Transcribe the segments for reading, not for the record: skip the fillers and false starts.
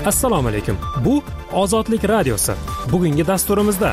Assalomu alaykum. Bu Ozodlik radiosi. Bugungi dasturimizda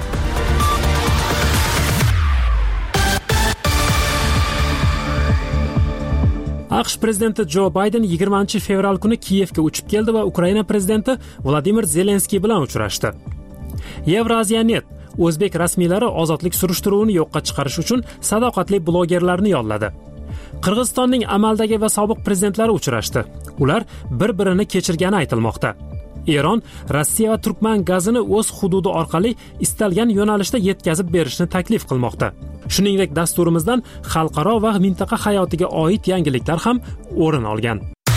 AQSh prezidenti Jo Bayden 20-fevral kuni Kiyevga uchib keldi va Ukraina prezidenti Vladimir Zelenskiy bilan uchrashdi. Yevraziyanet o'zbek rasmiylari ozodlik surishtiruvini yo'qqa chiqarish uchun sadoqatli blogerlarni yolladi. Qirg'izistonning amaldagi va sobiq prezidentlari uchrashdi. Ular bir-birini kechirgani aytilmoqda. Eron Rossiya va Turkman gazini o'z hududi orqali istalgan yo'nalishda yetkazib berishni taklif qilmoqda. Shuningdek, dasturimizdan xalqaro va mintaqa hayotiga oid yangiliklar ham o'rin olgan.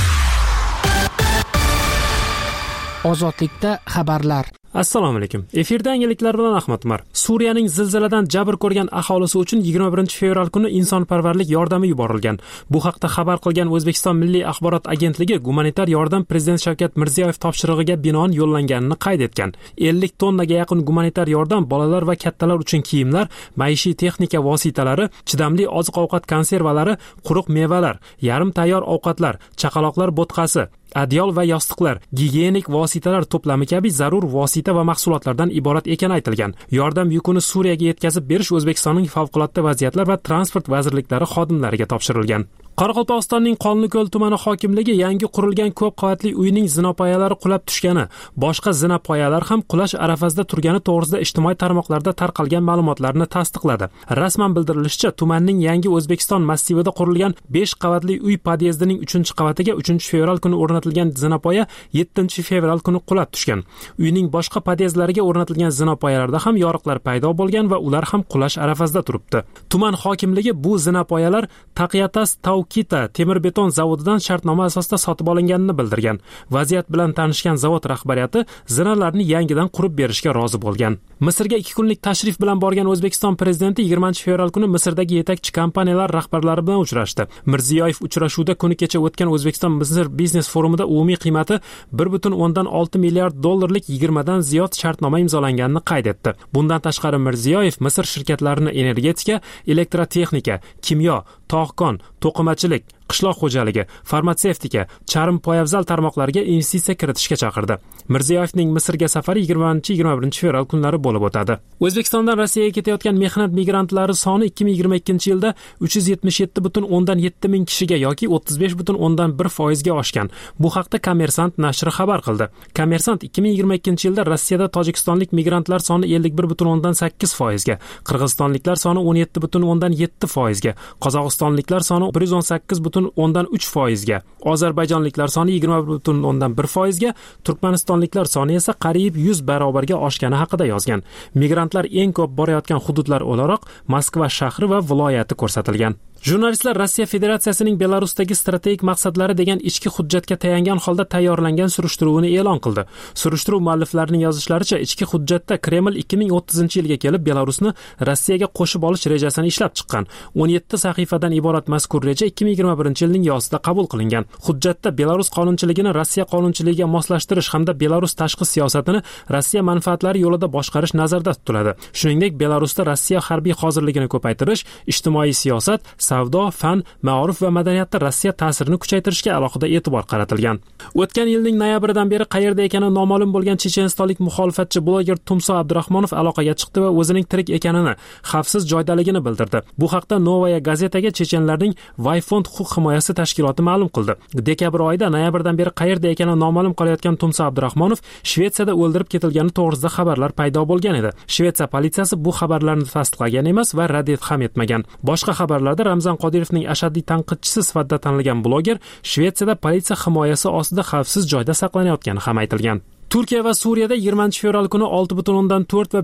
Ozodlikda xabarlar. Assalomu alaykum. Efirda yangiliklar bilan Ahmad Umar. Suriyaning zilziladan jabr ko'rgan aholisi uchun 21-fevral kuni insonparvarlik yordami yuborilgan. Bu haqda xabar qilgan O'zbekiston Milliy axborot agentligi gumanitar yordam Prezident Shavkat Mirziyoyev topshirig'iga binoan yo'llanganini qayd etgan. 50 tonnaga yaqin gumanitar yordam bolalar va kattalar uchun kiyimlar, maishiy texnika vositalari, chidamli oziq-ovqat konservalari, quruq mevalar, yarim tayyor ovqatlar, chaqaloqlar bo'tqasi, adyol va yostiqlar, gigiyenik vositalar to'plami kabi zarur vosita va mahsulotlardan iborat ekani aytilgan. Yordam yukini Suriyaga yetkazib berish O'zbekistonning favqulodda vaziyatlar va transport vazirliklari xodimlariga topshirilgan. Qoraqalpog'istonning Qonliko'l tumani hokimligi yangi qurilgan ko'p qavatli uyning zinapoyalari qulab tushgani, boshqa zinapoyalar ham qulash arafasida turgani to'g'risida ijtimoiy tarmoqlarda tarqalgan ma'lumotlarni tasdiqladi. Rasman bildirilishicha, tumanning yangi O'zbekiston massivida qurilgan 5 qavatli uy podyezdining 3-qavatiga 3-fevral kuni o'rnatilgan zinapoya 7-fevral kuni qulab tushgan. Uyning boshqa podyezdlariga o'rnatilgan zinapoyalarda ham yoriqlar paydo bo'lgan va ular ham qulash arafasida turibdi. Tuman hokimligi bu zinapoyalar Taqiyatas Kita temir beton zavodidan shartnoma asosida sotib olinganini bildirgan. Vaziyat bilan tanishgan zavod rahbariyati zinalarni yangidan qurib berishga rozi bo'lgan. Misrga 2 kunlik tashrif bilan borgan O'zbekiston prezidenti 20-fevral kuni Misrdagi yetakchi kompaniyalar rahbarlari bilan uchrashdi. Mirziyoyev uchrashuvda kuni kecha o'tgan O'zbekiston-Misr biznes forumida umumiy qiymati 1.6 milliard dollarlik 20 dan ziyod shartnoma imzolanganini qayd etdi. Bundan tashqari Mirziyoyev Misr shirkatlarini energetika, elektrotexnika, kimyo, tog'kon, to'qimachilik, qishloq xo'jaligi, farmatsevtika, charm poyabzal tarmoqlariga investitsiya kiritishga chaqirdi. Mirziyoyevning Misrga safari 20-21 kunlari bo'lib o'tadi. O'zbekistondan Rossiyaga ketayotgan mehnat migrantlari soni 2022-yilda 377,7 ming kishiga yoki 35,1% ga oshgan. Bu haqda Kommersant nashri xabar qildi. Kommersant 2022-yilda Rossiyada tojikistonlik migrantlar soni 51,8% ga, qirg'izistonliklar soni 17,7% ga, qozog'istonliklar soni 118,3% ga, ozarbayjonliklar soni 20,1% ga, turkmanistonliklar soni esa qariyb 100 barobarga oshgani haqida yozgan. Migrantlar eng ko'p borayotgan hududlar o'laroq Moskva shahri va viloyati ko'rsatilgan. Jurnalistlar Rossiya Federatsiyasining Belarusdagi strategik maqsadlari degan ichki hujjatga tayangan holda tayyorlangan surishtiruvni e'lon qildi. Surishtiruv mualliflarining yozishlaricha, ichki hujjatda Kreml 2030-yilga kelib Belarusni Rossiyaga qo'shib olish rejasini ishlab chiqqan. 17 sahifadan iborat mazkur reja 2021-yilning yozida qabul qilingan. Hujjatda Belarus qonunchiligini Rossiya qonunchiligiga moslashtirish hamda Belarus tashqi siyosatini Rossiya manfaatlari yo'lida boshqarish nazarda tutiladi. Shuningdek, Belarusda Rossiya harbiy hozirligini ko'paytirish, ijtimoiy siyosat, savdo, fan, ma'rif va madaniyatda Rossiya ta'sirini kuchaytirishga alohida e'tibor qaratilgan. O'tgan yilning noyabridan beri qayerda ekani noma'lum bo'lgan chechenistonlik muxolifatchi bloger Tumso Abdurahmonov aloqaga chiqdi va o'zining tirik ekanini, xavfsiz joydaligini bildirdi. Bu haqda Novaya gazetaga chechenlarning Vayfond huquq himoyasi tashkiloti ma'lum qildi. Dekabr oyida noyabrdan beri qayerda ekani noma'lum qolayotgan Tumso Abdurahmonov Shvetsiyada o'ldirib ketilgani to'g'risida xabarlar paydo bo'lgan edi. Shvetsiya politsiyasi bu xabarlarni tasdiqlagan emas va rad ham etmagan. Boshqa xabarlarda Ramzan Qodirovning ashaddiy tanqidchisi sifatida tanilgan bloger Shvetsiyada politsiya himoyasi ostida xavfsiz joyda saqlanayotgani ham aytilgan. Turkiya va Suriyada 20-fevral kuni 6,4 va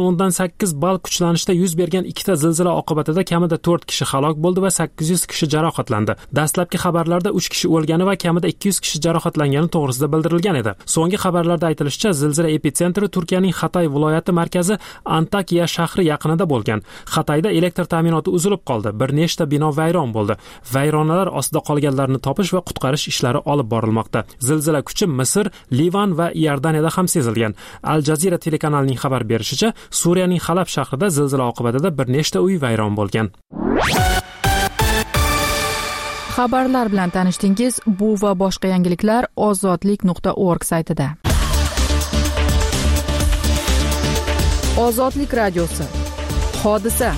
5,8 ball kuchlanishda yuz bergan ikkita zilzila oqibatida kamida 4 kishi halok bo'ldi va 800 kishi jarohatlandi. Dastlabki xabarlarda 3 kishi o'lgani va kamida 200 kishi jarohatlangani to'g'risida bildirilgan edi. So'nggi xabarlarda aytilishicha, zilzila epitsentri Turkiyaning Xatay viloyati markazi Antakya shahri yaqinida bo'lgan. Xatayda elektr ta'minoti uzilib qoldi. Bir nechta bino vayron bo'ldi. Vayronalar ostida qolganlarni topish va qutqarish ishlari olib borilmoqda. Zilzila kuchi Misr, Livan va Iordaniyada ham sezilgan. Al Jazeera telekanalining xabar berishicha, Suriyaning Halab shahrida zilzila oqibatida bir nechta uy vayron bo'lgan. Xabarlar bilan tanishdingiz. Bu va boshqa yangiliklar ozodlik.org saytida. Ozodlik radiosi. Hodisa.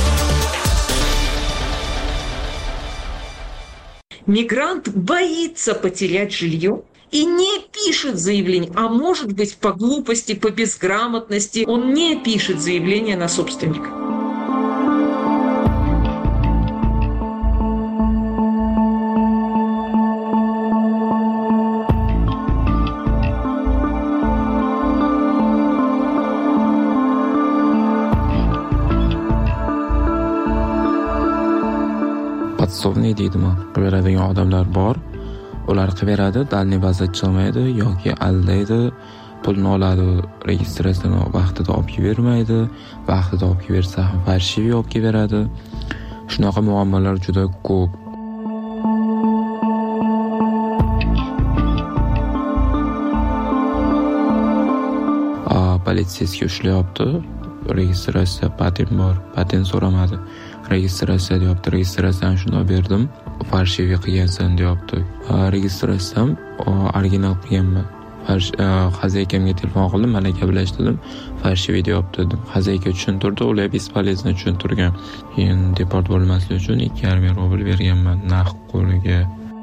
Мигрант боится потерять жилье и не пишет заявление, а может быть по глупости, по безграмотности, он не пишет заявление на собственника. Podsovniy deydimi, qilib beradigan odamlar bor. Ular qilib beradi, dalniy baza chiqmaydi yoki aldaydi, pulni oladi, registratsiyani vaqtida olib bermaydi, vaqtida olib bersa ham farshiviy olib beradi. Shunaqa muammolar juda ko'p. Politsiyasiga ushlayapti. Registratsiya patent bor, patent so'ramadi. Registratsiya deyapti, registratsiyani shunday berdim, farshiviy qilgansan deyapti. Registratsiyam original qilganman. Xazayikamga telefon qildim, mana gaplashdim, farshiviy deyapti dedim. Xazayika tushuntirdi, ular bespolezno tushuntirgan. Keyin deport bo'lmaslik uchun 2,5 rubl berganman naqd qo'liga.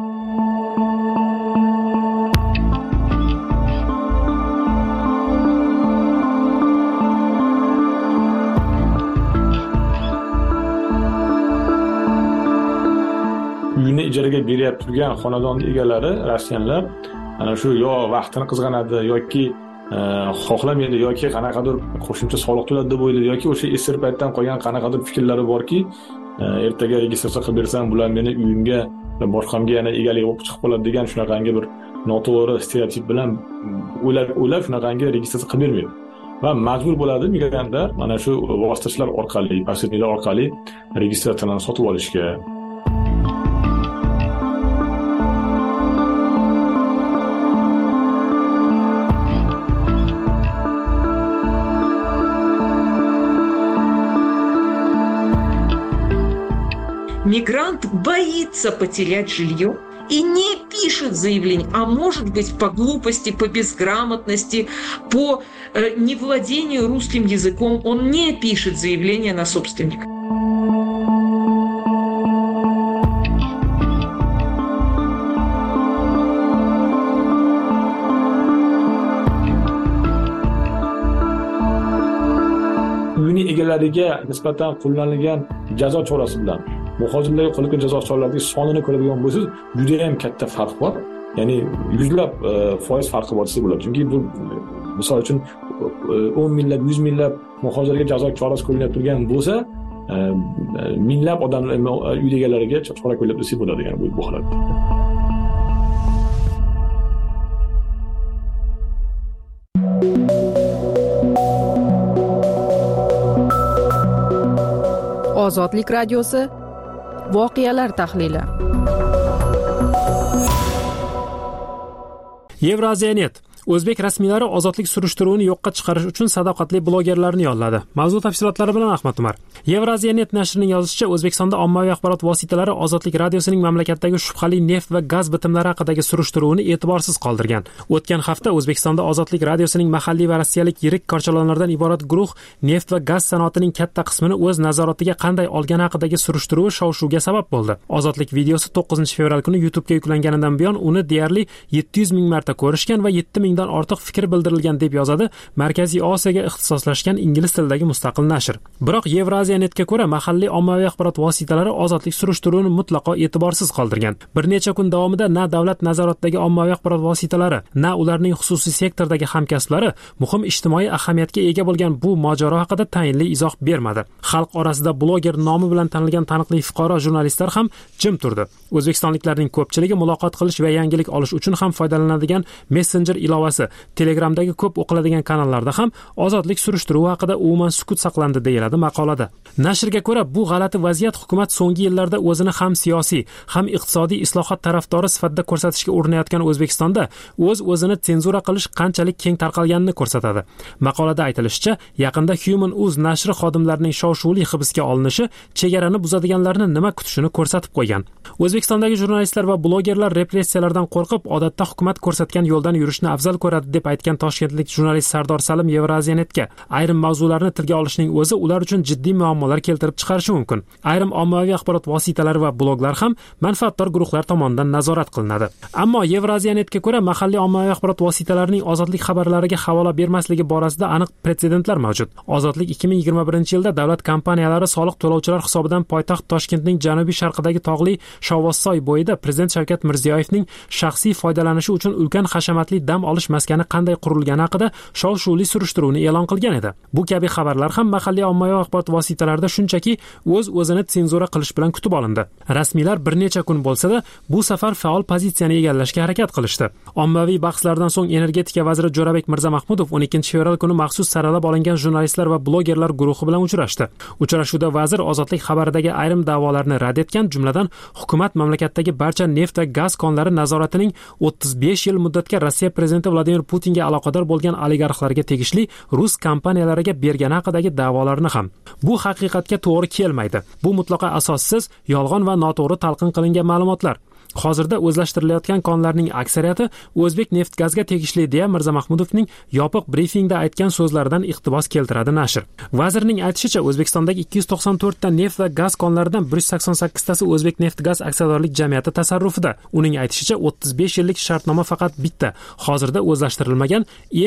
Uyini ijaraga berib turgan xonadon egalari rossiyanlar ana shu yo vaqtini qizg'anadi yoki xohlamaydi yoki qanaqadir qo'shimcha soliq to'ladi deb o'ylaydi yoki o'sha esir paytdan qolgan qanaqadir fikrlari borki, ertaga registratsiya qilib bersam bular meni uyimga boshqamga yana egalik bo'lib chiqib qoladi degan shunaqangi bir noto'g'ri stereotip bilan o'ylab shunaqangi registratsiya qilib bermaydi. Va majbur bo'ladi migrantlar mana shu vositachilar orqali, posredniklar orqali registratsiyani sotib olishga. Мигрант боится потерять жилье и не пишет заявление, а может быть по глупости, по безграмотности, по невладению русским языком, он не пишет заявление на собственника. Uyning egalariga nisbatan qo'llanilgan jazo chorasi bilan muhojirlarga qo'llanilgan jazo choralarining sonini ko'radigan bo'lsangiz, juda ham katta farq bor. Ya'ni yuzlab foiz farqi bor desa bo'ladi. Chunki bu misol uchun 10 minglab, 100 minglab muhojirlarga jazo chorasi qo'llanib turgan bo'lsa, minglab odamlar uy egalariga chora qo'llab desa bo'ladi, ya'ni bu holatda. Ozodlik radiosi. Voqealar tahlili. Yevraziyanet. O'zbek rasmiylari ozodlik surishtiruvini yo'qqa chiqarish uchun sadoqatli blogerlarni yolladi. Mavzu tafsilotlari bilan Ahmad Umar. Yevraziyanet nashrining yozishicha, O'zbekistonda ommaviy axborot vositalari Ozodlik radiosining mamlakatdagi shubhali neft va gaz bitimlari haqidagi surishtiruvini e'tiborsiz qoldirgan. O'tgan hafta O'zbekistonda Ozodlik radiosining mahalliy va rossiyalik yirik korchalonlardan iborat guruh neft va gaz sanoatining katta qismini o'z nazoratiga qanday olgani haqidagi surishtiruvi shov-shuvga sabab bo'ldi. Ozodlik videosi 9-fevral kuni YouTube'ga yuklanganidan buyon uni deyarli 700 ming marta ko'rishgan va 7 mingdan ortiq fikr bildirilgan deb yozadi Markaziy Osiyoga ixtisoslashgan ingliz tilidagi mustaqil nashr. Biroq Yevraziyonetga ko'ra mahalliy ommaviy axborot vositalari ozodlik surishtiruvini mutlaqo e'tiborsiz qoldirgan. Bir necha kun davomida na davlat nazoratidagi ommaviy axborot vositalari, na ularning xususiy sektordagi hamkasblari muhim ijtimoiy ahamiyatga ega bo'lgan bu mojaro haqida tayinli izoh bermadi. Xalq orasida bloger nomi bilan tanilgan taniqli fuqaro jurnalistlar ham jim turdi. O'zbekistonliklarning ko'pchiligi muloqot qilish va yangilik olish uchun ham foydalanadigan Messenger ilovasi, Telegramdagi ko'p o'qiladigan kanallarda ham ozodlik surishtiruvi haqida umuman sukut saqlandi deyiladi maqolada. Nashrga ko'ra, bu g'alati vaziyat hukumat so'nggi yillarda o'zini ham siyosiy, ham iqtisodiy islohot tarafdori sifatida ko'rsatishga urinayotgan O'zbekistonda o'zini senzura qilish qanchalik keng tarqalganini ko'rsatadi. Maqolada aytilishicha, yaqinda Human Uz nashri xodimlarining shov-shuvli hibsga olinishi chegarani buzadiganlarni nima kutishini ko'rsatib qo'ygan. O'zbekistondagi jurnalistlar va blogerlar repressiyalardan qo'rqib, odatda hukumat ko'rsatgan yo'ldan yurishni afzal afzal ko'radi deb aytgan toshkentlik jurnalist Sardor Salim Yevrasiyanetga ayrim mavzularni tilga olishning o'zi ular uchun jiddiy muammolar keltirib chiqarishi mumkin. Ayrim ommaviy axborot vositalari va bloglar ham manfaatdor guruhlar tomonidan nazorat qilinadi. Ammo Yevrasiyanetga ko'ra mahalliy ommaviy axborot vositalarining ozodlik xabarlariga havola bermasligi borasida aniq pretsedentlar mavjud. Ozodlik 2021-yilda davlat kompaniyalari soliq to'lovchilar hisobidan poytaxt Toshkentning janubiy sharqidagi tog'li Shovvozsoy bo'yida Prezident Shavkat Mirziyoyevning shaxsiy foydalanishi uchun ulkan hashamatli dam olish maskani qanday qurilgani haqida shov-shuvli surishtiruvni e'lon qilgan edi. Bu kabi xabarlar ham mahalliy ommaviy axborot vositalarida shunchaki o'z-o'zini senzura qilish bilan kutib olindi. Rasmiylar bir necha kun bo'lsa-da, bu safar faol pozitsiyani egallashga harakat qilishdi. Ommaviy bahslardan so'ng energetika vaziri Jo'rabek Mirzamahmudov 12-fevral kuni maxsus saralab olingan jurnalistlar va blogerlar guruhi bilan uchrashdi. Uchrashuvda vazir ozodlik xabaridagi ayrim da'volarni rad etgan, jumladan hukumat mamlakatdagi barcha neft va gaz konlari nazoratining 35 yil muddatga Rossiya prezidenti Vladimir Putinga aloqador bo'lgan oligarxlarga tegishli rus kompaniyalariga bergani haqidagi da'volarni ham. Bu haqiqatga to'g'ri kelmaydi. Bu mutlaqo asossiz, yolg'on va noto'g'ri talqin qilingan ma'lumotlar. Hozirda o'zlashtirilayotgan konlarning aksariyati O'zbek neft gazga tegishli deya Mirzamahmudovning yopiq brifingda aytgan so'zlaridan iqtibos keltiradi nashr. Vazirning aytishicha, O'zbekistondagi 294 ta neft va gaz konlaridan 188 tasi O'zbek neft gaz aksiyadorlik jamiyati tasarrufida. Uning aytishicha, 35 yillik shartnoma faqat bitta, hozirda o'zlashtirilmagan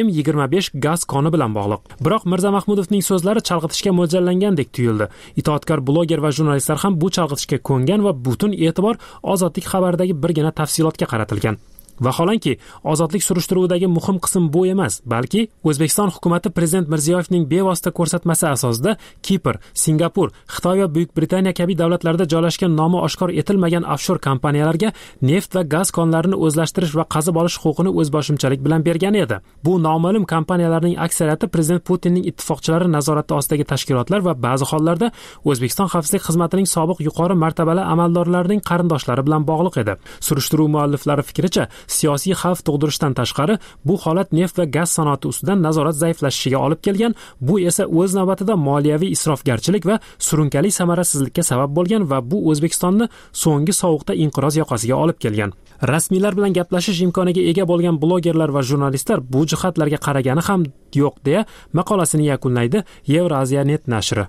M25 gaz koni bilan bog'liq. Biroq Mirzamahmudovning so'zlari chalg'itishga mo'ljallangandek tuyuldi. Itoatkor bloger va jurnalistlar ham bu chalg'itishga ko'ngan va butun e'tibor ozodlik xabaridagi birgina tafsilotga qaratilgan. Vaholanki, ozodlik surishtiruvidagi muhim qism bu emas, balki O'zbekiston hukumatı Prezident Mirziyoyevning bevosita ko'rsatmasi asosida Kipr, Singapur, Xitoy va Buyuk Britaniya kabi davlatlarda joylashgan nomi oshkor etilmagan offshor kompaniyalarga neft va gaz konlarini o'zlashtirish va qazib olish huquqini o'zboshimchalik bilan bergan edi. Bu noma'lum kompaniyalarning aksariyati Prezident Putinning ittifoqchilari nazorati ostidagi tashkilotlar va ba'zi hollarda O'zbekiston xavfsizlik xizmatining sobiq yuqori martabali amaldorlarining qarindoshlari bilan bog'liq edi. Surishtiruv mualliflari fikricha, siyosiy xavf tug'dirishdan tashqari, bu holat neft va gaz sanoati ustidan nazorat zaiflashishiga olib kelgan, bu esa o'z navbatida moliyaviy isrofgarchilik va surunkali samarasizlikka sabab bo'lgan va bu O'zbekistonni so'nggi sovuqda inqiroz yoqasiga olib kelgan. Rasmiylar bilan gaplashish imkoniga ega bo'lgan blogerlar va jurnalistlar bu jihatlarga qaragani ham yo'q deya maqolasini yakunlaydi Yevrasiyanet nashri.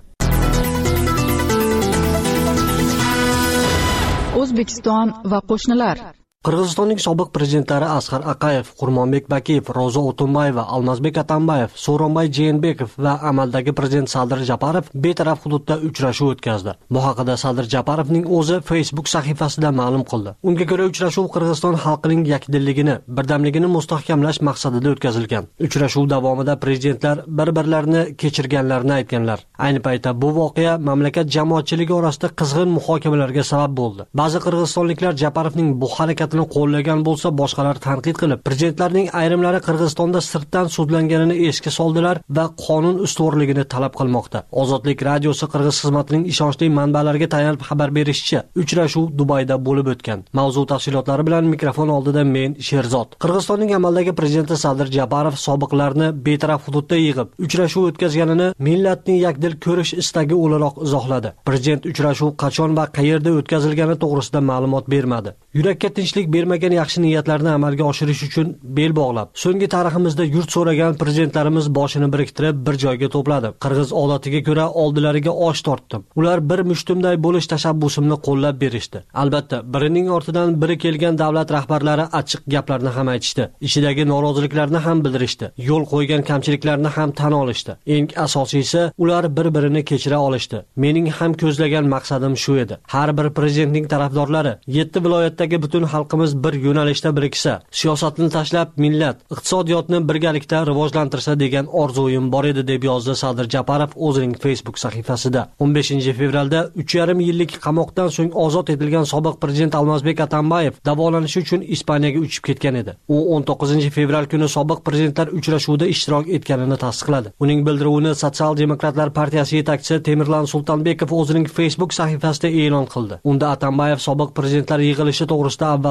O'zbekiston va qo'shnilar. Qirg'izistonning sobiq prezidentlari Asqar Aqayev, Qurmonbek Bakiyev, Ro'za O'tunbayeva, Almazbek Atambayev, So'ronbay Jeenbekov va amaldagi prezident Sadir Japarov betaraf hududda uchrashuv o'tkazdi. Bu haqida Sadir Japarovning o'zi Facebook sahifasida ma'lum qildi. Unga ko'ra uchrashuv Qirg'iziston xalqining yakdilligini, birdamligini mustahkamlash maqsadida o'tkazilgan. Uchrashuv davomida prezidentlar bir-birlarini kechirganlarini aytganlar. Ayni paytda bu voqea mamlakat jamoatchiligi orasida qizg'in muhokamalarga sabab bo'ldi. Ba'zi qirg'izistonliklar Japarovning bu harakati qo'llagan bo'lsa, boshqalar tanqid qilib, prezidentlarning ayrimlari Qirg'izistonda sirtdan sudlanganini esga soldilar va qonun ustuvorligini talab qilmoqda. Ozodlik radiosi Qirg'iz xizmatining ishonchli manbalariga tayanib xabar berishicha, uchrashuv Dubayda bo'lib o'tgan. Mavzu tafsilotlari bilan mikrofon oldida men Sherzod. Qirg'izistonning amaldagi prezidenti Sadir Japarov sobiqlarni betaraf hududda yig'ib, uchrashuv o'tkazganini millatning yakdil ko'rish istagi o'laroq izohladi. Prezident uchrashuv qachon va qayerda o'tkazilgani to'g'risida ma'lumot bermadi. Yurakka tinchlik bermagan yaxshi niyatlarni amalga oshirish uchun bel bog'lab, so'nggi tariximizda yurt so'ragan prezidentlarimiz boshini biriktirib bir joyga to'pladi. Qirg'iz odatiga ko'ra oldilariga osh tortdim. Ular bir mushtumday bo'lish tashabbusimni qo'llab berishdi. Albatta, birining ortidan biri kelgan davlat rahbarlari achchiq gaplarni ham aytishdi. Ishidagi noroziliklarni ham bildirishdi. Yo'l qo'ygan kamchiliklarni ham tan olishdi. Eng asosiysi, ular bir-birini kechira olishdi. Mening ham ko'zlagan maqsadim shu edi. Har bir prezidentning tarafdorlari 7 viloyatdagi butun xalqimiz bir yo'nalishda biriksa, siyosatni tashlab millat, iqtisodiyotni birgalikda rivojlantirsa degan orzuyim bor edi, deb yozdi Sadir Japarov o'zining Facebook sahifasida. 15-fevralda 3,5 yillik qamoqdan so'ng ozod etilgan sobiq prezident Almazbek Atambayev davolanish uchun Ispaniyaga uchib ketgan edi. U 19-fevral kuni sobiq prezidentlar uchrashuvida ishtirok etganini tasdiqladi. Uning bildiruvini Sotsial demokratlar partiyasi yetakchisi Temirlan Sultonbekov o'zining Facebook sahifasida e'lon qildi. Unda Atambayev sobiq prezidentlar yig'ilishi to'g'risida avval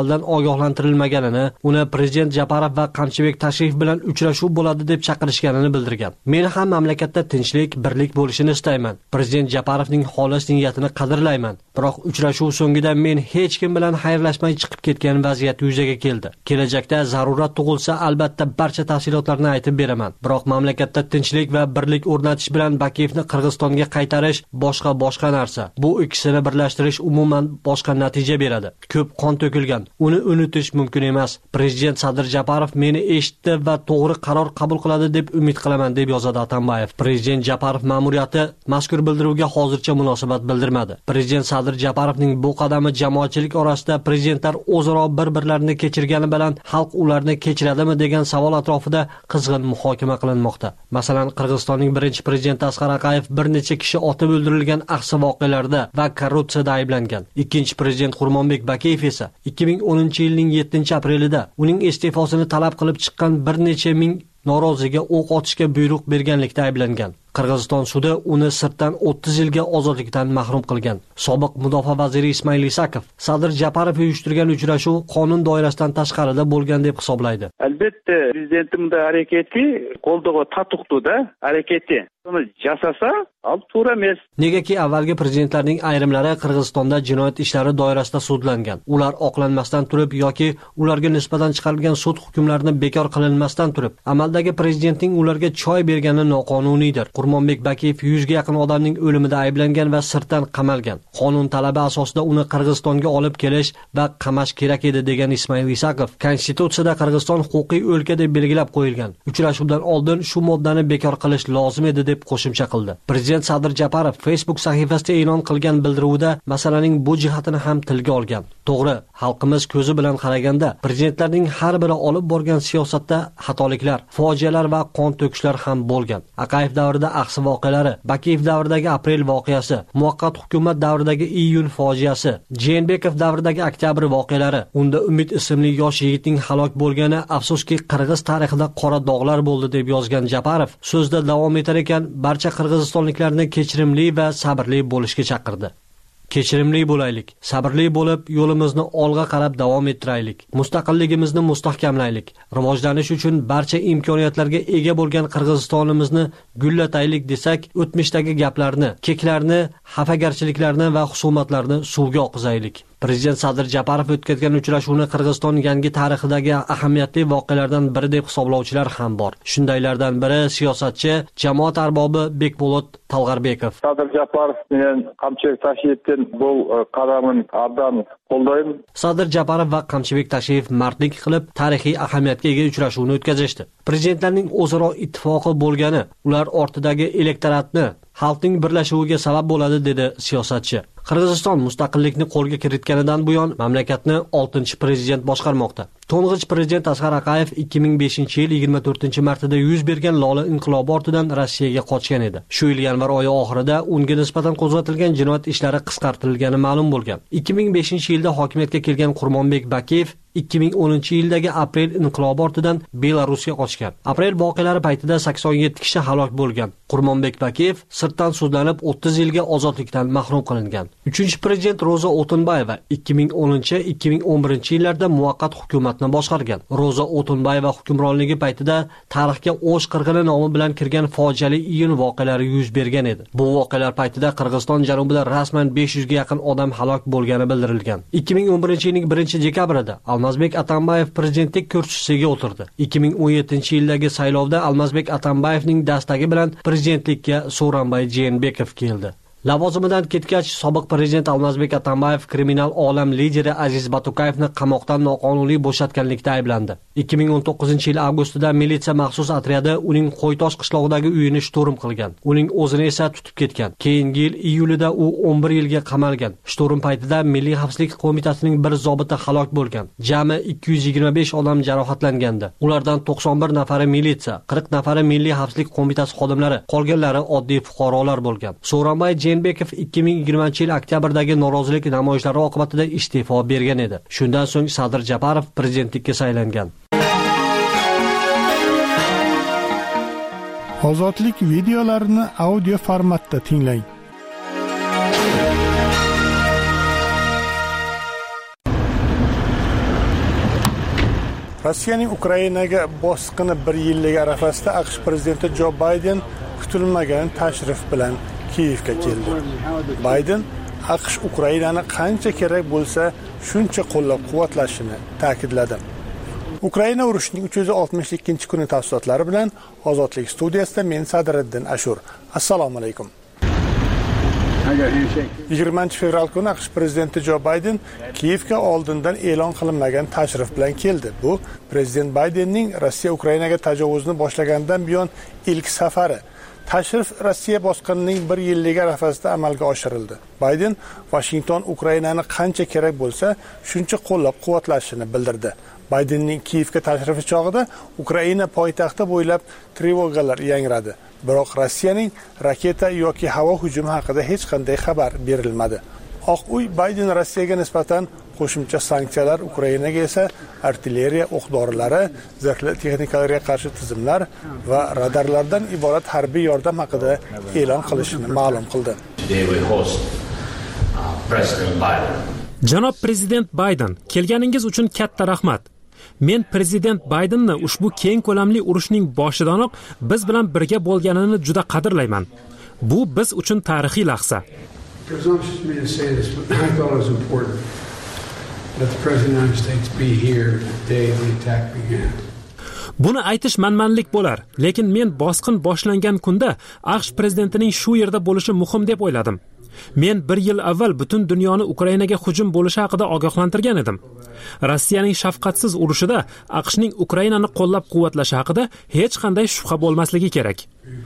avvaldan ogohlantirilmaganini, uni prezident Japarov va Qamchibek Tashrif bilan uchrashuv bo'ladi deb chaqirishganini bildirgan. Men ham mamlakatda tinchlik, birlik bo'lishini istayman. Prezident Japarovning xolis niyatini qadrlayman. Biroq uchrashuv so'ngida men hech kim bilan xayrlashmay chiqib ketgan vaziyat yuzaga keldi. Kelajakda zarurat tug'ilsa, albatta barcha tafsilotlarni aytib beraman. Biroq mamlakatda tinchlik va birlik o'rnatish bilan Bakiyevni Qirg'izistonga qaytarish boshqa narsa. Bu ikkisini birlashtirish umuman boshqa natija beradi. Ko'p qon to'kilgan. Uni unutish mumkin emas. Prezident Sadir Japarov meni eshitdi va to'g'ri qaror qabul qiladi deb umid qilaman, deb yozadi Atambayev. Prezident Japarov ma'muriyati mazkur bildiruvga hozircha munosabat bildirmadi. Prezident Sadir Japarovning bu qadami jamoatchilik orasida prezidentlar o'zaro bir-birlarini kechirgani bilan xalq ularni kechiradimi degan savol atrofida qizg'in muhokama qilinmoqda. Masalan, Qirg'izistonning birinchi prezidenti Asqar Aqayev bir necha kishi otib o'ldirilgan ahsi voqealarda va korrupsiyada ayblangan. Ikkinchi prezident Qurmonbek Bakiyev esa 2010-yilning 7-aprelida uning iste'fosini talab qilib chiqqan bir necha ming noroziga o'q otishga buyruq berganlikda ayblangan. Qirg'iziston sudi uni sirtdan 30 yilga ozodlikdan mahrum qilgan. Sobiq mudofaa vaziri Ismoil Isakov Sadir Japarov uyushtirgan uchrashuv qonun doirasidan tashqarida bo'lgan deb hisoblaydi. Albatta, prezidentimning harakati qo'ldoga tatuqdi-da, harakati. Uni jasasa, al to'g'ri emas. Negaki avvalgi prezidentlarning ayrimlari Qirg'izistonda jinoyat ishlari doirasida sudlangan. Ular oqlanmasdan turib yoki ularga nisbatan chiqarilgan sud hukmlarini bekor qilinmasdan turib, amaldagi prezidentning ularga choy bergani noqonuniydir. Qurmonbek Bakiyev 100 ga yaqin odamning o'limida ayblangan va sirtdan qamalgan. Qonun talabi asosida uni Qirg'izistonga olib kelish va qamash kerak edi degan Ismoil Isakov Konstitutsiyada Qirg'iziston huquqiy o'lka deb belgilab qo'yilgan. Uchrashuvdan oldin shu moddani bekor qilish lozim edi deb qo'shimcha qildi. Prezident Sadir Japarov Facebook sahifasida e'lon qilgan bildiruvda masalaning bu jihatini ham tilga olgan. To'g'ri, xalqimiz ko'zi bilan qaraganda prezidentlarning har biri olib borgan siyosatda xatoliklar, fojialar va qon to'kishlar ham bo'lgan. Aqayev davrida ahsi voqealari, Bakiyev davridagi aprel voqeasi, muvaqqat hukumat davridagi iyun fojiasi, Jeenbekov davridagi oktyabr voqealari, unda Umid ismli yosh yigitning halok bo'lgani afsuski Qirg'iz tarixida qora dog'lar bo'ldi deb yozgan Japarov so'zda davom etar ekan, barcha qirg'izistonliklarni kechirimli va sabrli bo'lishga chaqirdi. Kechirimli bo'laylik, sabrli bo'lib, yo'limizni olg'a qarab davom ettiraylik. Mustaqilligimizni mustahkamlaylik. Rivojlanish uchun barcha imkoniyatlarga ega bo'lgan Qirg'izistonimizni gullataylik desak, o'tmishdagi gaplarni, keklarni, xafagarchiliklarni va husumatlarni suvga oqizaylik. Prezident Sadir Japarov o'tkazgan uchrashuvni Qirg'iziston yangi tarixidagi ahamiyatli voqealardan biri deb hisoblovchilar ham bor. Shundaylardan biri siyosatchi, jamoat arbobi Bekbolot Talg'arbekov. Sadir Japarov bilan Qamchibek Tashiyevning bu qadamini abdan qo'llayman. Sadir Japarov va Qamchibek Tashiyev mardlik qilib tarixiy ahamiyatga ega uchrashuvni o'tkazishdi. Prezidentlarning o'zaro ittifoqi bo'lgani ular ortidagi elektoratni xalqning birlashuviga sabab bo'ladi, dedi siyosatchi. Qirg'iziston mustaqillikni qo'lga kiritganidan buyon mamlakatni 6-prezident boshqarmoqda. To'ng'ich prezident Asqar Aqayev 2005-yil 24-martida yuz bergan Lola inqilobi ortidan Rossiyaga qochgan edi. Shu yil yanvar oyi oxirida unga nisbatan qo'zg'atilgan jinoyat ishlari qisqartirilgani ma'lum bo'lgan. 2005-yilda hokimiyatga kelgan Qurmonbek Bakiyev 2010-yildagi aprel inqilobi ortidan Belarusga qochgan. Aprel voqealari paytida 87 kishi halok bo'lgan. Qurmonbek Bakiyev sirtdan sudlanib 30 yilga ozodlikdan mahrum qilingan. 3-prezident Roza O'tinbayeva 2010-2011-yillarda muvaqqat hukumatni boshqargan. Roza O'tinbayeva hukmronligi paytida tarixga O'sh qirg'ini nomi bilan kirgan fojiali iyun voqealari yuz bergan edi. Bu voqealar paytida Qirg'iziston janubida rasman 500 ga yaqin odam halok bo'lgani bildirilgan. 2011-yilning 1-dekabrida Almazbek Atambayev prezidentlik kursisiga o'tirdi. 2017-yildagi saylovda Almazbek Atambayevning dastagi bilan prezidentlikka Sooronbay Jeenbekov keldi. Lavozimidan ketgach, sobiq prezident Almazbek Atambayev kriminal olam lideri Aziz Batukayevni qamoqdan noqonuniy bo'shatganlikda ayblandi. 2019-yil avgustida militsiya maxsus otryadi uning Qo'ytosh qishlog'idagi uyini shturm qilgan. Uning o'zini esa tutib ketgan. Keyingi yil iyulida u 11 yilga qamalgan. Shturm paytida Milliy xavfsizlik qo'mitasining bir zobiti halok bo'lgan. Jami 225 odam jarohatlangandi. Ulardan 91 nafari militsiya, 40 nafari Milliy xavfsizlik qo'mitasi xodimlari, qolganlari oddiy fuqarolar bo'lgan. Sooronbay Jeenbekov 2020-yil oktyabrdagi norozilik namoyishlari oqibatida iste'fo bergan edi. Shundan so'ng Sadir Japarov prezidentlikka saylangan. Ozodlik videolarini audio formatda tinglang. Rossiyaning Ukrainaga bosqini 1 yillik arafasida AQSh prezidenti Jo Bayden kutilmagan tashrif bilan Kiyevga keldi. Bayden AQSh Ukrainani qancha kerak bo'lsa, shuncha qo'llab-quvvatlashini ta'kidladi. Ukraina urushining 362-kuni tafsilotlari bilan Ozodlik studiyasida men Sadriddin Ashur. Assalomu alaykum. 20 fevral kuni AQSh prezidenti Jo Bayden Kiyevga oldindan e'lon qilinmagan tashrif bilan keldi. Bu prezident Baydenning Rossiya Ukrainaga tajovuzni boshlagandan buyon ilk safari. Tashrif Rossiya bosqinining 1 yilligi arafasida amalga oshirildi. Bayden Washington Ukrainani qancha kerak bo'lsa, shuncha qo'llab-quvvatlashini bildirdi. Baydenning Kiyevga tashrifi chog'ida Ukraina poytaxti bo'ylab trevogalar yangradi. Biroq Rossiyaning raketa yoki havo hujumi haqida hech qanday xabar berilmadi. Oq uy Bayden Rossiyaga nisbatan qo'shimcha sanksiyalar, Ukrainaga esa artilleriya o'q-dorilari, zirhli texnikalarga qarshi tizimlar va radarlardan iborat harbiy yordam haqida e'lon qilishini ma'lum qildi. Janob prezident Bayden, kelganingiz uchun katta rahmat. Men prezident Baydenni ushbu keng ko'lamli urushning boshidanoq biz bilan birga bo'lganini juda qadrlayman. Bu biz uchun tarixiy lahza. Buni aytish manmanlik bo'lar, lekin men bosqin boshlangan kunda AQSh prezidentining shu yerda bo'lishi muhim deb o'yladim. Men 1 yil avval butun dunyoni Ukrainaga hujum bo'lishi haqida ogohlantirgan edim. Rossiyaning shafqatsiz urushida AQShning Ukrainani qo'llab-quvvatlashi haqida hech qanday shubha bo'lmasligi kerak.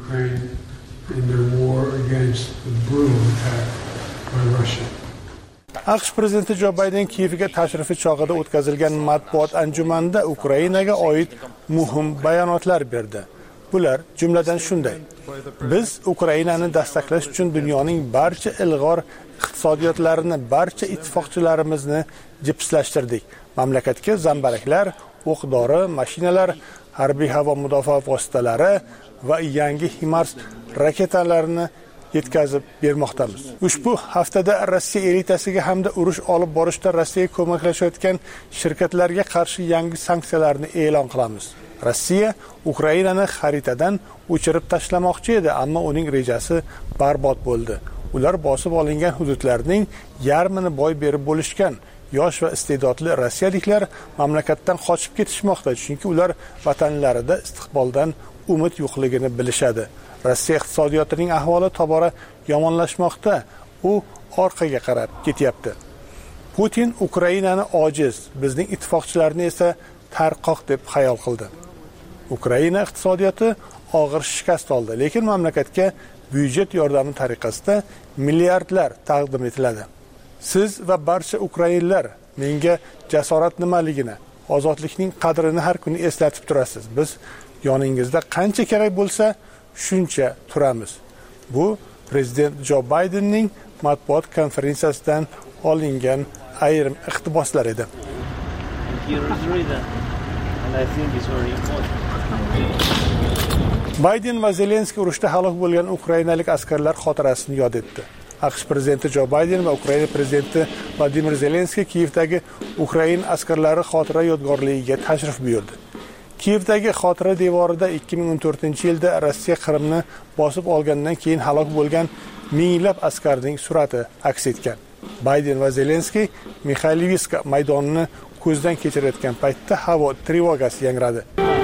AQSh prezidenti Jo Bayden Kiyevga tashrifi chog'ida o'tkazilgan matbuot anjumanida Ukrainaga oid muhim bayonotlar berdi. Bular jumladan shunday: biz Ukrainani dastaqlash uchun dunyoning barcha ilg'or iqtisodiyotlarini, barcha ittifoqchilarimizni jipslashtirdik. Mamlakatga zambaraklar, o'q-dori, mashinalar, harbiy havo mudofaa vositalari va yangi HIMARS raketalarini yetkazib bermoqdamiz. Ushbu haftada Rossiya elitasiga hamda urush olib borishda Rossiyaga ko'maklashayotgan shirkatlarga qarshi yangi sanksiyalarni e'lon qilamiz. Rossiya Ukrainani xaritadan o'chirib tashlamoqchi edi, ammo uning rejasi barbod bo'ldi. Ular bosib olingan hududlarning yarmini boy berib bo'lishgan. Yosh va iste'dodli rossiyaliklar mamlakatdan qochib ketishmoqda, chunki ular vatanlarida istiqboldan umid yo'qligini bilishadi. Rossiya iqtisodiyotining ahvoli tobora yomonlashmoqda. U orqaga qarab ketyapti. Putin Ukrainani ojiz, bizning ittifoqchilarni esa tarqoq deb xayol qildi. Ukraina iqtisodiyoti og'ir shikast oldi, lekin mamlakatga byudjet yordami tariqasida milliardlar taqdim etiladi. Siz va barcha ukrainlar menga jasorat nimaligini, ozodlikning qadrini har kuni eslatib turasiz. Biz yoningizda qancha kerak bo'lsa, shuncha turamiz. Bu prezident Jo Baydenning matbuot konferensiyasidan olingan ayrim iqtiboslar edi. Bayden va Zelenskiy urushda halok bo'lgan ukrainalik askarlar xotirasini yod etdi. AQSh prezidenti Jo Bayden va Ukraina prezidenti Vladimir Zelenskiy Kiyevdagi Ukraina askarlari xotira yodgorligiga tashrif buyurdi. Kiyevdagi xotira devorida 2014-yilda Rossiya Qrimni bosib olgandan keyin halok bo'lgan minglab askarning surati aks etgan. Bayden va Zelenskiy Mikhaylivska maydonini ko'zdan kechirayotgan paytda havo trevogasi yangradi.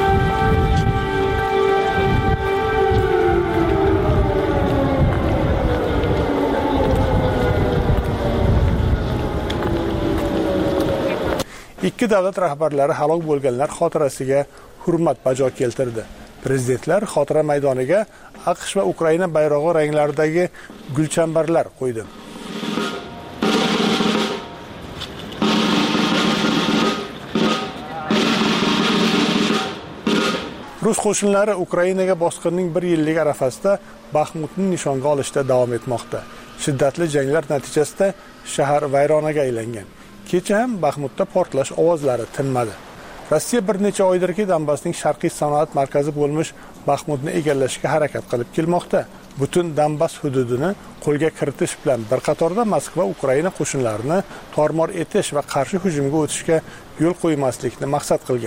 Ikki davlat rahbarlari halok bo'lganlar xotirasiga hurmat bajo keltirdi. Prezidentlar xotira maydoniga AQSh va Ukraina bayrog'i ranglaridagi gulchambarlar qo'ydi. Rus qo'shinlari Ukrainaga bosqinning 1 yillik arafasida Baxmutni nishonga olishda davom etmoqda. Shiddatli janglar natijasida shahar vayronaga aylangan. Kecha ham Baxmutda portlash ovozlari tinmadi. Rossiya bir necha oydirki Donbassning sharqiy sanoat markazi bo'lmish Baxmutni egallashga harakat qilib kelmoqda. Butun Donbass hududini qo'lga kiritish bilan bir qatorda Moskva Ukraina qo'shinlarini tormor etish va qarshi hujumga o'tishga yo'l qo'ymaslikni maqsad qilgan.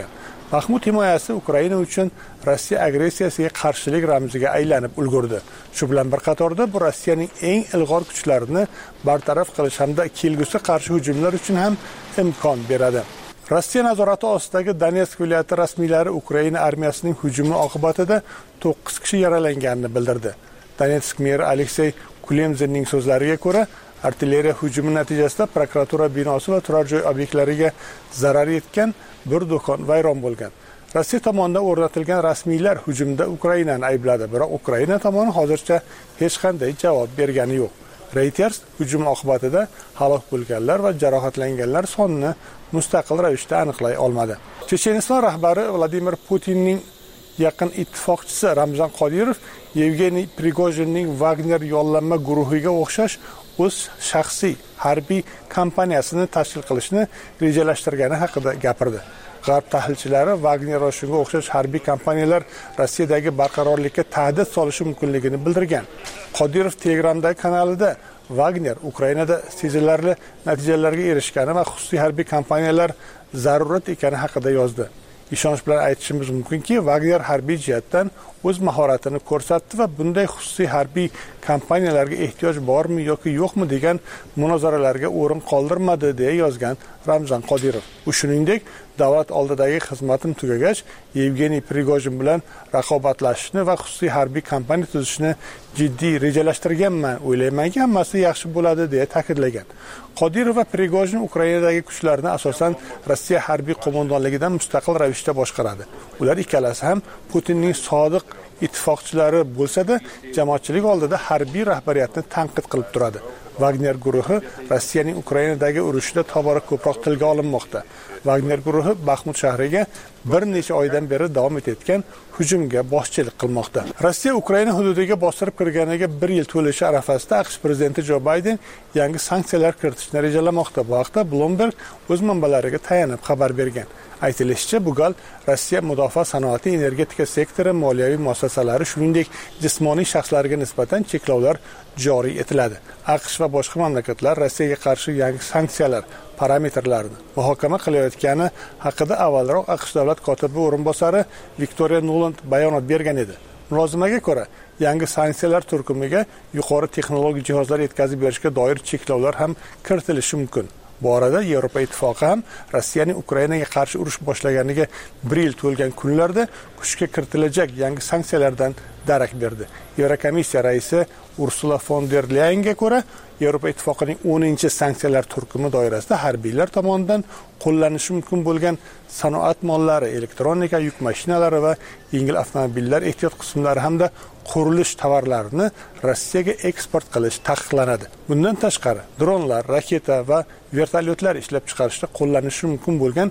Baxmut himoyasi Ukraina uchun Rossiya agressiyasiga qarshilik ramziga aylanib ulgurdi. Shu bilan bir qatorda bu Rossiyaning eng ilg'or kuchlarini bartaraf qilish hamda kelgusi qarshi hujumlar uchun ham imkon beradi. Rossiya nazorati ostidagi Donetsk viloyati rasmiylari Ukraina armiyasining hujumi oqibatida 9 kishi yaralanganini bildirdi. Donetsk meri Aleksey Kulemzinning so'zlariga ko'ra, artilleriya hujumi natijasida prokuratura binosi va turar joy obyektlariga zarar yetgan, bir do'kon vayron bo'lgan. Rossiya tomonidan o'rnatilgan rasmiylar hujumda Ukrainani aybladi, biroq Ukraina tomoni hozircha hech qanday javob bergani yo'q. Reuters hujum oqibatida halok bo'lganlar va jarohatlanganlar sonini mustaqil ravishda aniqlay olmadi. Checheniston rahbari Vladimir Putinning yaqin ittifoqchisi Ramzan Qodirov Yevgeniy Prigojinning Wagner yollanma guruhiga o'xshash o'z shaxsiy harbiy kompaniyasini tashkil qilishni rejalashtirgani haqida gapirdi. G'arb tahlilchilari Wagner va shunga o'xshash harbiy kompaniyalar Rossiyadagi barqarorlikka tahdid solishi mumkinligini bildirgan. Qodirov Telegramdagi kanalida Wagner Ukrainada sezilarli natijalarga erishgani va xususiy harbiy kompaniyalar zarurat ekani haqida yozdi. Ishonch bilan aytishimiz mumkinki, Wagner harbiy jihatdan o'z mahoratini ko'rsatdi va bunday xususiy harbiy kompaniyalarga ehtiyoj bormi yoki yo'qmi degan munozaralarga o'rin qoldirmadi deya yozgan Ramzan Qodirov. U shuningdek, davlat oldidagi xizmatim tugagach, Yevgeniy Prigojin bilan raqobatlashishni va xususiy harbiy kompaniya tuzishni jiddiy rejalashtirganman, o'ylaymanki, hammasi yaxshi bo'ladi deya ta'kidlagan. Qodirov va Prigojin Ukrainadagi kuchlarni asosan Rossiya harbiy qo'mondonligidan mustaqil ravishda boshqaradi. Ular ikkalasi ham Putinning sodiq ittifoqchilari bo'lsa-da, jamoatchilik oldida harbiy rahbariyatni tanqid qilib turadi. Wagner guruhi Rossiyaning Ukrainadagi urushida tobora ko'proq tilga olinmoqda. Wagner guruhi Baxmut shahriga bir necha oydan beri davom etayotgan hujumga boshchilik qilmoqda. Rossiya Ukraina hududiga bostirib kirganiga 1 yil to'lishi arafasida AQSh prezidenti Jo Bayden yangi sanksiyalar kiritishni rejalamoqda. Bu haqda Bloomberg o'z manbalariga tayanib xabar bergan. Aytilishicha, bu gal Rossiya mudofaa sanoati, energetika sektori, moliyaviy muassasalari, shuningdek jismoniy shaxslarga nisbatan cheklovlar joriy etiladi. AQSh va boshqa mamlakatlar Rossiyaga qarshi yangi sanksiyalar parametrlarini muhokama qilayotgani haqida avvalroq AQSh davlat kotibi o'rinbosari Victoria Nuland bayonot bergan edi. Mulozimaga ko'ra, yangi sanksiyalar turkumiga yuqori texnologik jihozlar yetkazib berishga doir cheklovlar ham kiritilishi mumkin. Bu orada Yevropa ittifoqi ham Rossiyaning Ukrainaga qarshi urush boshlaganiga 1 yil to'lgan kunlarda kuchga kiritilajak yangi sanksiyalardan darak berdi. Yevrokomissiya raisi Ursula von der Leyenga ko'ra, Yevropa ittifoqining 10-sanksiyalar turkumi doirasida harbiylar tomonidan qo'llanishi mumkin bo'lgan sanoat mollari, elektronika, yuk mashinalari va yengil avtomobillar ehtiyot qismlari hamda qurilish tovarlarini Rossiyaga eksport qilish taqiqlanadi. Bundan tashqari, dronlar, raketa va vertolyotlar ishlab chiqarishda qo'llanishi mumkin bo'lgan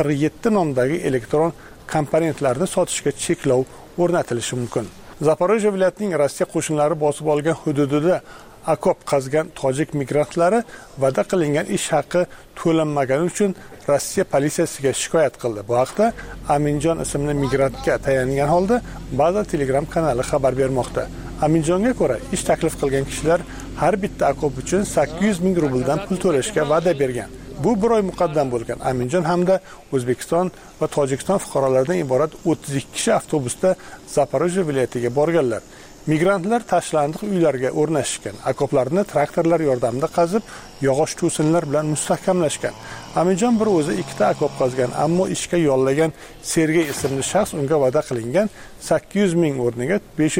47 nomdagi elektron komponentlarni sotishga cheklov o'rnatilishi mumkin. Zaporojye viloyatining Rossiya qo'shinlari bosib olgan hududida akop qazgan tojik migrantlari va'da qilingan ish haqi to'lanmagani uchun Rossiya politsiyasiga shikoyat qildi. Bu haqda Aminjon ismli migrantga tayangan holda ba'zi Telegram kanali xabar bermoqda. Aminjonga ko'ra, ish taklif qilgan kishilar har bitta akop uchun 800 ming rubldan pul to'lashga va'da bergan. Bu bir oy muqaddam bo'lgan. Aminjon hamda O'zbekiston va Tojikiston fuqarolaridan iborat 32 kishi avtobusda Zaporojye viloyatiga borganlar. Migrantlar tashlandiq uylarga o'rnashishgan, akoplarni traktorlar yordamida qazib, yog'och to'sinlar bilan mustahkamlashgan. Aminjon bir o'zi 2 ta akop qazgan, ammo ishga yollagan Sergey ismli shaxs unga va'da qilingan 800 ming o'rniga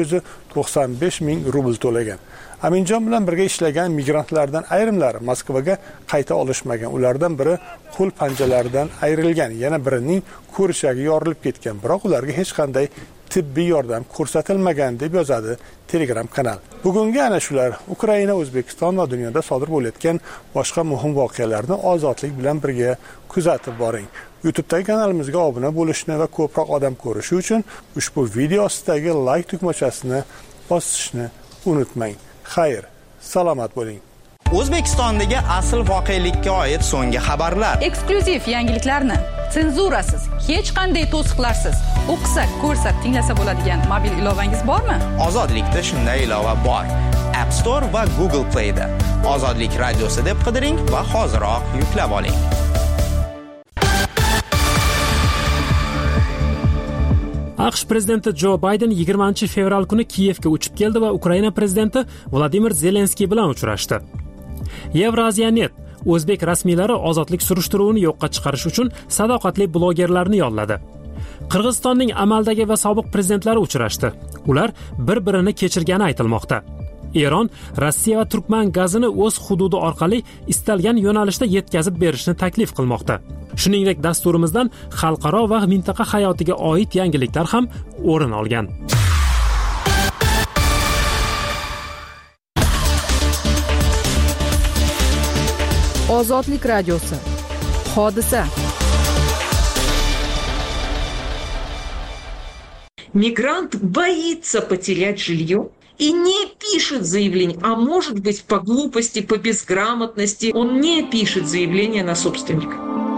595 ming rubl to'lagan. Aminjon bilan birga ishlagan migrantlardan ayrimlari Moskvaga qayta olishmagan. Ulardan biri qo'l panjalaridan ayrilgan, yana birining ko'rishagi yorilib ketgan, biroq ularga hech qanday tibbiy yordam ko'rsatilmagan deb yozadi Telegram kanal. Bugungi ana shular Ukraina, O'zbekiston va dunyoda sodir bo'layotgan boshqa muhim voqealarni ozodlik bilan birga kuzatib boring. YouTube'dagi kanalimizga obuna bo'lishni va ko'proq odam ko'rishi uchun ushbu video ostidagi like tugmachasini bosishni unutmang. Xayr, salomat bo'ling. O'zbekistondagi asl voqelikka oid so'nggi xabarlar, eksklyuziv yangiliklarni senzurasiz, hech qanday to'siqlarsiz o'qisa, ko'rsa, tinglasa bo'ladigan mobil ilovangiz bormi? Ozodlikda shunday ilova bor. App Store va Google Play da Ozodlik radiosi deb qidiring va hoziroq yuklab oling. AQSh prezidenti Jo Bayden 20-fevral kuni Kiyevga uchib keldi va Ukraina prezidenti Vladimir Zelenskiy bilan uchrashdi. Yevraziyanet o'zbek rasmiylari ozodlik surishtiruvini yo'qqa chiqarish uchun sadoqatli blogerlarni yolladi. Qirg'izistonning amaldagi va sobiq prezidentlari uchrashdi. Ular bir-birini kechirgani aytilmoqda. Eron Rossiya va Turkman gazini o'z hududi orqali istalgan yo'nalishda yetkazib berishni taklif qilmoqda. Shuningdek, dasturimizdan xalqaro va mintaqa hayotiga oid yangiliklar ham o'rin olgan. Ozodlik radiosi. Hodisa. Мигрант боится потерять жилье и не пишет заявление, а может быть по глупости, по безграмотности, он не пишет заявление на собственника.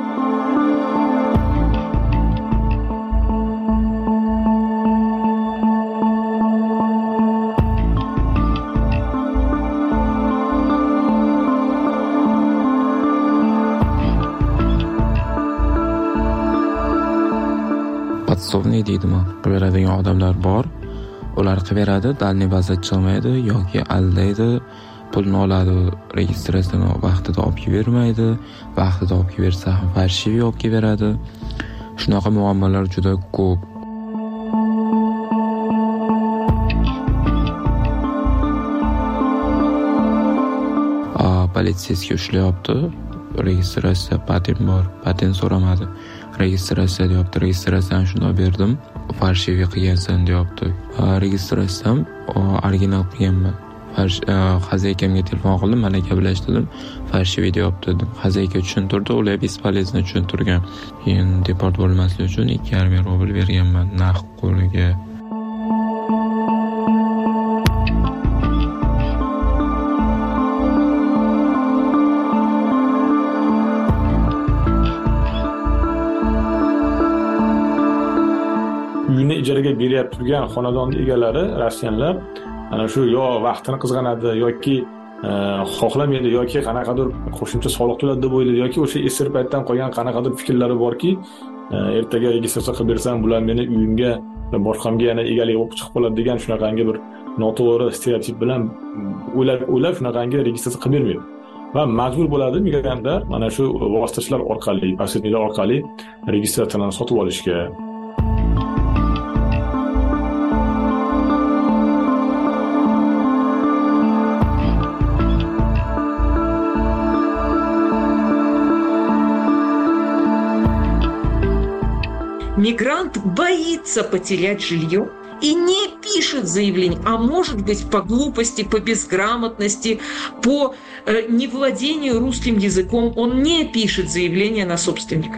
Podsovniy deydimi? Qilaveradigan odamlar bor. Ular qilaveradi, dalniy bazda chiqmaydi yoki aldaydi, pulni oladi, registratsiyani vaqtida olib bermaydi, vaqtida olib bersa ham farshiviy olib beradi. Shunaqa muammolar juda ko'p. Politsiyasiga ushlayapti. Registratsiya patent bor, patent so'ramadi. Registratsiya deyapti, registratsiyani shunday berdim, farshiviy qilgansan deyapti. Registratsiyam original qilganman. Xazaykamga telefon qildim, mana gaplashdim, farshiviy deyapti dedim. Xazayka tushuntirdi, ular bespolezno tushuntirgan. Keyin deport bo'lmaslik uchun 2,5 rubl berganman naqd qo'liga. Uyini ijaraga berib turgan xonadon egalari rossiyanlar ana shu yo vaqtini qizg'anadi yoki xohlamaydi yoki qanaqadir qo'shimcha soliq to'ladi deb o'ylaydi yoki o'sha esir paytdan qolgan qanaqadir fikrlari borki, ertaga registratsiya qilib bersam bular meni uyimga va boshqamga yana egalik bo'lib chiqib qoladi degan shunaqangi bir noto'g'ri stereotip bilan o'ylab shunaqangi registratsiya qilib bermaydi. Va majbur bo'ladi migrantlar mana shu vositachilar orqali, posredniklar orqali registratsiyani sotib olishga. Мигрант боится потерять жилье и не пишет заявление, а может быть по глупости, по безграмотности, по невладению русским языком, он не пишет заявление на собственника.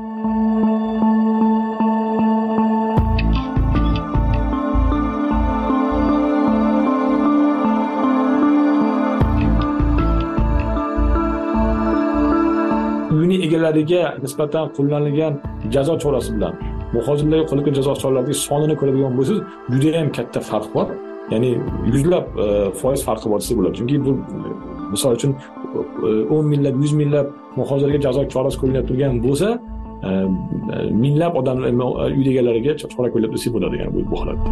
Uyini egalariga nisbatan qo'llanilgan jazo chorasi bilan muhojirlarga qo'llangan jazo choralarining sonini ko'radigan bo'lsangiz, juda ham katta farq bor. Ya'ni yuzlab foiz farqi bor desa bo'ladi. Chunki bu misol uchun 10 minglab, 100 minglab muhojirga jazo chorasi qo'llanib turgan bo'lsa, minglab odamlar uy egalariga chora qo'llab desa bo'ladi, ya'ni bu holatda.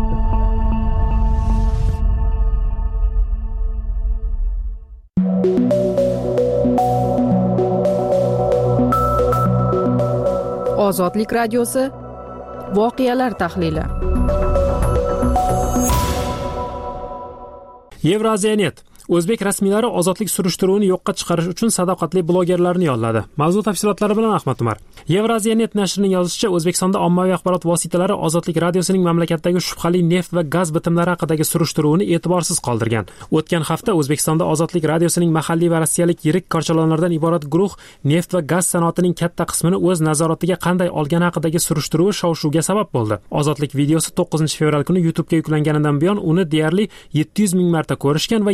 Ozodlik radiosi. Voqealar tahlili. Yevraziyanet o'zbek rasmiylari ozodlik surishtiruvini yo'qqa chiqarish uchun sadoqatli blogerlarni yolladi. Mavzu tafsilotlari bilan Ahmad Umar. Yevraziyanet nashrining yozishicha, O'zbekistonda ommaviy axborot vositalari Ozodlik radiosining mamlakatdagi shubhali neft va gaz bitimlari haqidagi surishtiruvini e'tiborsiz qoldirgan. O'tgan hafta O'zbekistonda Ozodlik radiosining mahalliy va rossiyalik yirik korchalonlardan iborat guruh neft va gaz sanoatining katta qismini o'z nazoratiga qanday olgani haqidagi surishtiruvi shov-shuvga sabab bo'ldi. Ozodlik videosi 9-fevral kuni YouTube'ga yuklanganidan buyon uni deyarli 700 ming marta ko'rishgan va 7 mingdan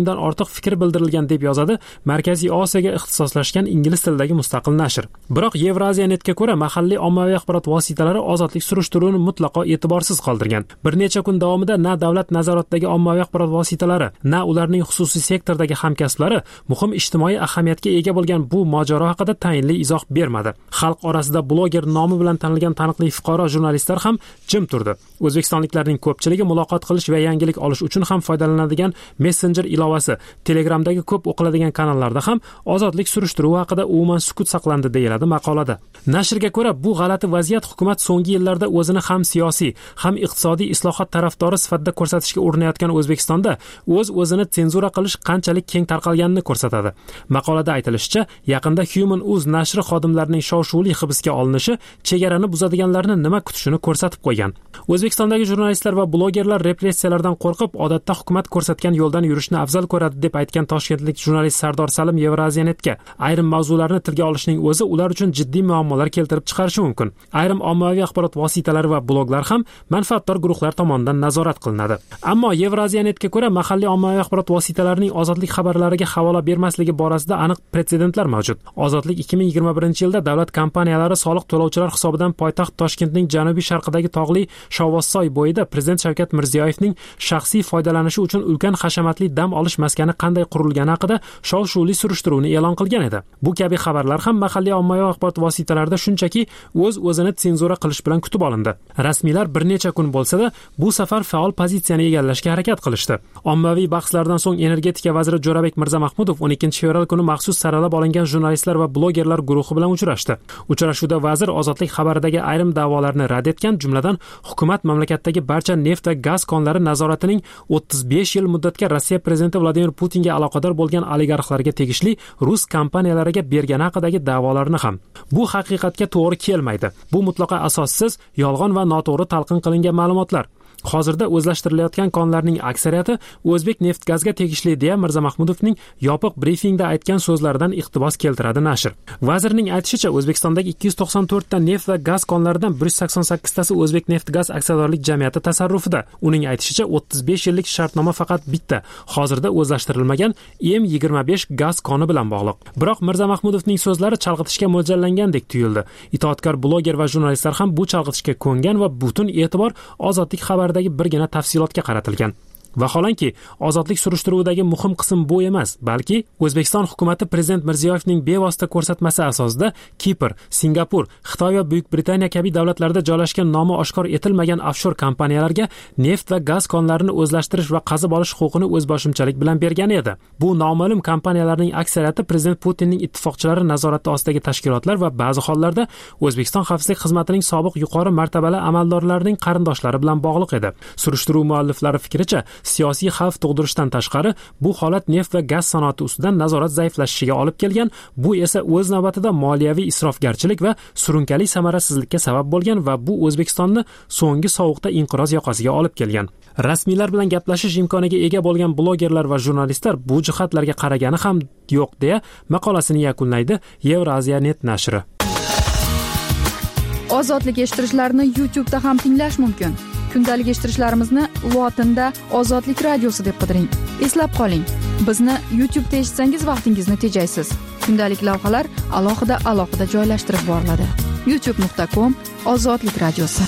milliondan ortiq fikr bildirilgan deb yozadi Markaziy Osiyoga ixtisoslashgan ingliz tilidagi mustaqil nashr. Biroq Euraziya.netga ko'ra mahalliy ommaviy axborot vositalari ozodlik surishtiruvini mutlaqo e'tiborsiz qoldirgan. Bir necha kun davomida na davlat nazoratidagi ommaviy axborot vositalari, na ularning xususiy sektordagi hamkasblari muhim ijtimoiy ahamiyatga ega bo'lgan bu mojaro haqida tayinli izoh bermadi. Xalq orasida bloger nomi bilan tanilgan taniqli fuqaro jurnalistlar ham jim turdi. O'zbekistonliklarning ko'pchiligi muloqot qilish va yangilik olish uchun ham foydalanadigan Messenger ilovasi, Telegramdagi ko'p o'qiladigan kanallarda ham ozodlik surishtiruvi haqida umuman sukut saqlandi deyiladi maqolada. Nashrga ko'ra, bu g'alati vaziyat hukumat so'nggi yillarda o'zini ham siyosiy, ham iqtisodiy islohot tarafdori sifatida ko'rsatishga urinayotgan O'zbekistonda o'zini senzura qilish qanchalik keng tarqalganini ko'rsatadi. Maqolada aytilishicha, yaqinda Human Uz nashri xodimlarining shov-shuvli hibsga olinishi chegarani buzadiganlarni nima kutishini ko'rsatib qo'ygan. O'zbekistondagi jurnalistlar va blogerlar repressiyalardan qo'rqib, odatda hukumat ko'rsatgan yo'ldan yurishni afzal ko'radi deb aytgan toshkentlik jurnalist Sardor Salim Euraziya.netga ayrim mavzularni tilga olishning o'zi ular uchun jiddiy muammolar keltirib chiqarishi mumkin. Ayrim ommaviy axborot vositalari va bloglar ham manfaatdor guruhlar tomonidan nazorat qilinadi. Ammo Euraziya.netga ko'ra mahalliy ommaviy axborot vositalarining ozodlik xabarlariga havola bermasligi borasida aniq pretsedentlar mavjud. Ozodlik 2021-yilda davlat kompaniyalari soliq to'lovchilar hisobidan poytaxt Toshkentning janubiy sharqidagi tog'li Shovvozsoy bo'yida Prezident Shavkat Mirziyoyevning shaxsiy foydalanishi uchun ulkan hashamatli dam olish maskani qanday qurilgani haqida shov-shuvli surishtiruvni e'lon qilgan edi. Bu kabi xabarlar ham mahalliy ommaviy axborot vositalarida shunchaki o'zini senzura qilish bilan kutib olindi. Rasmiylar bir necha kun bo'lsa-da, bu safar faol pozitsiyani egallashga harakat qilishdi. Ommaviy bahslardan so'ng energetika vaziri Jo'rabek Mirzamahmudov 12-fevral kuni maxsus saralab olingan jurnalistlar va blogerlar guruhi bilan uchrashdi. Uchrashuvda vazir ozodlik xabaridagi ayrim da'volarni rad etgan, jumladan hukumat mamlakatdagi barcha neft va gaz konlari nazoratining 35 yil muddatga Rossiya prezidenti Vladimir Putinga aloqador bo'lgan oligarxlarga tegishli rus kompaniyalariga bergani haqidagi da'volarni ham. Bu haqiqatga to'g'ri kelmaydi. Bu mutlaqo asossiz, yolg'on va noto'g'ri talqin qilingan ma'lumotlar. Hozirda o'zlashtirilayotgan konlarning aksariyati O'zbek neft gazga tegishli deya Mirzamahmudovning yopiq brifingda aytgan so'zlaridan iqtibos keltiradi nashr. Vazirning aytishicha, O'zbekistondagi 294 ta neft va gaz konlaridan 188 tasi O'zbek neft gaz aksiyadorlik jamiyati tasarrufida. Uning aytishicha, 35 yillik shartnoma faqat bitta, hozirda o'zlashtirilmagan M25 gaz koni bilan bog'liq. Biroq Mirzamahmudovning so'zlari chalg'itishga mo'ljallangandek tuyuldi. Itoatkor bloger va jurnalistlar ham bu chalg'itishga ko'ngan va butun e'tibor ozodlik xabaridagi birgina tafsilotga qaratilgan. Vaholanki, ozodlik surishtiruvidagi muhim qism bu emas, balki O'zbekiston hukumatı Prezident Mirziyoyevning bevosita ko'rsatmasi asosida Kipr, Singapur, Xitoy va Buyuk Britaniya kabi davlatlarda joylashgan nomi oshkor etilmagan offshor kompaniyalarga neft va gaz konlarini o'zlashtirish va qazib olish huquqini o'zboshimchalik bilan bergan edi. Bu noma'lum kompaniyalarning aksariyati Prezident Putinning ittifoqchilari nazorati ostidagi tashkilotlar va ba'zi hollarda O'zbekiston xavfsizlik xizmatining sobiq yuqori martabali amaldorlarining qarindoshlari bilan bog'liq edi. Surishtiruv mualliflari fikricha, siyosiy xavf tug'dirishdan tashqari, bu holat neft va gaz sanoati ustidan nazorat zaiflashishiga olib kelgan, bu esa o'z navbatida moliyaviy isrofgarchilik va surunkali samarasizlikka sabab bo'lgan va bu O'zbekistonni so'nggi sovuqda inqiroz yoqasiga olib kelgan. Rasmiylar bilan gaplashish imkoniga ega bo'lgan blogerlar va jurnalistlar bu jihatlarga qaragani ham yo'q deya maqolasini yakunlaydi Euraziya.net nashri. Ozodlik eshittirishlarni YouTube'da ham tinglash mumkin. Kundalik eshittirishlarimizni lotinda Ozodlik radiosi deb qidiring. Eslab qoling, bizni YouTube'da eshitsangiz vaqtingizni tejaysiz. Kundalik lavhalar alohida joylashtirib boriladi. youtube.com/Ozodlik radiosi.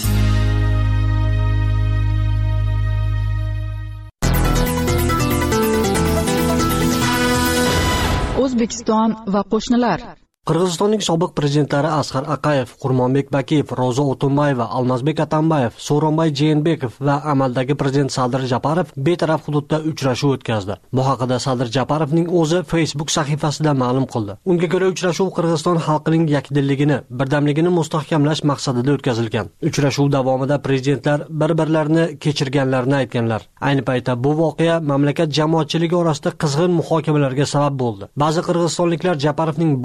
O'zbekiston va qo'shnilar. Qirg'izistonning sobiq prezidentlari Asqar Aqayev, Qurmonbek Bakiyev, Ro'za O'tunbayeva, Almazbek Atambayev, So'ronbay Jeenbekov va amaldagi prezident Sadir Japarov betaraf hududda uchrashuv o'tkazdi. Bu haqida Sadir Japarovning o'zi Facebook sahifasida ma'lum qildi. Unga ko'ra uchrashuv Qirg'iziston xalqining yakdilligini, birdamligini mustahkamlash maqsadida o'tkazilgan. Uchrashuv davomida prezidentlar bir-birlarini kechirganlarini aytganlar. Ayni paytda bu voqea mamlakat jamoatchiligi orasida qizg'in muhokamalarga sabab bo'ldi. Ba'zi qirg'izistonliklar Japarovning bu harakati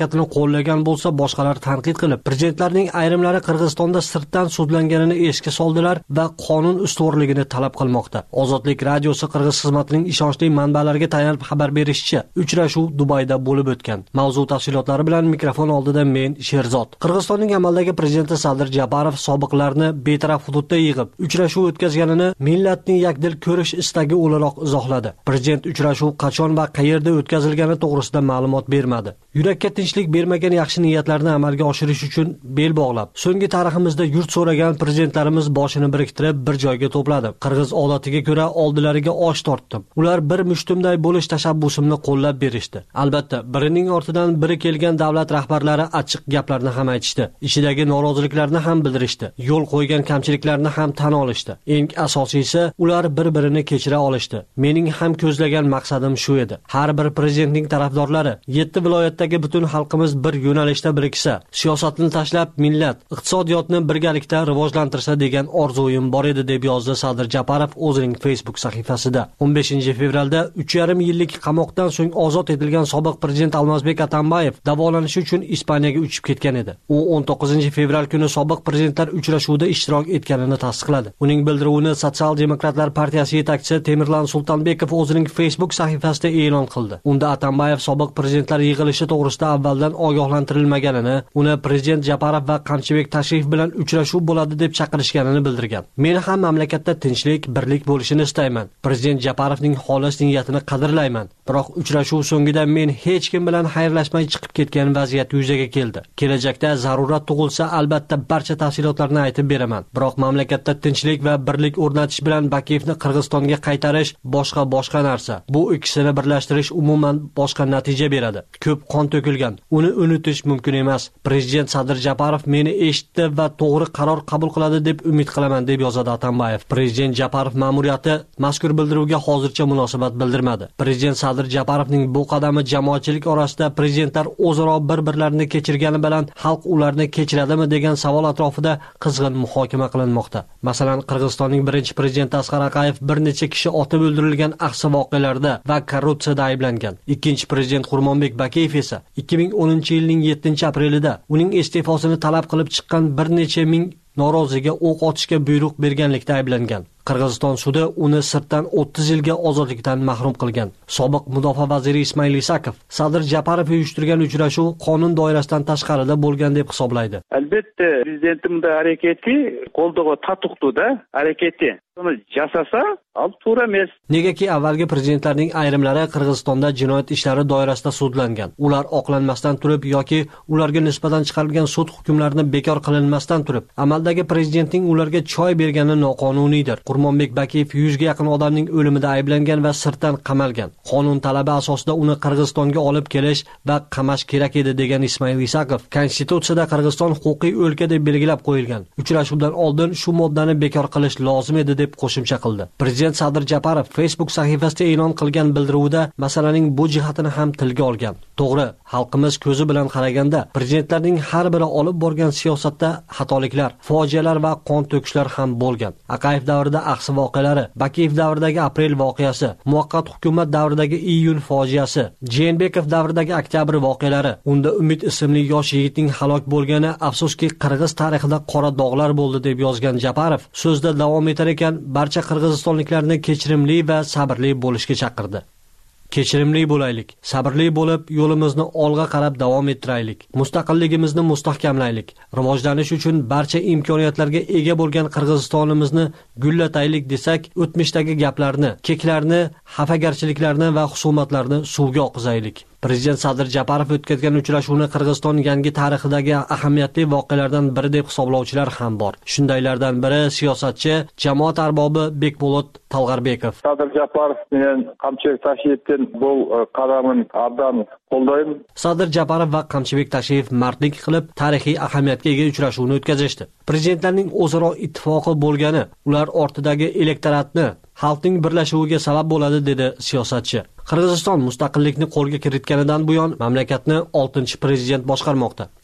harakatini qo'llagan bo'lsa, boshqalar tanqid qilib, prezidentlarning ayrimlari Qirg'izistonda sirtdan sudlanganini esga soldilar va qonun ustuvorligini talab qilmoqda. Ozodlik radiosi Qirg'iz xizmatining ishonchli manbalariga tayanib xabar berishicha, uchrashuv Dubayda bo'lib o'tgan. Mavzu tafsilotlari bilan mikrofon oldida men Sherzod. Qirg'izistonning amaldagi prezidenti Sadir Japarov sobiqlarni betaraf hududda yig'ib, uchrashuv o'tkazganini millatning yakdil ko'rish istagi o'laroq izohladi. Prezident uchrashuv qachon va qayerda o'tkazilgani to'g'risida ma'lumot bermadi. Yurakka tinchlik bermagan yaxshi niyatlarni amalga oshirish uchun bel bog'lab, so'nggi tariximizda yurt so'ragan prezidentlarimiz boshini biriktirib bir joyga to'pladi. Qirg'iz odatiga ko'ra oldilariga osh tortdim. Ular bir mushtumday bo'lish tashabbusimni qo'llab berishdi. Albatta, birining ortidan biri kelgan davlat rahbarlari achchiq gaplarni ham aytishdi. Ichidagi noroziliklarni ham bildirishdi. Yo'l qo'ygan kamchiliklarni ham tan olishdi. Eng asosiysi, ular bir-birini kechira olishdi. Mening ham ko'zlagan maqsadim shu edi. Har bir prezidentning tarafdorlari 7 viloyatdagi butun xalqimiz bir yo'nalishda biriksa, siyosatni tashlab millat, iqtisodiyotni birgalikda rivojlantirsa degan orzuim bor edi, deb yozdi Sadir Japarov o'zining Facebook sahifasida. 15-fevralda 3,5 yillik qamoqdan so'ng ozod etilgan sobiq prezident Almazbek Atambayev davolanish uchun Ispaniyaga uchib ketgan edi. U 19-fevral kuni sobiq prezidentlar uchrashuvida ishtirok etganini tasdiqladi. Uning bildiruvini Sotsial demokratlar partiyasi yetakchisi Temirlan Sultonbekov o'zining Facebook sahifasida e'lon qildi. Unda Atambayev sobiq prezidentlar yig'ilishi to'g'risida avvaldan ogohlantirilmaganini, uni prezident Japarov va Qamchibek tashrif bilan uchrashuv bo'ladi deb chaqirishganini bildirgan. Men ham mamlakatda tinchlik, birlik bo'lishini istayman. Prezident Japarovning xolis niyatini qadrlayman. Biroq uchrashuv so'ngida men hech kim bilan xayrlashmay chiqib ketgan vaziyat yuzaga keldi. Kelajakda zarurat tug'ilsa, albatta barcha tafsilotlarni aytib beraman. Biroq mamlakatda tinchlik va birlik o'rnatish bilan Bakiyevni Qirg'izistonga qaytarish boshqa narsa. Bu ikkisini birlashtirish umuman boshqa natija beradi. Ko'p qon to'kilgan. Uni unutish mumkin emas. Prezident Sadir Japarov meni eshitdi va to'g'ri qaror qabul qiladi deb umid qilaman, deb yozadi Atambayev. Prezident Japarov ma'muriyati mazkur bildiruvga hozircha munosabat bildirmadi. Prezident Sadir Japarovning bu qadami jamoatchilik orasida prezidentlar o'zaro bir-birlarini kechirgani bilan xalq ularni kechiradimi degan savol atrofida qizg'in muhokama qilinmoqda. Masalan, Qirg'izistonning birinchi prezidenti Asqar Aqayev bir necha kishi otib o'ldirilgan ahsi voqealarda va korrupsiyada ayblangan. Ikkinchi prezident Xurmonbek Bakiyev esa 2010-yilning 7-aprelida uning iste'fosini talab qilib chiqqan bir necha ming noroziga o'q otishga buyruq berganlikda ayblangan. Qirg'iziston sudi uni sirtdan 30 yilga ozodlikdan mahrum qilgan. Sobiq mudofaa vaziri Ismoil Isakov Sadir Japarov uyushtirgan uchrashuv qonun doirasidan tashqarida bo'lgan deb hisoblaydi. Albatta, prezidentimning harakati qo'ldoqqa tatuqdi-da, harakati. Buni jasasa, al to'g'ri emas. Negaki avvalgi prezidentlarning ayrimlari Qirg'izistonda jinoyat ishlari doirasida sudlangan. Ular oqlanmasdan turib yoki ularga nisbatan chiqarilgan sud hukmlarini bekor qilinmasdan turib, amaldagi prezidentning ularga choy bergani noqonuniydir. Xurmonbek Bakiyev 100 ga yaqin odamning o'limida ayblangan va sirtdan qamalgan. Qonun talabi asosida uni Qirg'izistonga olib kelish va qamash kerak edi, degan Ismoil Isakov. Konstitutsiyada Qirg'iziston huquqiy o'lka deb belgilab qo'yilgan. Uchrashuvdan oldin shu moddani bekor qilish lozim edi, deb qo'shimcha qildi. Prezident Sadir Japarov Facebook sahifasida e'lon qilgan bildiruvda masalaning bu jihatini ham tilga olgan. To'g'ri, xalqimiz ko'zi bilan qaraganda prezidentlarning har biri olib borgan siyosatda xatoliklar, fojialar va qon to'kishlar ham bo'lgan. Aqayev davrida ahsi voqealari, Bakiyev davridagi aprel voqeasi, muvaqqat hukumat davridagi iyun fojiasi, Jeenbekov davridagi oktyabr voqealari, unda Umid ismli yosh yigitning halok bo'lgani afsuski Qirg'iz tarixida qora dog'lar bo'ldi, deb yozgan Japarov so'zda davom etar ekan, barcha qirg'izistonliklarni kechirimli va sabrli bo'lishga chaqirdi. Kechirimli bo'laylik, sabrli bo'lib, yo'limizni olg'a qarab davom ettiraylik. Mustaqilligimizni mustahkamlaylik. Rivojlanish uchun barcha imkoniyatlarga ega bo'lgan Qirg'izistonimizni gullataylik desak, o'tmishdagi gaplarni, keklarni, xafagarchiliklarni va husumatlarni suvga oqizaylik. Prezident Sadir Japarov o'tkazgan uchrashuvni Qirg'iziston yangi tarixidagi ahamiyatli voqealardan biri deb hisoblovchilar ham bor. Shundaylardan biri siyosatchi, jamoat arbobi Bekbolot Talg'arbekov. Sadir Japarov bilan Qamchibek Tashiyevning bu qadamini abdan qo'llayman. Sadir Japarov va Qamchibek Tashiyev mardlik qilib tarixiy ahamiyatga ega uchrashuvni o'tkazishdi. Prezidentlarning o'zaro ittifoqi bo'lgani ular ortidagi elektoratni xalqning birlashuviga sabab bo'ladi, dedi siyosatchi. Qirg'iziston mustaqillikni qo'lga kiritganidan buyon mamlakatni 6-prezident boshqarmoqda.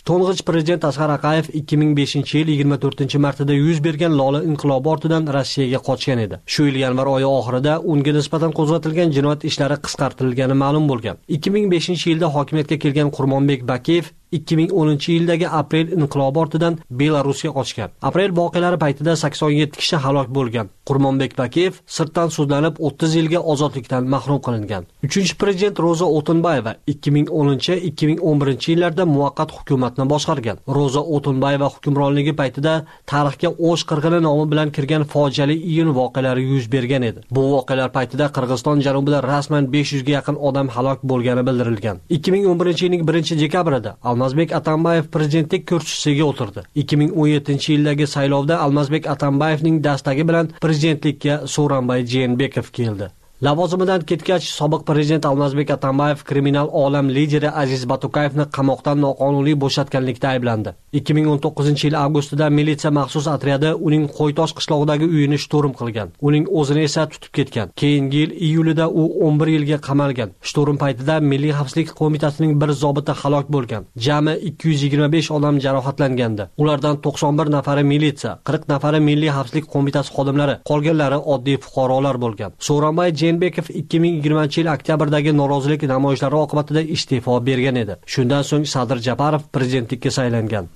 To'ng'ich prezident Asqar Aqayev 2005-yil 24-martda yuz bergan Lola inqilobi ortidan Rossiyaga qochgan edi. Shu yil yanvar oyi oxirida unga nisbatan qo'zg'atilgan jinoyat ishlari qisqartirilgani ma'lum bo'lgan. 2005-yilda hokimiyatga kelgan Qurmonbek Bakiyev 2010-yildagi aprel inqilobi ortidan Belarusga qochgan. Aprel voqealari paytida 87 kishi halok bo'lgan. Qurmonbek Bakiyev sirtdan sudlanib 30 yilga ozodlikdan mahrum qilingan. 3-prezident Roza O'tinbayeva 2010-2011-yillarda muvaqqat hukumatni boshqargan. Roza O'tinbayeva hukmronligi paytida tarixga O'sh qirg'ini nomi bilan kirgan fojiali iyun voqealari yuz bergan edi. Bu voqealar paytida Qirg'iziston janubida rasman 500 ga yaqin odam halok bo'lgani bildirilgan. 2011-yilning 1-dekabrida Almazbek Atambayev prezidentlik kursisiga o'tirdi. 2017-yildagi saylovda Almazbek Atambayevning dastagi bilan prezidentlikka Sooronbay Jeenbekov keldi. Lavozimidan ketgach, sobiq prezident Almazbek Atambayev kriminal olam lideri Aziz Batukayevni qamoqdan noqonuniy bo'shatganlikda ayblandi. 2019-yil avgustida militsiya maxsus otryadi uning Qo'ytosh qishlog'idagi uyini shturm qilgan. Uning o'zini esa tutib ketgan. Keyingi yil iyulida u 11 yilga qamalgan. Shturm paytida Milliy xavfsizlik qo'mitasining bir zobiti halok bo'lgan. Jami 225 odam jarohatlangandi. Ulardan 91 nafari militsiya, 40 nafari Milliy xavfsizlik qo'mitasi xodimlari, qolganlari oddiy fuqarolar bo'lgan. Sooronbay Jeenbekov 2020-yil oktyabrdagi norozilik namoyishlari oqibatida iste'fo bergan edi. Shundan so'ng Sadir Japarov prezidentlikka saylangan.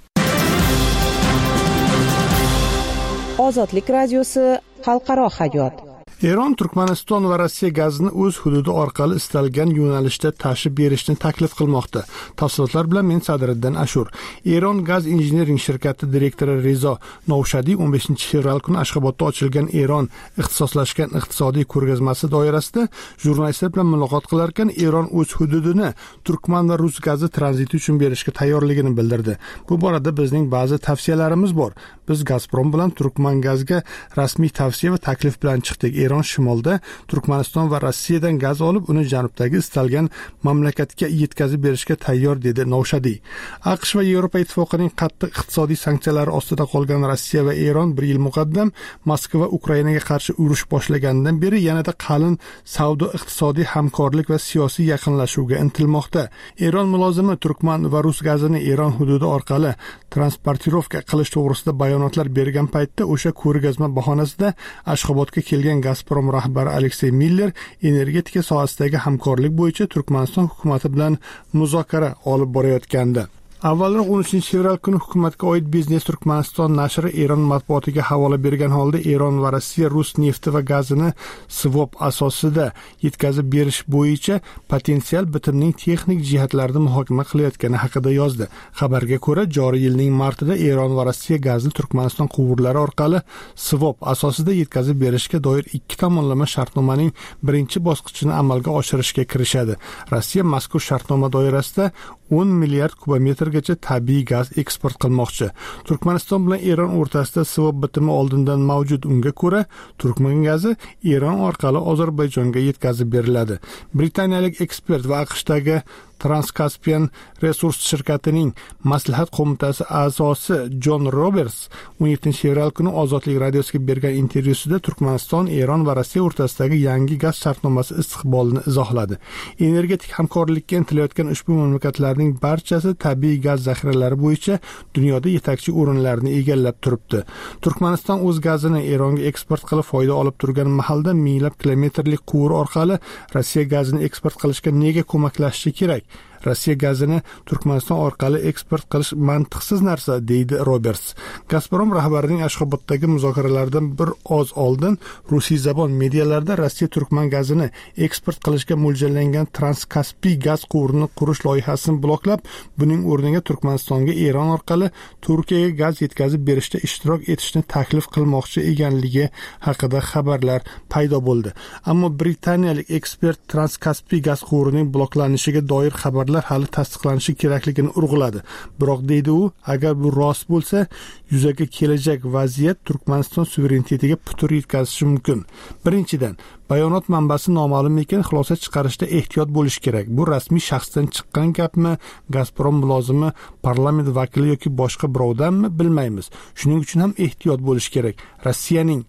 Ozodlik radiosi xalqaro hayot. Eron Turkmaniston va Rossiya gazini o'z hududi orqali istalgan yo'nalishda tashib berishni taklif qilmoqda. Tafsilotlar bilan men Sadriddin Ashur. Eron Gaz Engineering shirkati direktori Rezo Novshadiy 15-fevral kuni Ashxobodda ochilgan Eron ixtisoslashgan iqtisodiy ko'rgazmasi doirasida jurnalistlar bilan muloqot qilar ekan, Eron o'z hududini turkman va rus gazi tranziti uchun berishga tayyorligini bildirdi. Bu borada bizning ba'zi tavsiyalarimiz bor. Biz Gazprom bilan turkman gazga rasmiy tavsiya va taklif bilan chiqdik. Eron shimolda Turkmaniston va Rossiyadan gaz olib, uni janubdagi istalgan mamlakatga yetkazib berishga tayyor, dedi Novshadiy. AQSh va Yevropa ittifoqining qattiq iqtisodiy sanksiyalari ostida qolgan Rossiya va Eron bir yil muqaddam Moskva Ukrainaga qarshi urush boshlaganidan beri yanada qalin savdo, iqtisodiy hamkorlik va siyosiy yaqinlashuvga intilmoqda. Eron mulozimi turkman va rus gazini Eron hududi orqali transportirovka qilish to'g'risida bayonotlar bergan paytda o'sha ko'rgazma bahonasida Ashxobodga kelgan Gazprom rahbari Aleksey Miller energetika sohasidagi hamkorlik bo'yicha Turkmaniston hukumati bilan muzokara olib borayotgandi. Avvalroq 13-fevral kuni hukumatga oid Biznes Turkmaniston nashri Eron matbuotiga havola bergan holda Eron va Rossiya rus nefti va gazini swap asosida yetkazib berish bo'yicha potensial bitimning texnik jihatlarini muhokama qilayotgani haqida yozdi. Xabarga ko'ra, joriy yilning martida Eron va Rossiya gazni Turkmaniston quvurlari orqali swap asosida yetkazib berishga doir ikki tomonlama shartnomaning birinchi bosqichini amalga oshirishga kirishadi. Rossiya mazkur shartnoma doirasida 10 milliard kubometrgacha tabiiy gaz eksport qilmoqchi. Turkmaniston bilan Eron o'rtasida swap bitimi oldindan mavjud. Unga ko'ra, turkman gazi Eron orqali Ozarbayjonga yetkazib beriladi. Britaniyalik ekspert va AQShdagi Transkaspian Resurs shirkatining maslahat qo'mitasi a'zosi Jon Roberts 17-fevral kuni Ozodlik radiosiga bergan intervyusida Turkmaniston, Eron va Rossiya o'rtasidagi yangi gaz shartnomasi istiqbolini izohladi. Energetik hamkorlikka intilayotgan ushbu mamlakatlarning barchasi tabiiy gaz zaxiralari bo'yicha dunyoda yetakchi o'rinlarni egallab turibdi. Turkmaniston o'z gazini Eronga eksport qilib foyda olib turgan mahalda minglab kilometrlik quvur orqali Rossiya gazini eksport qilishga nega ko'maklashishi kerak? Rossiya gazini Turkmaniston orqali eksport qilish mantiqsiz narsa, deydi Roberts. Gazprom rahbarining Ashxoboddagi muzokaralardan bir oz oldin rusiy zabon medialarda Rossiya turkman gazini eksport qilishga mo'ljallangan Transkaspiy gaz quvurini qurish loyihasini bloklab, buning o'rniga Turkmanistonga Eron orqali Turkiyaga gaz yetkazib berishda ishtirok etishni taklif qilmoqchi ekanligi haqida xabarlar paydo bo'ldi. Ammo britaniyalik ekspert Transkaspiy gaz quvurining bloklanishiga doir xabar hali tasdiqlanishi kerakligini urg'uladi. Biroq deydi u, agar bu rost bo'lsa, yuzaga kelajak vaziyat Turkmaniston suverenitetiga putur yetkazishi mumkin. Birinchidan, bayonot manbasi noma'lum ekan, xulosa chiqarishda ehtiyot bo'lish kerak. Bu rasmiy shaxsdan chiqqan gapmi, Gazprom mulozimi, parlament vakili yoki boshqa birovdanmi bilmaymiz. Shuning uchun ham ehtiyot bo'lish kerak. Rossiyaning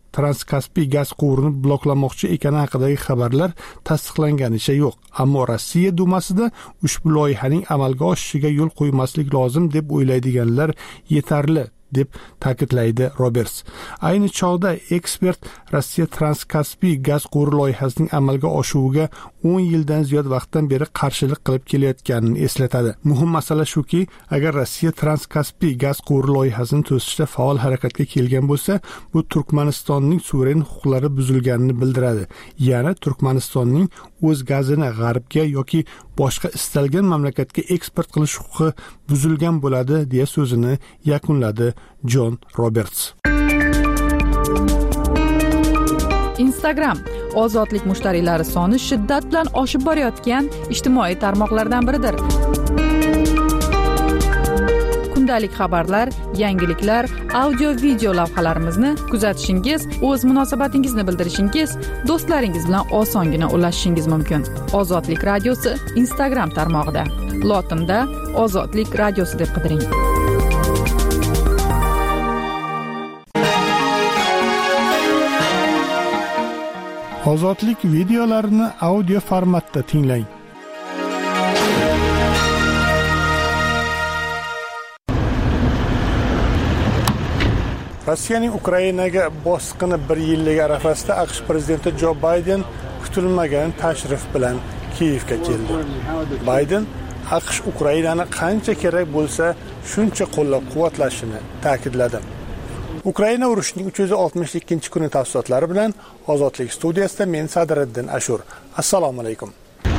Transkaspiy gaz quvurini bloklamoqchi ekani haqidagi xabarlar tasdiqlanganicha yo'q. Ammo Rossiya Dumasida ushbu loyihaning amalga oshishiga yo'l qo'ymaslik lozim deb o'ylaydiganlar yetarli deb ta'kidlaydi Roberts. Ayni chog'da ekspert Rossiya Transkaspiy gaz quvuri loyihasining amalga oshuviga 10 yildan ziyod vaqtdan beri qarshilik qilib kelayotganini eslatadi. Muhim masala shuki, agar Rossiya Transkaspiy gaz quvuri loyihasini to'sishda faol harakatga kelgan bo'lsa, bu Turkmanistonning suveren huquqlari buzilganini bildiradi. Ya'ni Turkmanistonning o'z gazini g'arbga yoki boshqa istalgan mamlakatga eksport qilish huquqi buzilgan bo'ladi, deya so'zini yakunladi Jon Roberts. Instagram ozodlik mushtariylari soni shiddat bilan oshib borayotgan ijtimoiy tarmoqlardan biridir. Kundalik xabarlar, yangiliklar, audio-video lavhalarimizni kuzatishingiz, o'z munosabatingizni bildirishingiz, do'stlaringiz bilan osongina ulashishingiz mumkin. Ozodlik radiosi Instagram tarmog'ida. Lotinda Ozodlik radiosi deb qidiring. Ozodlik videolarini audio formatda tinglang. Rossiyaning Ukrainaga bosqini 1 yillik arafasida AQSh prezidenti Jo Bayden kutilmagan tashrif bilan Kiyevga keldi. Bayden AQSh Ukrainani qancha kerak bo'lsa, shuncha qo'llab-quvvatlashini ta'kidladi. Ukraina urushining 362-kuni tafsilotlari bilan Ozodlik studiyasida men Sadriddin Ashur. Assalomu alaykum.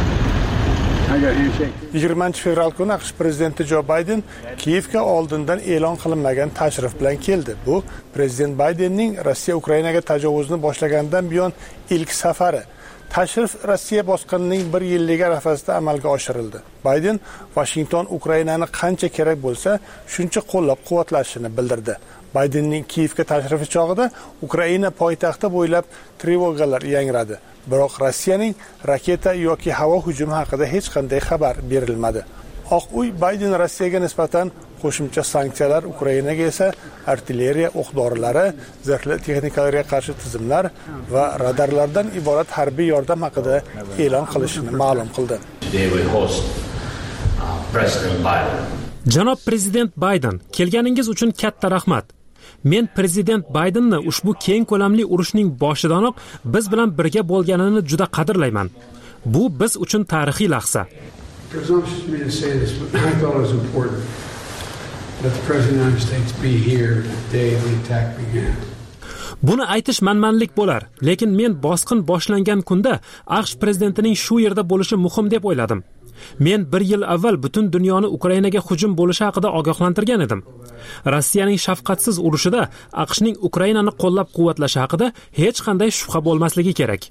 20 fevral kuni AQSh prezidenti Jo Bayden Kiyevga oldindan e'lon qilinmagan tashrif bilan keldi. Bu prezident Baydenning Rossiya Ukrainaga tajovuzni boshlagandan buyon ilk safari. Tashrif Rossiya bosqinining 1 yillik arafasida amalga oshirildi. Bayden Washington Ukrainani qancha kerak bo'lsa, shuncha qo'llab-quvvatlashini bildirdi. Baydenning Kiyevga tashrifi chog'ida Ukraina poytaxti bo'ylab trevogalar yangradi. Biroq Rossiyaning raketa yoki havo hujumi haqida hech qanday xabar berilmadi. Oq uy Bayden Rossiyaga nisbatan qo'shimcha sanksiyalar, Ukrainaga esa artilleriya o'q-dorilari, zirhli texnikalarga qarshi tizimlar va radarlardan iborat harbiy yordam haqida e'lon qilishini ma'lum qildi. Janob prezident Bayden, kelganingiz uchun katta rahmat. Men prezident Baydenni ushbu keng ko'lamli urushning boshidanoq biz bilan birga bo'lganini juda qadrlayman. Bu biz uchun tarixiy lahza. Buni aytish manmanlik bo'lar, lekin men bosqin boshlangan kunda AQSh prezidentining shu yerda bo'lishi muhim deb o'yladim. Men 1 yil avval butun dunyoni Ukrainaga hujum bo'lishi haqida ogohlantirgan edim. Rossiyaning shafqatsiz urushida AQShning Ukrainani qo'llab-quvvatlashi haqida hech qanday shubha bo'lmasligi kerak.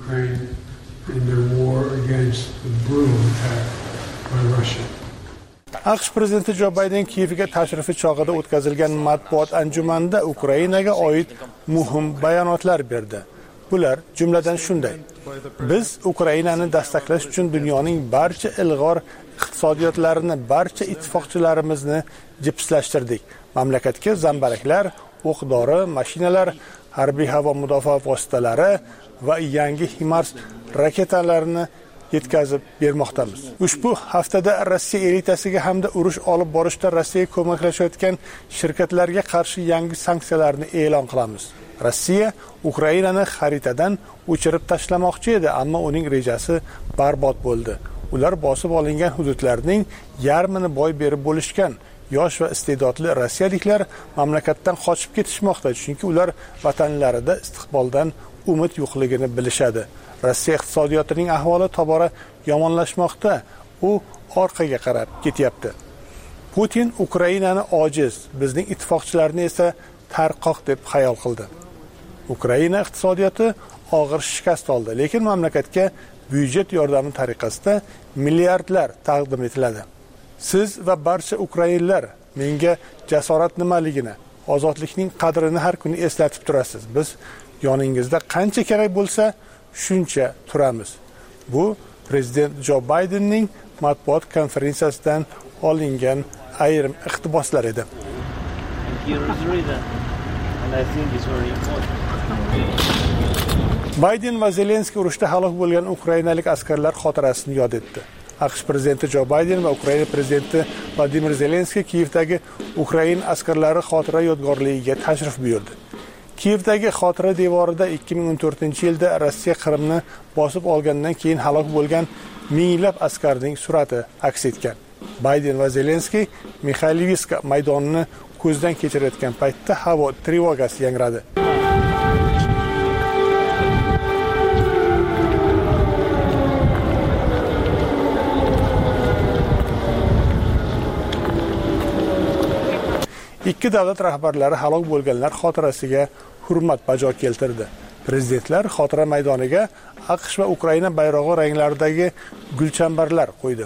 AQSh prezidenti Jo Bayden Kiyevga tashrifi chog'ida o'tkazilgan matbuot anjumanida Ukrainaga oid muhim bayonotlar berdi. Bular jumladan shunday: biz Ukrainani dastaqlash uchun dunyoning barcha ilg'or iqtisodiyotlarini, barcha ittifoqchilarimizni jipslashtirdik. Mamlakatga zambaraklar, o'q-dori, mashinalar, harbiy havo mudofaa vositalari va yangi HIMARS raketalarini yetkazib bermoqdamiz. Ushbu haftada Rossiya elitasiga hamda urush olib borishda Rossiyaga ko'maklashayotgan shirkatlarga qarshi yangi sanksiyalarni e'lon qilamiz. Rossiya Ukrainani xaritadan o'chirib tashlamoqchi edi, ammo uning rejasi barbod bo'ldi. Ular bosib olingan hududlarning yarmini boy berib bo'lishgan. Yosh va iste'dodli rossiyaliklar mamlakatdan qochib ketishmoqda, chunki ular vatanlarida istiqboldan umid yo'qligini bilishadi. Rossiya iqtisodiyotining ahvoli tobora yomonlashmoqda. U orqaga qarab ketyapti. Putin Ukrainani ojiz, bizning ittifoqchilarni esa tarqoq deb xayol qildi. Ukraina iqtisodiyoti og'ir shikast oldi, lekin mamlakatga byudjet yordami tariqasida milliardlar taqdim etiladi. Siz va barcha ukrainlar menga jasorat nimaligini, ozodlikning qadrini har kuni eslatib turasiz. Biz yoningizda qancha kerak bo'lsa, shuncha turamiz. Bu prezident Jo Baydenning matbuot konferensiyasidan olingan ayrim iqtiboslar edi. Bayden va Zelenskiy urushda halok bo'lgan ukrainalik askarlar xotirasini yod etdi. AQSh prezidenti Jo Bayden va Ukraina prezidenti Vladimir Zelenskiy Kiyevdagi Ukraina askarlari xotira yodgorligiga tashrif buyurdi. Kiyevdagi xotira devorida 2014-yilda Rossiya Qrimni bosib olgandan keyin halok bo'lgan minglab askarning surati aks etgan. Bayden va Zelenskiy Mikhailivska maydonini ko'zdan kechirayotgan paytda havo trevogasi yangradi. Ikki davlat rahbarlari halok bo'lganlar xotirasiga hurmat bajo keltirdi. Prezidentlar xotira maydoniga AQSh va Ukraina bayrog'i ranglaridagi gulchambarlar qo'ydi.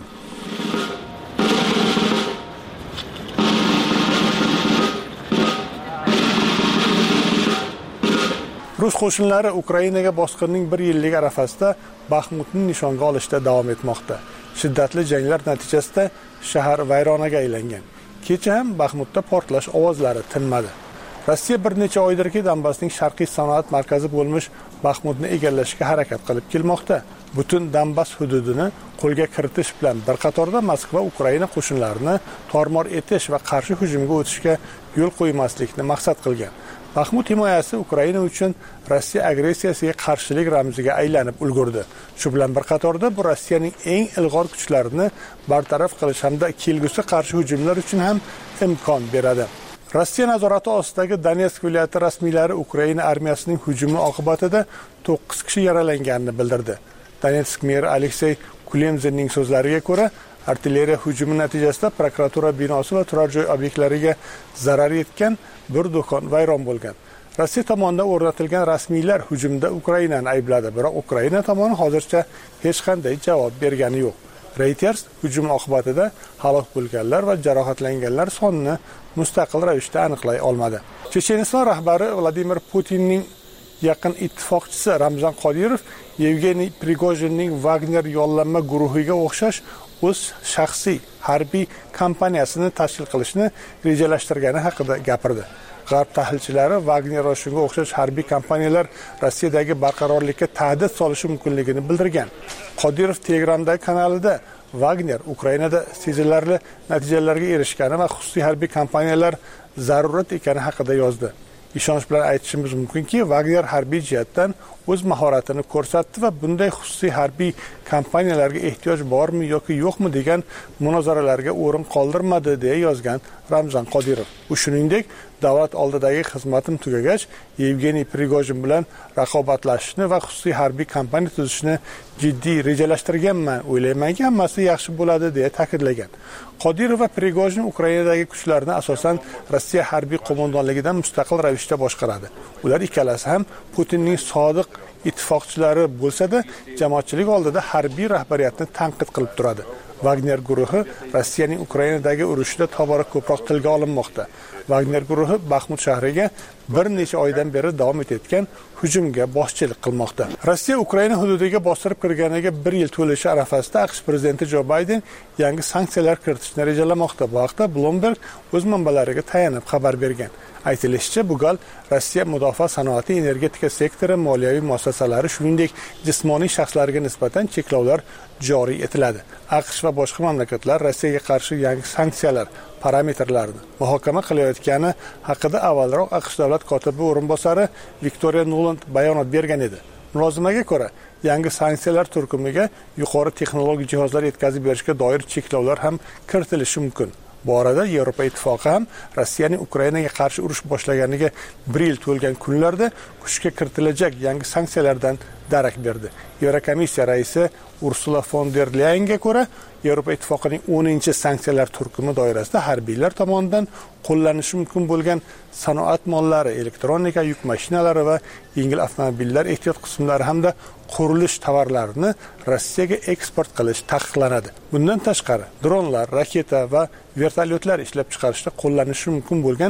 Rus qo'shinlari Ukrainaga bosqinning 1 yillik arafasida Baxmutni nishonga olishda davom etmoqda. Shiddatli janglar natijasida shahar vayronaga aylangan. Kecha ham Baxmutda portlash ovozlari tinmadi. Rossiya bir necha oydirki Donbassning sharqiy sanoat markazi bo'lmish Baxmutni egallashga harakat qilib kelmoqda. Butun Donbass hududini qo'lga kiritish bilan bir qatorda Moskva Ukraina qo'shinlarini tormor etish va qarshi hujumga o'tishga yo'l qo'ymaslikni maqsad qilgan. Baxmut himoyasi Ukraina uchun Rossiya agressiyasiga qarshilik ramziga aylanib ulgurdi. Shu bilan bir qatorda bu Rossiyaning eng ilg'or kuchlarini bartaraf qilish hamda kelgusi qarshi hujumlar uchun ham imkon beradi. Rossiya nazorati ostidagi Donetsk viloyati rasmiylari Ukraina armiyasining hujumi oqibatida 9 kishi yaralanganini bildirdi. Donetsk meri Aleksey Kulemzinning so'zlariga ko'ra, artilleriya hujumi natijasida prokuratura binosi va turar joy obyektlariga zarar yetgan, bir do'kon vayron bo'lgan. Rossiya tomonidan o'rnatilgan rasmiylar hujumda Ukrainani aybladi, biroq Ukraina tomoni hozircha hech qanday javob bergani yo'q. Reuters hujum oqibatida halok bo'lganlar va jarohatlanganlar sonini mustaqil ravishda aniqlay olmadi. Checheniston rahbari Vladimir Putinning yaqin ittifoqchisi Ramzan Qodirov Yevgeniy Prigojinning Wagner yollanma guruhiga o'xshash o'z shaxsiy harbiy kompaniyasini tashkil qilishni rejalashtirgani haqida gapirdi. G'arb tahlilchilari Wagner va shunga o'xshash harbiy kompaniyalar Rossiyadagi barqarorlikka tahdid solishi mumkinligini bildirgan. Qodirov Telegramdagi kanalida Wagner Ukrainada sezilarli natijalarga erishgani va xususiy harbiy kompaniyalar zarurat ekani haqida yozdi. Ishonch bilan aytishimiz mumkinki, Wagner harbiy jihatdan o'z mahoratini ko'rsatdi va bunday xususiy harbiy kompaniyalarga ehtiyoj bormi yoki yo'qmi degan munozaralarga o'rin qoldirmadi deya yozgan Ramzan Qodirov. U shuningdek, davlat oldidagi xizmatim tugagach, Yevgeniy Prigojin bilan raqobatlashishni va xususiy harbiy kompaniya tuzishni jiddiy rejalashtirganman, o'ylaymanki, hammasi yaxshi bo'ladi deya ta'kidlagan. Qodirov va Prigojin Ukrainadagi kuchlarni asosan Rossiya harbiy qo'mondonligidan mustaqil ravishda boshqaradi. Ular ikkalasi ham Putinning sodiq ittifoqchilari bo'lsa-da, jamoatchilik oldida harbiy rahbariyatni tanqid qilib turadi. Wagner guruhi Rossiyaning Ukrainadagi urushida tobora ko'proq tilga olinmoqda. Wagner guruhi Baxmut shahriga bir necha oydan beri davom etayotgan hujumga boshchilik qilmoqda. Rossiya Ukraina hududiga bostirib kirganiga 1 yil to'lishi arafasida AQSh prezidenti Jo Bayden yangi sanksiyalar kiritishni rejalamoqda. Bu haqda Bloomberg o'z manbalariga tayanib xabar bergan. Aytilishicha, bu gal Rossiya mudofaa sanoati, energetika sektori, moliyaviy muassasalari, shuningdek jismoniy shaxslarga nisbatan cheklovlar joriy etiladi. AQSh va boshqa mamlakatlar Rossiyaga qarshi yangi sanksiyalar parametrlarini muhokama qilayotgani haqida avvalroq AQSh davlat kotibi o'rinbosari Victoria Nuland bayonot bergan edi. Mulozimaga ko'ra, yangi sanksiyalar turkumiga yuqori texnologik jihozlar yetkazib berishga doir cheklovlar ham kiritilishi mumkin. Bu orada Yevropa ittifoqi ham Rossiyaning Ukrainaga qarshi urush boshlaganiga 1 yil to'lgan kunlarda kuchga kiritilajak yangi sanksiyalardan darak berdi. Yevrokomissiya raisi Ursula von der Leyenga ko'ra, Yevropa ittifoqining 10-sanksiyalar turkumi doirasida harbiylar tomonidan qo'llanishi mumkin bo'lgan sanoat mollari, elektronika, yuk mashinalari va yengil avtomobillar ehtiyot qismlari hamda qurilish tovarlarini Rossiyaga eksport qilish taqiqlanadi. Bundan tashqari, dronlar, raketa va vertolyotlar ishlab chiqarishda qo'llanishi mumkin bo'lgan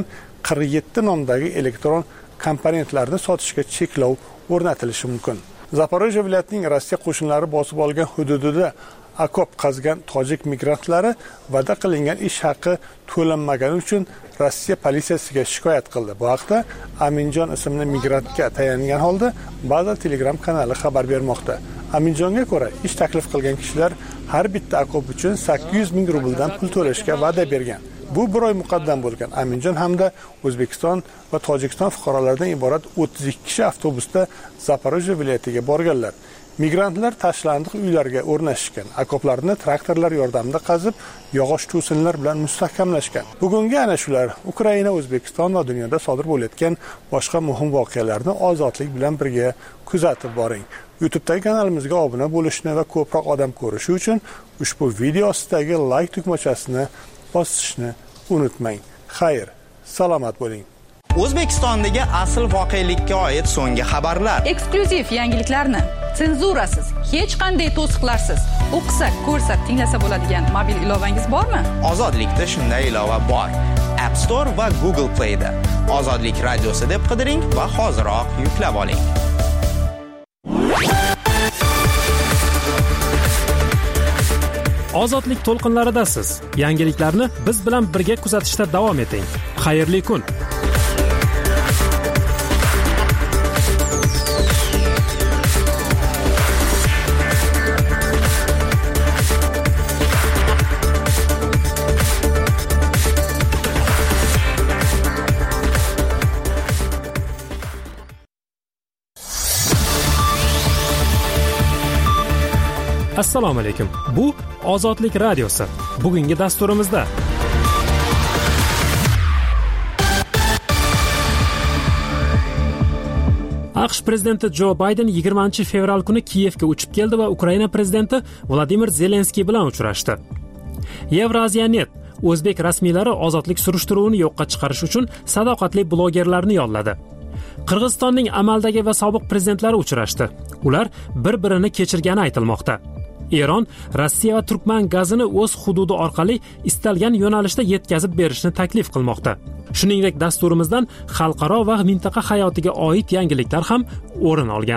47 nomdagi elektron komponentlarni sotishga cheklov o'rnatilishi mumkin. Zaporojye viloyatining Rossiya qo'shinlari bosib olgan hududida okop qazgan tojik migrantlari va'da qilingan ish haqi to'lanmagani uchun Rossiya politsiyasiga shikoyat qildi. Bu haqda Aminjon ismli migrantga tayangan holda Baza Telegram kanali xabar bermoqda. Aminjonga ko'ra, ish taklif qilgan kishilar har bitta okop uchun 800 ming rubldan pul to'lashga va'da bergan. Bu bir oy muqaddam bo'lgan. Aminjon hamda O'zbekiston va Tojikiston fuqarolaridan iborat 32 kishi avtobusda Zaporojye viloyatiga borganlar. Migrantlar tashlandiq uylarga o'rnashgan, okoplarni traktorlar yordamida qazib, yog'och to'sinlar bilan mustahkamlashgan. Bugungi ana shular Ukraina, O'zbekiston va dunyoda sodir bo'layotgan boshqa muhim voqealarni ozodlik bilan birga kuzatib boring. YouTube'dagi kanalimizga obuna bo'lishni va ko'proq odam ko'rishi uchun ushbu video ostidagi like tugmachasini bosishni unutmang. Xayr, salomat bo'ling. O'zbekistondagi asl voqelikka oid so'nggi xabarlar. Eksklyuziv yangiliklarni senzurasiz, hech qanday to'siqlarsiz o'qisa, ko'rsa, tinglasa bo'ladigan mobil ilovangiz bormi? Ozodlikda shunday ilova bor. App Store va Google Play da Ozodlik radiosi deb qidiring va hoziroq yuklab oling. Ozodlik to'lqinlaridasiz. Yangiliklarni biz bilan birga kuzatishda davom eting. Xayrli kun. Assalomu alaykum. Bu Ozodlik radiosi. Bugungi dasturimizda AQSh prezidenti Jo Bayden 20-fevral kuni Kiyevga uchib keldi va Ukraina prezidenti Vladimir Zelenskiy bilan uchrashdi. Yevraziyanet o'zbek rasmiylari ozodlik surishtiruvini yo'qqa chiqarish uchun sadoqatli blogerlarni yolladi. Qirg'izistonning amaldagi va sobiq prezidentlari uchrashdi. Ular bir-birini kechirgani aytilmoqda. Eron Rossiya va Turkman gazini o'z hududi orqali istalgan yo'nalishda yetkazib berishni taklif qilmoqda. Shuningdek, dasturimizdan xalqaro va mintaqa hayotiga oid yangiliklar ham o'rin olgan.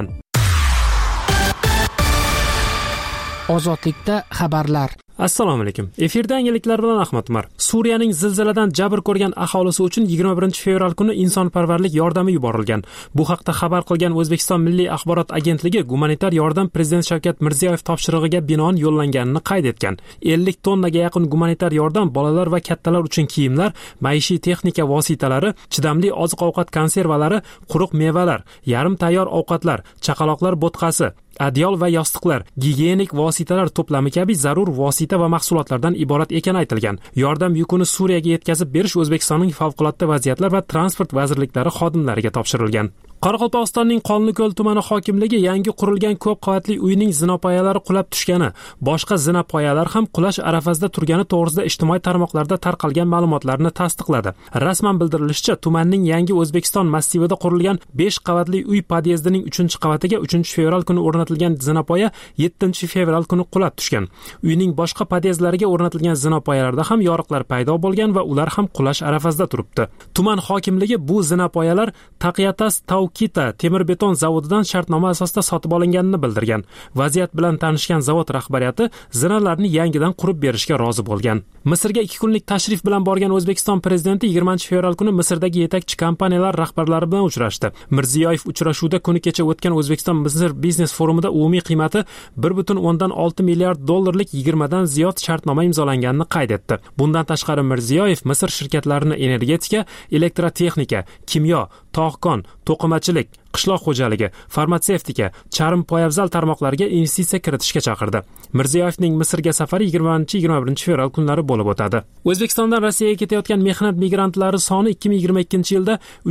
Ozodlikda xabarlar. Assalomu alaykum. Efirda yangiliklar bilan Ahmad Umar. Suriyaning zilziladan jabr ko'rgan aholisi uchun 21-fevral kuni insonparvarlik yordami yuborilgan. Bu haqda xabar qilgan O'zbekiston Milliy axborot agentligi gumanitar yordam Prezident Shavkat Mirziyoyev topshirig'iga binoan yo'llanganini qayd etgan. 50 tonnaga yaqin gumanitar yordam bolalar va kattalar uchun kiyimlar, maishiy texnika vositalari, chidamli oziq-ovqat konservalari, quruq mevalar, yarim tayyor ovqatlar, chaqaloqlar bo'tqasi, adyol va yostiqlar, gigiyenik vositalar to'plami kabi zarur vosita va mahsulotlardan iborat ekani aytilgan. Yordam yukini Suriyaga yetkazib berish O'zbekistonning favqulodda vaziyatlar va transport vazirliklari xodimlariga topshirilgan. Qoraqalpog'istonning Qonliko'l tumani hokimligi yangi qurilgan ko'p qavatli uyning zinapoyalari qulab tushgani, boshqa zinapoyalar ham qulash arafasida turgani to'g'risida ijtimoiy tarmoqlarda tarqalgan ma'lumotlarni tasdiqladi. Rasman bildirilishicha, tumanning yangi O'zbekiston massivida qurilgan 5 qavatli uy podyezdining 3-qavatiga 3-fevral kuni o'rnatilgan zinapoya 7-fevral kuni qulab tushgan. Uyning boshqa podyezdlariga o'rnatilgan zinapoyalarda ham yoriqlar paydo bo'lgan va ular ham qulash arafasida turibdi. Tuman hokimligi bu zinapoyalar Taqiyatas Kita temir beton zavodidan shartnoma asosida sotib olinganini bildirgan. Vaziyat bilan tanishgan zavod rahbariyati zinalarni yangidan qurib berishga rozi bo'lgan. Misrga 2 kunlik tashrif bilan borgan O'zbekiston prezidenti 20-fevral kuni Misrdagi yetakchi kompaniyalar rahbarlari bilan uchrashdi. Mirziyoyev uchrashuvda kuni kecha o'tgan O'zbekiston Misr biznes forumida umumiy qiymati 1.6 milliard dollarlik 20 dan ziyod shartnoma imzolanganini qayd etdi. Bundan tashqari Mirziyoyev Misr shirkatlarini energetika, elektrotexnika, kimyo, tog'kon, to'qimachilik, qishloq xo'jaligi, farmatsevtika, charm poyabzal tarmoqlariga investitsiya kiritishga chaqirdi. Mirziyoyevning Misrga safari 20-21-fevral kunlari bo'lib o'tadi. O'zbekistondan Rossiyaga ketayotgan mehnat migrantlari soni 2022-yilda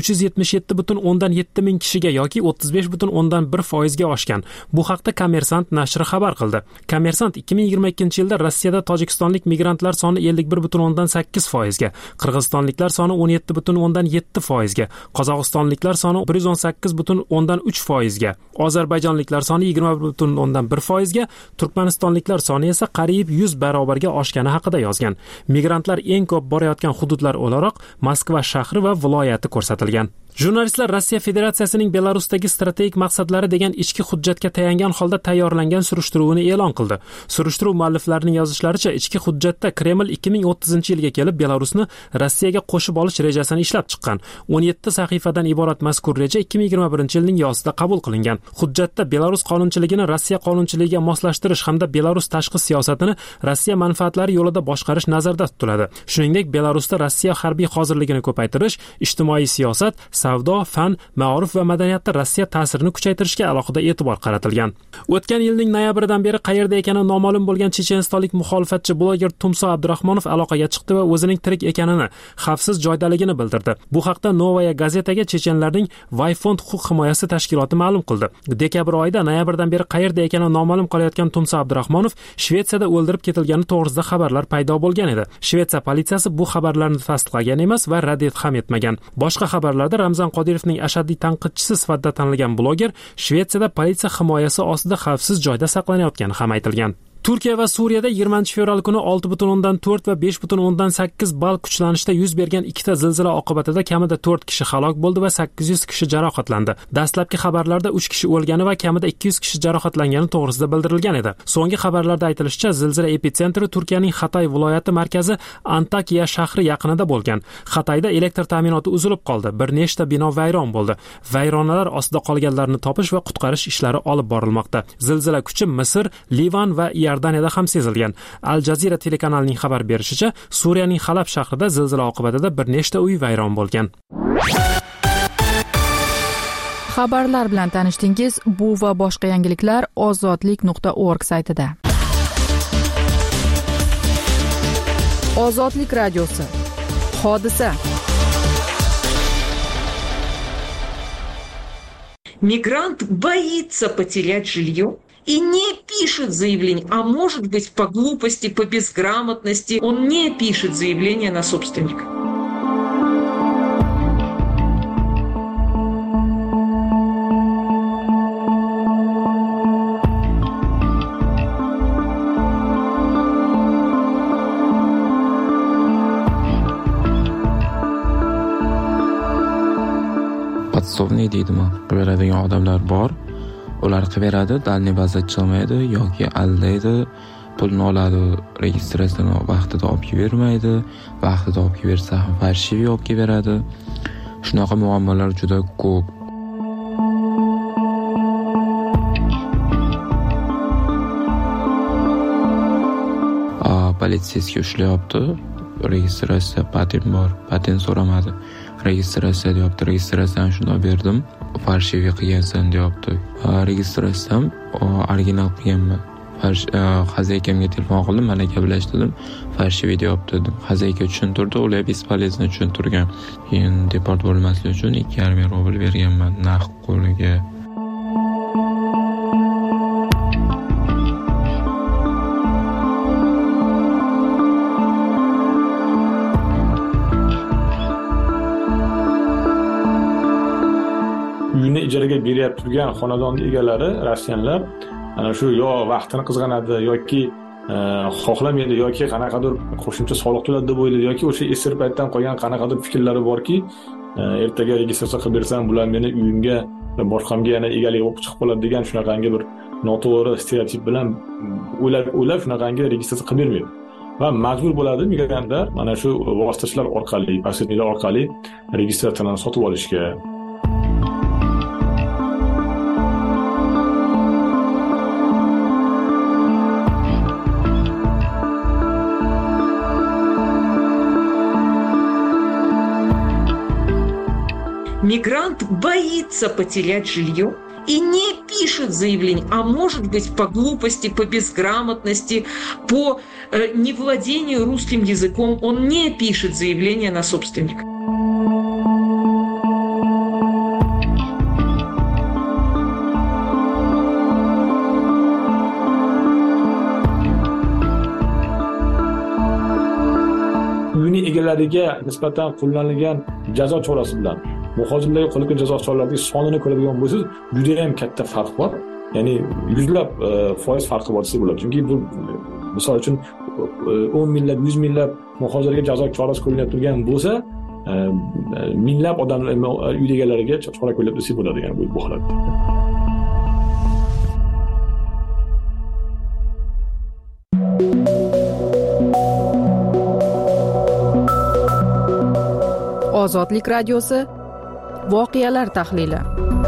377,7 ming kishiga yoki 35,1% ga oshgan. Bu haqda Kommersant nashri xabar qildi. Kommersant 2022-yilda Rossiyada tojikistonlik migrantlar soni 51,8% ga, qirg'izistonliklar soni 17,7% ga, qozog'istonliklar soni 118,3% ga, ozarbayjonliklar soni 20,1% ga, turkmanistonliklar soni esa qariyb 100 barobarga oshgani haqida yozgan. Migrantlar eng ko'p borayotgan hududlar o'laroq Moskva shahri va viloyati ko'rsatilgan. Jurnalistlar Rossiya Federatsiyasining Belarusdagi strategik maqsadlari degan ichki hujjatga tayangan holda tayyorlangan surishtiruvini e'lon qildi. Surishtiruv mualliflarining yozishlaricha, ichki hujjatda Kreml 2030-yilga kelib Belarusni Rossiyaga qo'shib olish rejasini ishlab chiqqan. 17 sahifadan iborat mazkur reja 2021-yilning yozida qabul qilingan. Hujjatda Belarus qonunchiligini Rossiya qonunchiligiga moslashtirish hamda Belarus tashqi siyosatini Rossiya manfaatlari yo'lida boshqarish nazarda tutiladi. Shuningdek, Belarusda Rossiya harbiy hozirligini ko'paytirish, ijtimoiy siyosat, savdo, fan, ma'rif va madaniyatda Rossiya ta'sirini kuchaytirishga alohida e'tibor qaratilgan. O'tgan yilning noyabridan beri qayerda ekani noma'lum bo'lgan chechenistonlik muxolifatchi bloger Tumso Abdurahmonov aloqaga chiqdi va o'zining tirik ekanini, xavfsiz joydaligini bildirdi. Bu haqda Novaya gazetaga chechenlarning Vayfond huquq himoyasi tashkiloti ma'lum qildi. Dekabr oyida noyabrdan beri qayerda ekani noma'lum qolayotgan Tumso Abdurahmonov Shvetsiyada o'ldirib ketilgani to'g'risida xabarlar paydo bo'lgan edi. Shvetsiya politsiyasi bu xabarlarni tasdiqlagan emas va rad ham etmagan. Boshqa xabarlarda Ramzan Qodirovning ashaddiy tanqidchisi sifatida tanilgan bloger Shvetsiyada politsiya himoyasi ostida xavfsiz joyda saqlanayotgani ham aytilgan. Turkiya va Suriyada 20-fevral kuni 6.4 va 5.8 ball kuchlanishda yuz bergan ikkita zilzila oqibatida kamida 4 kishi halok bo'ldi va 800 kishi jarohatlandi. Dastlabki xabarlarda 3 kishi o'lgani va kamida 200 kishi jarohatlangani to'g'risida bildirilgan edi. So'nggi xabarlarda aytilishicha, zilzila epitsentri Turkiyaning Xatay viloyati markazi Antakya shahri yaqinida bo'lgan. Xatayda elektr ta'minoti uzilib qoldi. Bir nechta bino vayron bo'ldi. Vayronalar ostida qolganlarni topish va qutqarish ishlari olib borilmoqda. Zilzila kuchi Misr, Livan va Iordaniyada ham sezilgan. Al Jazeera telekanalining xabar berishicha, Suriyaning Halab shahrida zilzila oqibatida bir nechta uy vayron bo'lgan. Xabarlar bilan tanishdingiz. Bu va boshqa yangiliklar ozodlik.org saytida. Ozodlik radiosi. Hodisa. Мигрант боится потерять жилье и не пишет заявление, а может быть по глупости, по безграмотности он не пишет заявление на собственника. Podsovniy deydimi? Beradigan odamlar bor. Ular qilaveradi, dalniy baza chiqmaydi yoki aldaydi, pulni oladi, registratsiyani vaqtida olib bermaydi, vaqtida olib bersa ham farshiviy olib beradi. Shunaqa muammolar juda ko'p. Politsiyasiga ushlayapti. Registratsiya patent bor, patent so'ramadi. Registratsiya deyapti, registratsiyani shunday berdim. Farshiviy qilgansan deyapti. Registratsiyam original qilganman. Xazaykamga telefon qildim, mana gaplashdim. Farshiviy deyapti dedim. Xazayka tushuntirdi, ular bespolezno tushuntirgan. Keyin deport bo'lmaslik uchun 2,5 rubl berganman naqd qo'liga. Uyini ijaraga beryapti turgan xonadon egalari, rossiyanlar, ana shu yo vaqtini qizg'anadi yoki xohlamaydi yoki qanaqadir qo'shimcha soliq to'ladi deb o'ylaydi yoki o'sha esir paytdan qolgan qanaqadir fikrlari borki, ertaga registratsiya qilib bersam, bular meni uyimga va boshqamga yana egalik bo'lib chiqib qoladi degan shunaqangi bir noto'g'ri stereotip bilan o'ylab shunaqangi registratsiya qilib bermaydi. Va majbur bo'ladi migrantlar mana shu vositachilar orqali, posredniklar orqali registratsiyani sotib olishga. Мигрант боится потерять жилье и не пишет заявление, а может быть по глупости, по безграмотности, по невладению русским языком он не пишет заявление на собственника. Uyini egalariga nisbatan qo'llanilgan jazo chorasi bilan muhojirlarga qo'llangan jazo choralarining sonini ko'radigan bo'lsangiz, juda ham katta farq bor. Ya'ni yuzlab foiz farqi bor desa bo'ladi. Chunki bu misol uchun 10 minglab, 100 minglab muhojirlarga jazo chorasi qo'llanib turgan bo'lsa, minglab odamlar uy egalariga chorak o'ylab desak bo'ladi, ya'ni bu holatda. Ozodlik radiosi voqealar tahlili.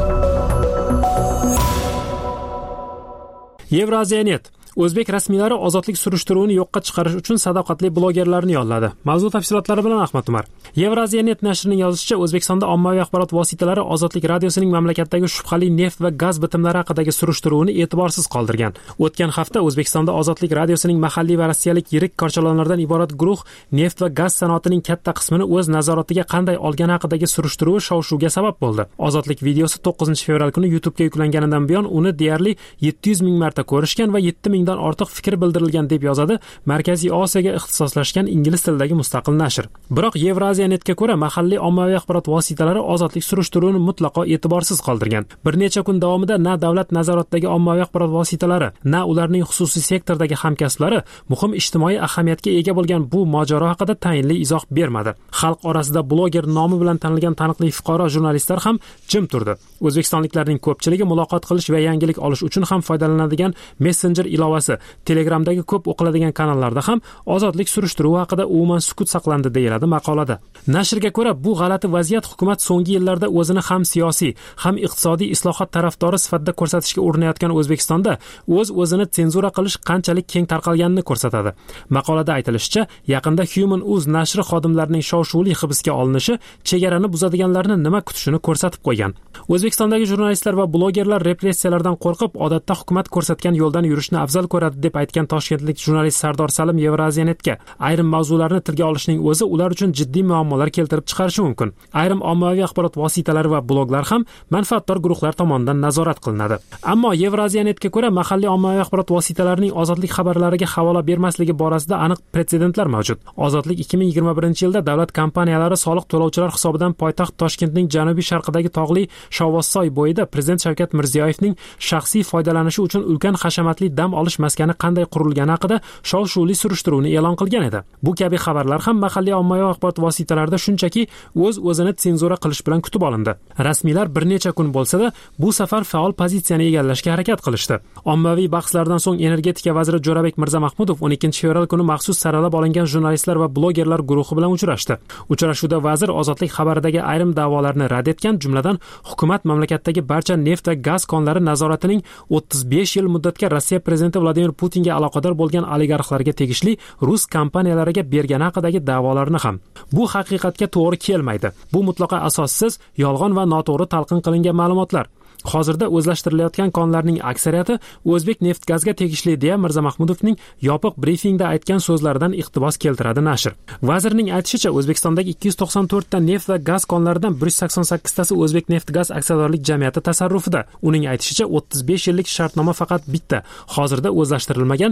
Yevroziyanet o'zbek rasmiylari ozodlik surishtiruvini yo'qqa chiqarish uchun sadoqatli blogerlarni yolladi. Mavzu tafsilotlari bilan Ahmad Umar. Yevroziyanet nashrining yozishicha, O'zbekistonda ommaviy axborot vositalari Ozodlik radiosining mamlakatdagi shubhali neft va gaz bitimlari haqidagi surishtiruvini e'tiborsiz qoldirgan. O'tgan hafta O'zbekistonda Ozodlik radiosining mahalliy va rossiyalik yirik korchalonlardan iborat guruh neft va gaz sanoatining katta qismini o'z nazoratiga qanday olgani haqidagi surishtiruvi shov-shuvga sabab bo'ldi. Ozodlik videosi 9-fevral kuni YouTube ga yuklanganidan buyon uni deyarli 700 ming marta ko'rishgan va 7 mingdan ortiq fikr bildirilgan deb yozadi Markaziy Osiyoga ixtisoslashgan ingliz tilidagi mustaqil nashr. Biroq Yevroziyanetga ko'ra, mahalliy ommaviy axborot vositalari ozodlik surishtiruvini mutlaqo e'tiborsiz qoldirgan. Bir necha kun davomida na davlat nazoratidagi ommaviy axborot vositalari, na ularning xususiy sektordagi hamkasblari muhim ijtimoiy ahamiyatga ega bo'lgan bu mojaro haqida tayinli izoh bermadi. Xalq orasida bloger nomi bilan tanilgan taniqli fuqaro jurnalistlar ham jim turdi. O'zbekistonliklarning ko'pchiligi muloqot qilish va yangilik olish uchun ham foydalanadigan Messenger ilovasi, Telegramdagi ko'p o'qiladigan kanallarda ham ozodlik surishtiruvi haqida umuman sukut saqlandi deyiladi maqolada. Nashrga ko'ra, bu g'alati vaziyat hukumat so'nggi yillarda o'zini ham siyosiy, ham iqtisodiy islohot tarafdori sifatida ko'rsatishga urinayotgan O'zbekistonda o'zini senzura qilish qanchalik keng tarqalganini ko'rsatadi. Maqolada aytilishicha, yaqinda Human Uz nashri xodimlarining shov-shuvli hibsga olinishi chegarani buzadiganlarni nima kutishini ko'rsatib qo'ygan. O'zbekistondagi jurnalistlar va blogerlar repressiyalardan qo'rqib, odatda hukumat ko'rsatgan yo'ldan yurishni afzal ko'radi deb aytgan toshkentlik jurnalist Sardor Salim Yevroziyanetga ayrim mavzularni tilga olishning o'zi ular uchun jiddiy muammolar keltirib chiqarishi mumkin. Ayrim ommaviy axborot vositalari va bloglar ham manfaatdor guruhlar tomonidan nazorat qilinadi. Ammo Yevroziyanetga ko'ra, mahalliy ommaviy axborot vositalarining ozodlik xabarlariga havola bermasligi borasida aniq pretsedentlar mavjud. Ozodlik 2021-yilda davlat kompaniyalari soliq to'lovchilar hisobidan poytaxt Toshkentning janubiy sharqidagi tog'li Shovvozsoy bo'yida Prezident Shavkat Mirziyoyevning shaxsiy foydalanishi uchun ulkan hashamatli dam olish maskani qanday qurilgani haqida shov-shuvli surishtiruvni e'lon qilgan edi. Bu kabi xabarlar ham mahalliy ommaviy axborot vositalarida shunchaki o'zini senzura qilish bilan kutib olindi. Rasmiylar bir necha kun bo'lsa-da, bu safar faol pozitsiyani egallashga harakat qilishdi. Ommaviy bahslardan so'ng energetika vaziri Jo'rabek Mirzamahmudov 12-fevral kuni maxsus saralab olingan jurnalistlar va blogerlar guruhi bilan uchrashdi. Uchrashuvda vazir ozodlik xabaridagi ayrim da'volarni rad etgan, jumladan hukumat mamlakatdagi barcha neft va gaz konlari nazoratining 35 yil muddatga Rossiya prezidenti Vladimir Putinga aloqador bo'lgan oligarxlarga tegishli rus kompaniyalariga bergani haqidagi da'volarni ham. Bu haqiqatga to'g'ri kelmaydi. Bu mutlaqo asossiz, yolg'on va noto'g'ri talqin qilingan ma'lumotlar. Hozirda o'zlashtirilayotgan konlarning aksariyati o'zbek neft gazga tegishli deya Mirzamahmudovning yopiq brifingda aytgan so'zlaridan iqtibos keltiradi nashr. Vazirning aytishicha, O'zbekistondagi 294 ta neft va gaz konlaridan 188 tasi O'zbek neft gaz aksiyadorlik jamiyati tasarrufida. Uning aytishicha, 35 yillik shartnoma faqat bitta, hozirda o'zlashtirilmagan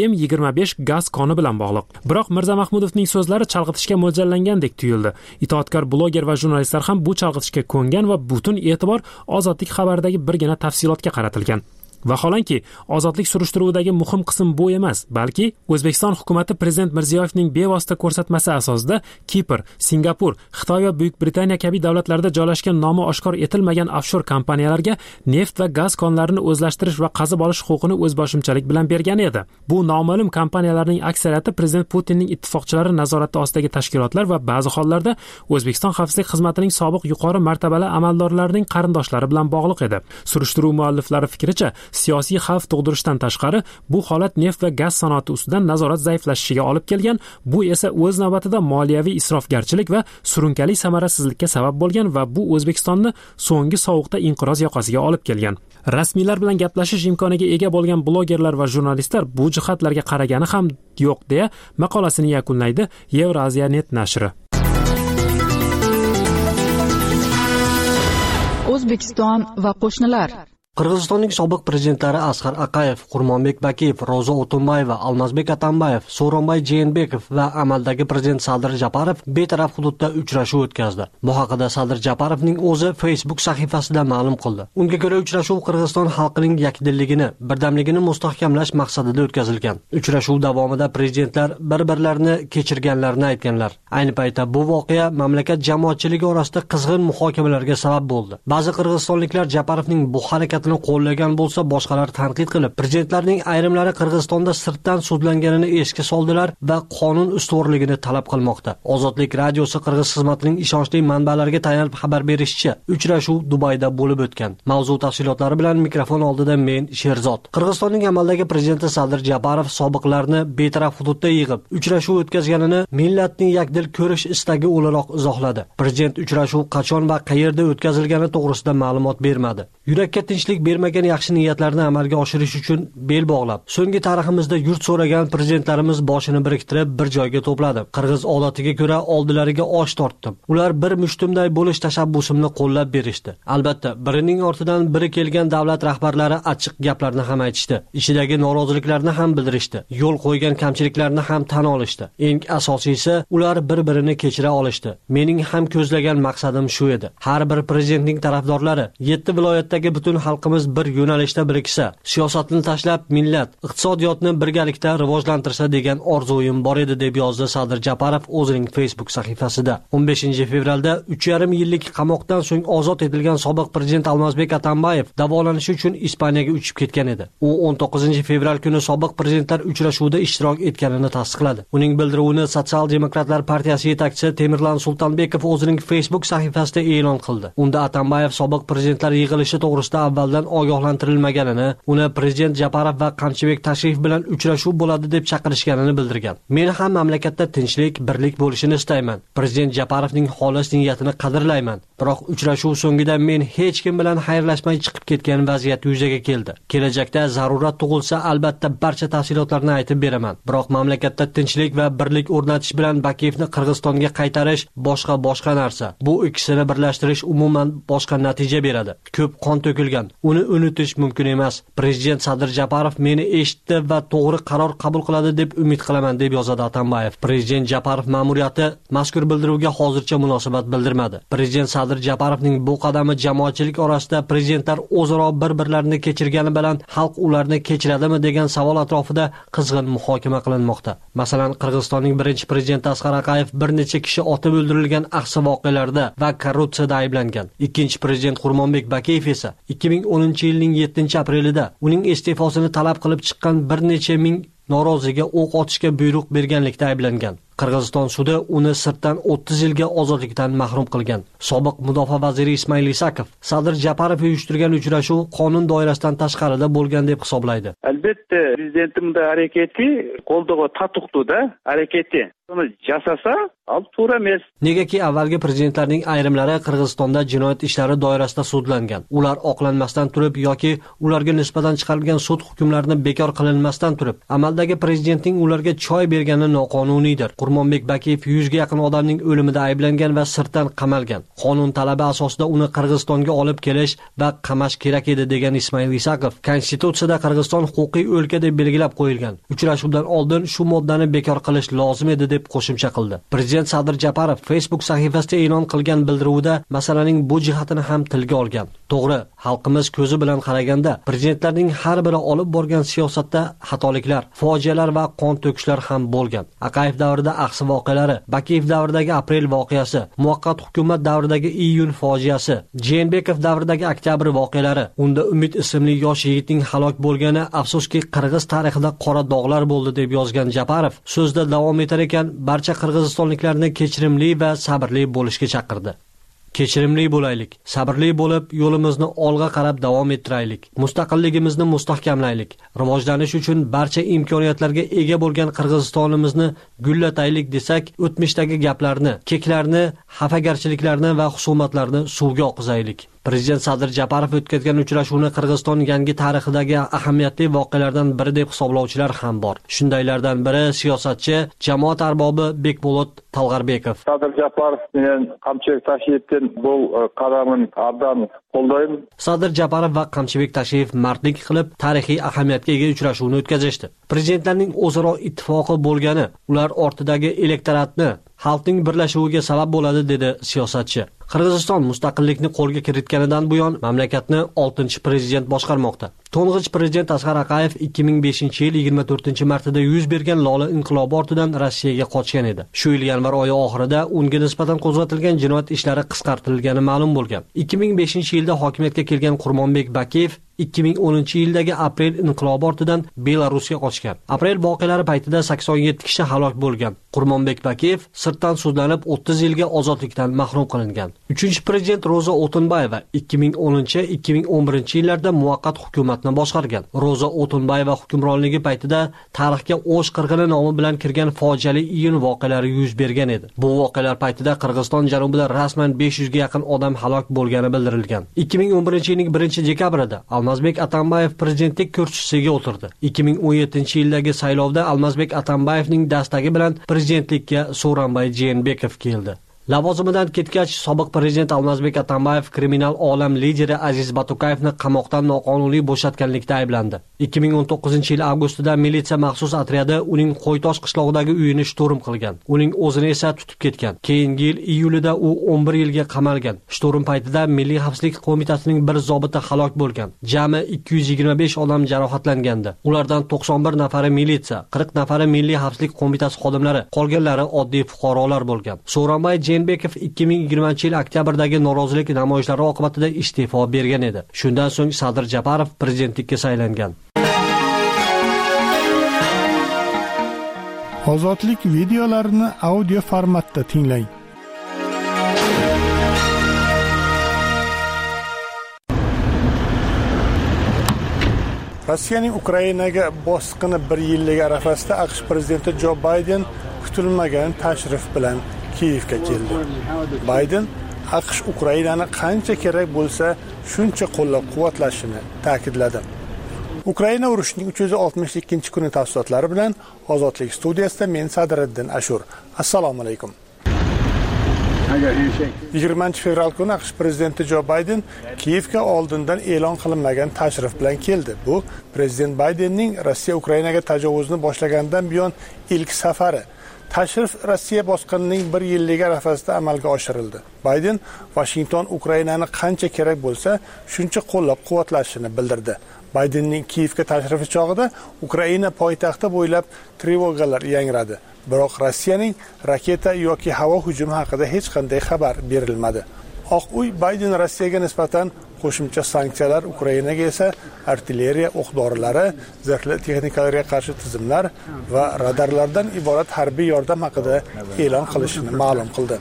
M25 gaz koni bilan bog'liq. Biroq Mirzamahmudovning so'zlari chalg'itishga mo'ljallangandek tuyuldi. Itoatkor bloger va jurnalistlar ham bu chalg'itishga ko'ngan va butun e'tibor ozodlik xabaridagi birgina tafsilotga qaratilgan. Vaholanki, ozodlik surishtiruvidagi muhim qism bu emas, balki O'zbekiston hukumatı Prezident Mirziyoyevning bevosita ko'rsatmasi asosida Kipr, Singapur, Xitoy va Buyuk Britaniya kabi davlatlarda joylashgan nomi oshkor etilmagan offshor kompaniyalarga neft va gaz konlarini o'zlashtirish va qazib olish huquqini o'zboshimchalik bilan bergan edi. Bu noma'lum kompaniyalarning aksariyati Prezident Putinning ittifoqchilari nazorati ostidagi tashkilotlar va ba'zi hollarda O'zbekiston xavfsizlik xizmatining sobiq yuqori martabali amaldorlarining qarindoshlari bilan bog'liq edi. Surishtiruv mualliflari fikricha, siyosiy xavf tug'dirishdan tashqari, bu holat neft va gaz sanoati ustidan nazorat zaiflashishiga olib kelgan, bu esa o'z navbatida moliyaviy isrofgarchilik va surunkali samarasizlikka sabab bo'lgan va bu O'zbekistonni so'nggi sovuqda inqiroz yoqasiga olib kelgan. Rasmiylar bilan gaplashish imkoniga ega bo'lgan blogerlar va jurnalistlar bu jihatlarga qaragani ham yo'q deya maqolasini yakunlaydi Yevroziyanet nashri. O'zbekiston va qo'shnilar Qirg'izistonning sobiq prezidentlari Asqar Aqayev, Qurmonbek Bakiyev, Ro'za O'tunbayeva, Almazbek Atambayev, So'ronbay Jeenbekov va amaldagi prezident Sadir Japarov betaraf hududda uchrashuv o'tkazdi. Bu haqida Sadir Japarovning o'zi Facebook sahifasida ma'lum qildi. Unga ko'ra uchrashuv Qirg'iziston xalqining yakdilligini, birdamligini mustahkamlash maqsadida o'tkazilgan. Uchrashuv davomida prezidentlar bir-birlarini kechirganlarini aytganlar. Ayni paytda bu voqea mamlakat jamoatchiligi orasida qizg'in muhokamalarga sabab bo'ldi. Ba'zi qirg'izistonliklar Japarovning bu harakatini qo'llagan bo'lsa, boshqalar tanqid qilib, prezidentlarning ayrimlari Qirg'izistonda sirtdan sudlanganini esga soldilar va qonun ustuvorligini talab qilmoqda. Ozodlik radiosi Qirg'iz xizmatining ishonchli manbalariga tayanib xabar berishicha, uchrashuv Dubayda bo'lib o'tgan. Mavzu tafsilotlari bilan mikrofon oldida men Sherzod. Qirg'izistonning amaldagi prezidenti Sadir Japarov sobiqlarni betaraf hududda yig'ib, uchrashuv o'tkazganini millatning yakdil ko'rish istagi o'laroq izohladi. Prezident uchrashuv qachon va qayerda o'tkazilgani to'g'risida ma'lumot bermadi. Yurakka tinchlik bermagan yaxshi niyatlarni amalga oshirish uchun bel bog'lab, so'nggi tariximizda yurt so'ragan prezidentlarimiz boshini biriktirib bir joyga to'pladi. Qirg'iz odatiga ko'ra oldilariga osh tortdim. Ular bir mushtumday bo'lish tashabbusimni qo'llab berishdi. Albatta, birining ortidan biri kelgan davlat rahbarlari achchiq gaplarni ham aytishdi. Ichidagi noroziliklarni ham bildirishdi. Yo'l qo'ygan kamchiliklarni ham tan olishdi. Eng asosiysi, ular bir-birini kechira olishdi. Mening ham ko'zlagan maqsadim shu edi. Har bir prezidentning tarafdorlari 7 viloyatdagi butun xalqimiz bir yo'nalishda biriksa, siyosatni tashlab millat, iqtisodiyotni birgalikda rivojlantirsa degan orzuim bor edi, deb yozdi Sadir Japarov o'zining Facebook sahifasida. 15-fevralda 3,5 yillik qamoqdan so'ng ozod etilgan sobiq prezident Almazbek Atambayev davolanish uchun Ispaniyaga uchib ketgan edi. U 19-fevral kuni sobiq prezidentlar uchrashuvida ishtirok etganini tasdiqladi. Uning bildiruvini Sotsial demokratlar partiyasi yetakchisi Temirlan Sultonbekov o'zining Facebook sahifasida e'lon qildi. Unda Atambayev sobiq prezidentlar yig'ilishi to'g'risida avvaldan ogohlantirilmaganini, uni prezident Japarov va Qamchibek tashrif bilan uchrashuv bo'ladi deb chaqirishganini bildirgan. Men ham mamlakatda tinchlik, birlik bo'lishini istayman. Prezident Japarovning xolis niyatini qadrlayman. Biroq uchrashuv so'ngida men hech kim bilan xayrlashmay chiqib ketgan vaziyat yuzaga keldi. Kelajakda zarurat tug'ilsa, albatta barcha tafsilotlarni aytib beraman. Biroq mamlakatda tinchlik va birlik o'rnatish bilan Bakiyevni Qirg'izistonga qaytarish boshqa narsa. Bu ikkisini birlashtirish umuman boshqa natija beradi. Ko'p qon to'kilgan. Uni unutish mumkin emas. Prezident Sadir Japarov meni eshitdi va to'g'ri qaror qabul qiladi deb umid qilaman, deb yozadi Atambayev. Prezident Japarov ma'muriyati mazkur bildiruvga hozircha munosabat bildirmadi. Prezident Sadir Japarovning bu qadami jamoatchilik orasida prezidentlar o'zaro bir-birlarini kechirgani bilan xalq ularni kechiradimi degan savol atrofida qizg'in muhokama qilinmoqda. Masalan, Qirg'izistonning birinchi prezidenti Asqar Aqayev bir necha kishi otib o'ldirilgan ahsi voqealarda va korrupsiyada ayblangan. Ikkinchi prezident Qurmonbek Bakiyev esa 2010-yilning 7-aprelida uning iste'fosini talab qilib chiqqan bir necha ming noroziga o'q otishga buyruq berganlikda ayblangan. Qirg'iziston sudi uni sirtdan 30 yilga ozodlikdan mahrum qilgan. Sobiq mudofaa vaziri Ismoil Isakov Sadir Japarov uyushtirgan uchrashuv qonun doirasidan tashqarida bo'lgan deb hisoblaydi. Albatta, prezidentimning harakati qo'ldoqqa tatuqdi-da, harakati. Uni jasasa, al to'g'ri emas. Negaki avvalgi prezidentlarning ayrimlari Qirg'izistonda jinoyat ishlari doirasida sudlangan. Ular oqlanmasdan turib yoki ularga nisbatan chiqarilgan sud hukmlarini bekor qilinmasdan turib, amaldagi prezidentning ularga choy bergani noqonuniydir. Qurmonbek Bakiyev 100 ga yaqin odamning o'limida ayblangan va sirtdan qamalgan. Qonun talabi asosida uni Qirg'izistonga olib kelish va qamash kerak edi, degan Ismoil Isakov Konstitutsiyada Qirg'iziston huquqiy o'lka deb belgilab qo'yilgan. Uchrashuvdan oldin shu moddani bekor qilish lozim edi deb qo'shimcha qildi. Prezident Sadir Japarov Facebook sahifasida e'lon qilgan bildiruvda masalaning bu jihatini ham tilga olgan. To'g'ri, xalqimiz ko'zi bilan qaraganda prezidentlarning har biri olib borgan siyosatda xatoliklar, fojialar va qon to'kishlar ham bo'lgan. Aqayev davrida ahsi voqealari, Bakiyev davridagi aprel voqeasi, muvaqqat hukumat davridagi iyun fojiasi, Jeenbekov davridagi oktyabr voqealari, unda Umid ismli yosh yigitning halok bo'lgani afsuski Qirg'iz tarixida qora dog'lar bo'ldi, deb yozgan Japarov so'zda davom etar ekan, barcha qirg'izistonliklarni kechirimli va sabrli bo'lishga chaqirdi. Kechirimli bo'laylik, sabrli bo'lib, yo'limizni olg'a qarab davom ettiraylik. Mustaqilligimizni mustahkamlaylik. Rivojlanish uchun barcha imkoniyatlarga ega bo'lgan Qirg'izistonimizni gullataylik desak, o'tmishdagi gaplarni, keklarni, xafagarchiliklarni va husumatlarni suvga oqizaylik. Prezident Sadir Japarov o'tkazgan uchrashuvni Qirg'iziston yangi tarixidagi ahamiyatli voqealardan biri deb hisoblovchilar ham bor. Shundaylardan biri siyosatchi, jamoat arbobi Bekbolot Talg'arbekov. Sadir Japarov bilan Qamchibek Tashievning bu qadamini abdan qo'llayman. Sadir Japarov va Qamchibek Tashiyev mardlik qilib tarixiy ahamiyatga ega uchrashuvni o'tkazishdi. Prezidentlarning o'zaro ittifoqi bo'lgani ular ortidagi elektoratni xalqning birlashuviga sabab bo'ladi, dedi siyosatchi. Qirg'iziston mustaqillikni qo'lga kiritganidan buyon mamlakatni 6-prezident boshqarmoqda. To'ng'ich prezident Asqar Aqayev 2005-yil 24-martida yuz bergan Lola inqilobi ortidan Rossiyaga qochgan edi. Shu yil yanvar oyi oxirida unga nisbatan qo'zg'atilgan jinoyat ishlari qisqartirilgani ma'lum bo'lgan. 2005-yilda hokimiyatga kelgan Qurmonbek Bakiyev 2010-yildagi aprel inqilobi ortidan Belarusga qochgan. Aprel voqealari paytida 87 kishi halok bo'lgan. Qurmonbek Bakiyev sirtdan sudlanib 30 yilga ozodlikdan mahrum qilingan. 3-prezident Roza O'tinbayeva 2010-2011-yillarda muvaqqat hukumatni boshqargan. Roza O'tinbayeva hukmronligi paytida tarixga O'sh qirg'ini nomi bilan kirgan fojiali iyun voqealari yuz bergan edi. Bu voqealar paytida Qirg'iziston janubida rasman 500 ga yaqin odam halok bo'lgani bildirilgan. 2011-yilning 1-dekabrida Almazbek Atambayev prezidentlik kursisiga o'tirdi. 2017-yildagi saylovda Almazbek Atambayevning dastagi bilan prezidentlikka Sooronbay Jeenbekov keldi. Lavozimidan ketgach, sobiq prezident Almazbek Atambayev kriminal olam lideri Aziz Batukayevni qamoqdan noqonuniy bo'shatganlikda ayblandi. 2019-yil avgustida militsiya maxsus otryadi uning Qo'ytosh qishlog'idagi uyini shturm qilgan. Uning o'zini esa tutib ketgan. Keyingi yil iyulida u 11 yilga qamalgan. Shturm paytida Milliy xavfsizlik qo'mitasining bir zobiti halok bo'lgan. Jami 225 odam jarohatlangandi. Ulardan 91 nafari militsiya, 40 nafari Milliy xavfsizlik qo'mitasi xodimlari, qolganlari oddiy fuqarolar bo'lgan. Sooronbay Jeenbekov 2020-yil oktyabrdagi norozilik namoyishlari oqibatida iste'fo bergan edi. Shundan so'ng Sadir Japarov prezidentlikka saylangan. Ozodlik videolarini audio formatda tinglang. Rossiyaning Ukrainaga bosqini 1 yillik arafasida AQSh prezidenti Jo Bayden kutilmagan tashrif bilan Kiyevga keldi. Bayden AQSh Ukrainani qancha kerak bo'lsa, shuncha qo'llab-quvvatlashini ta'kidladi. Ukraina urushining 362-kuni tafsilotlari bilan Ozodlik studiyasida men Sadiriddin Ashur. Assalomu alaykum. 20-fevral kuni AQSh prezidenti Jo Bayden Kiyevga oldindan e'lon qilinmagan tashrif bilan keldi. Bu prezident Baydenning Rossiya Ukrainaga tajovuzni boshlagandan buyon ilk safari. Tashrif Rossiya bosqinining 1 yilligi arafasida amalga oshirildi. Bayden Washington Ukrainani qancha kerak bo'lsa, shuncha qo'llab-quvvatlashini bildirdi. Baydenning Kiyevga tashrifi chog'ida Ukraina poytaxti bo'ylab trevogalar yangradi. Biroq Rossiyaning raketa yoki havo hujumi haqida hech qanday xabar berilmadi. Oq uy Bayden Rossiyaga nisbatan qo'shimcha sanksiyalar, Ukrainaga esa artilleriya o'q-dorilari, zirhli texnikalarga qarshi tizimlar va radarlardan iborat harbiy yordam haqida e'lon qilishini ma'lum qildi.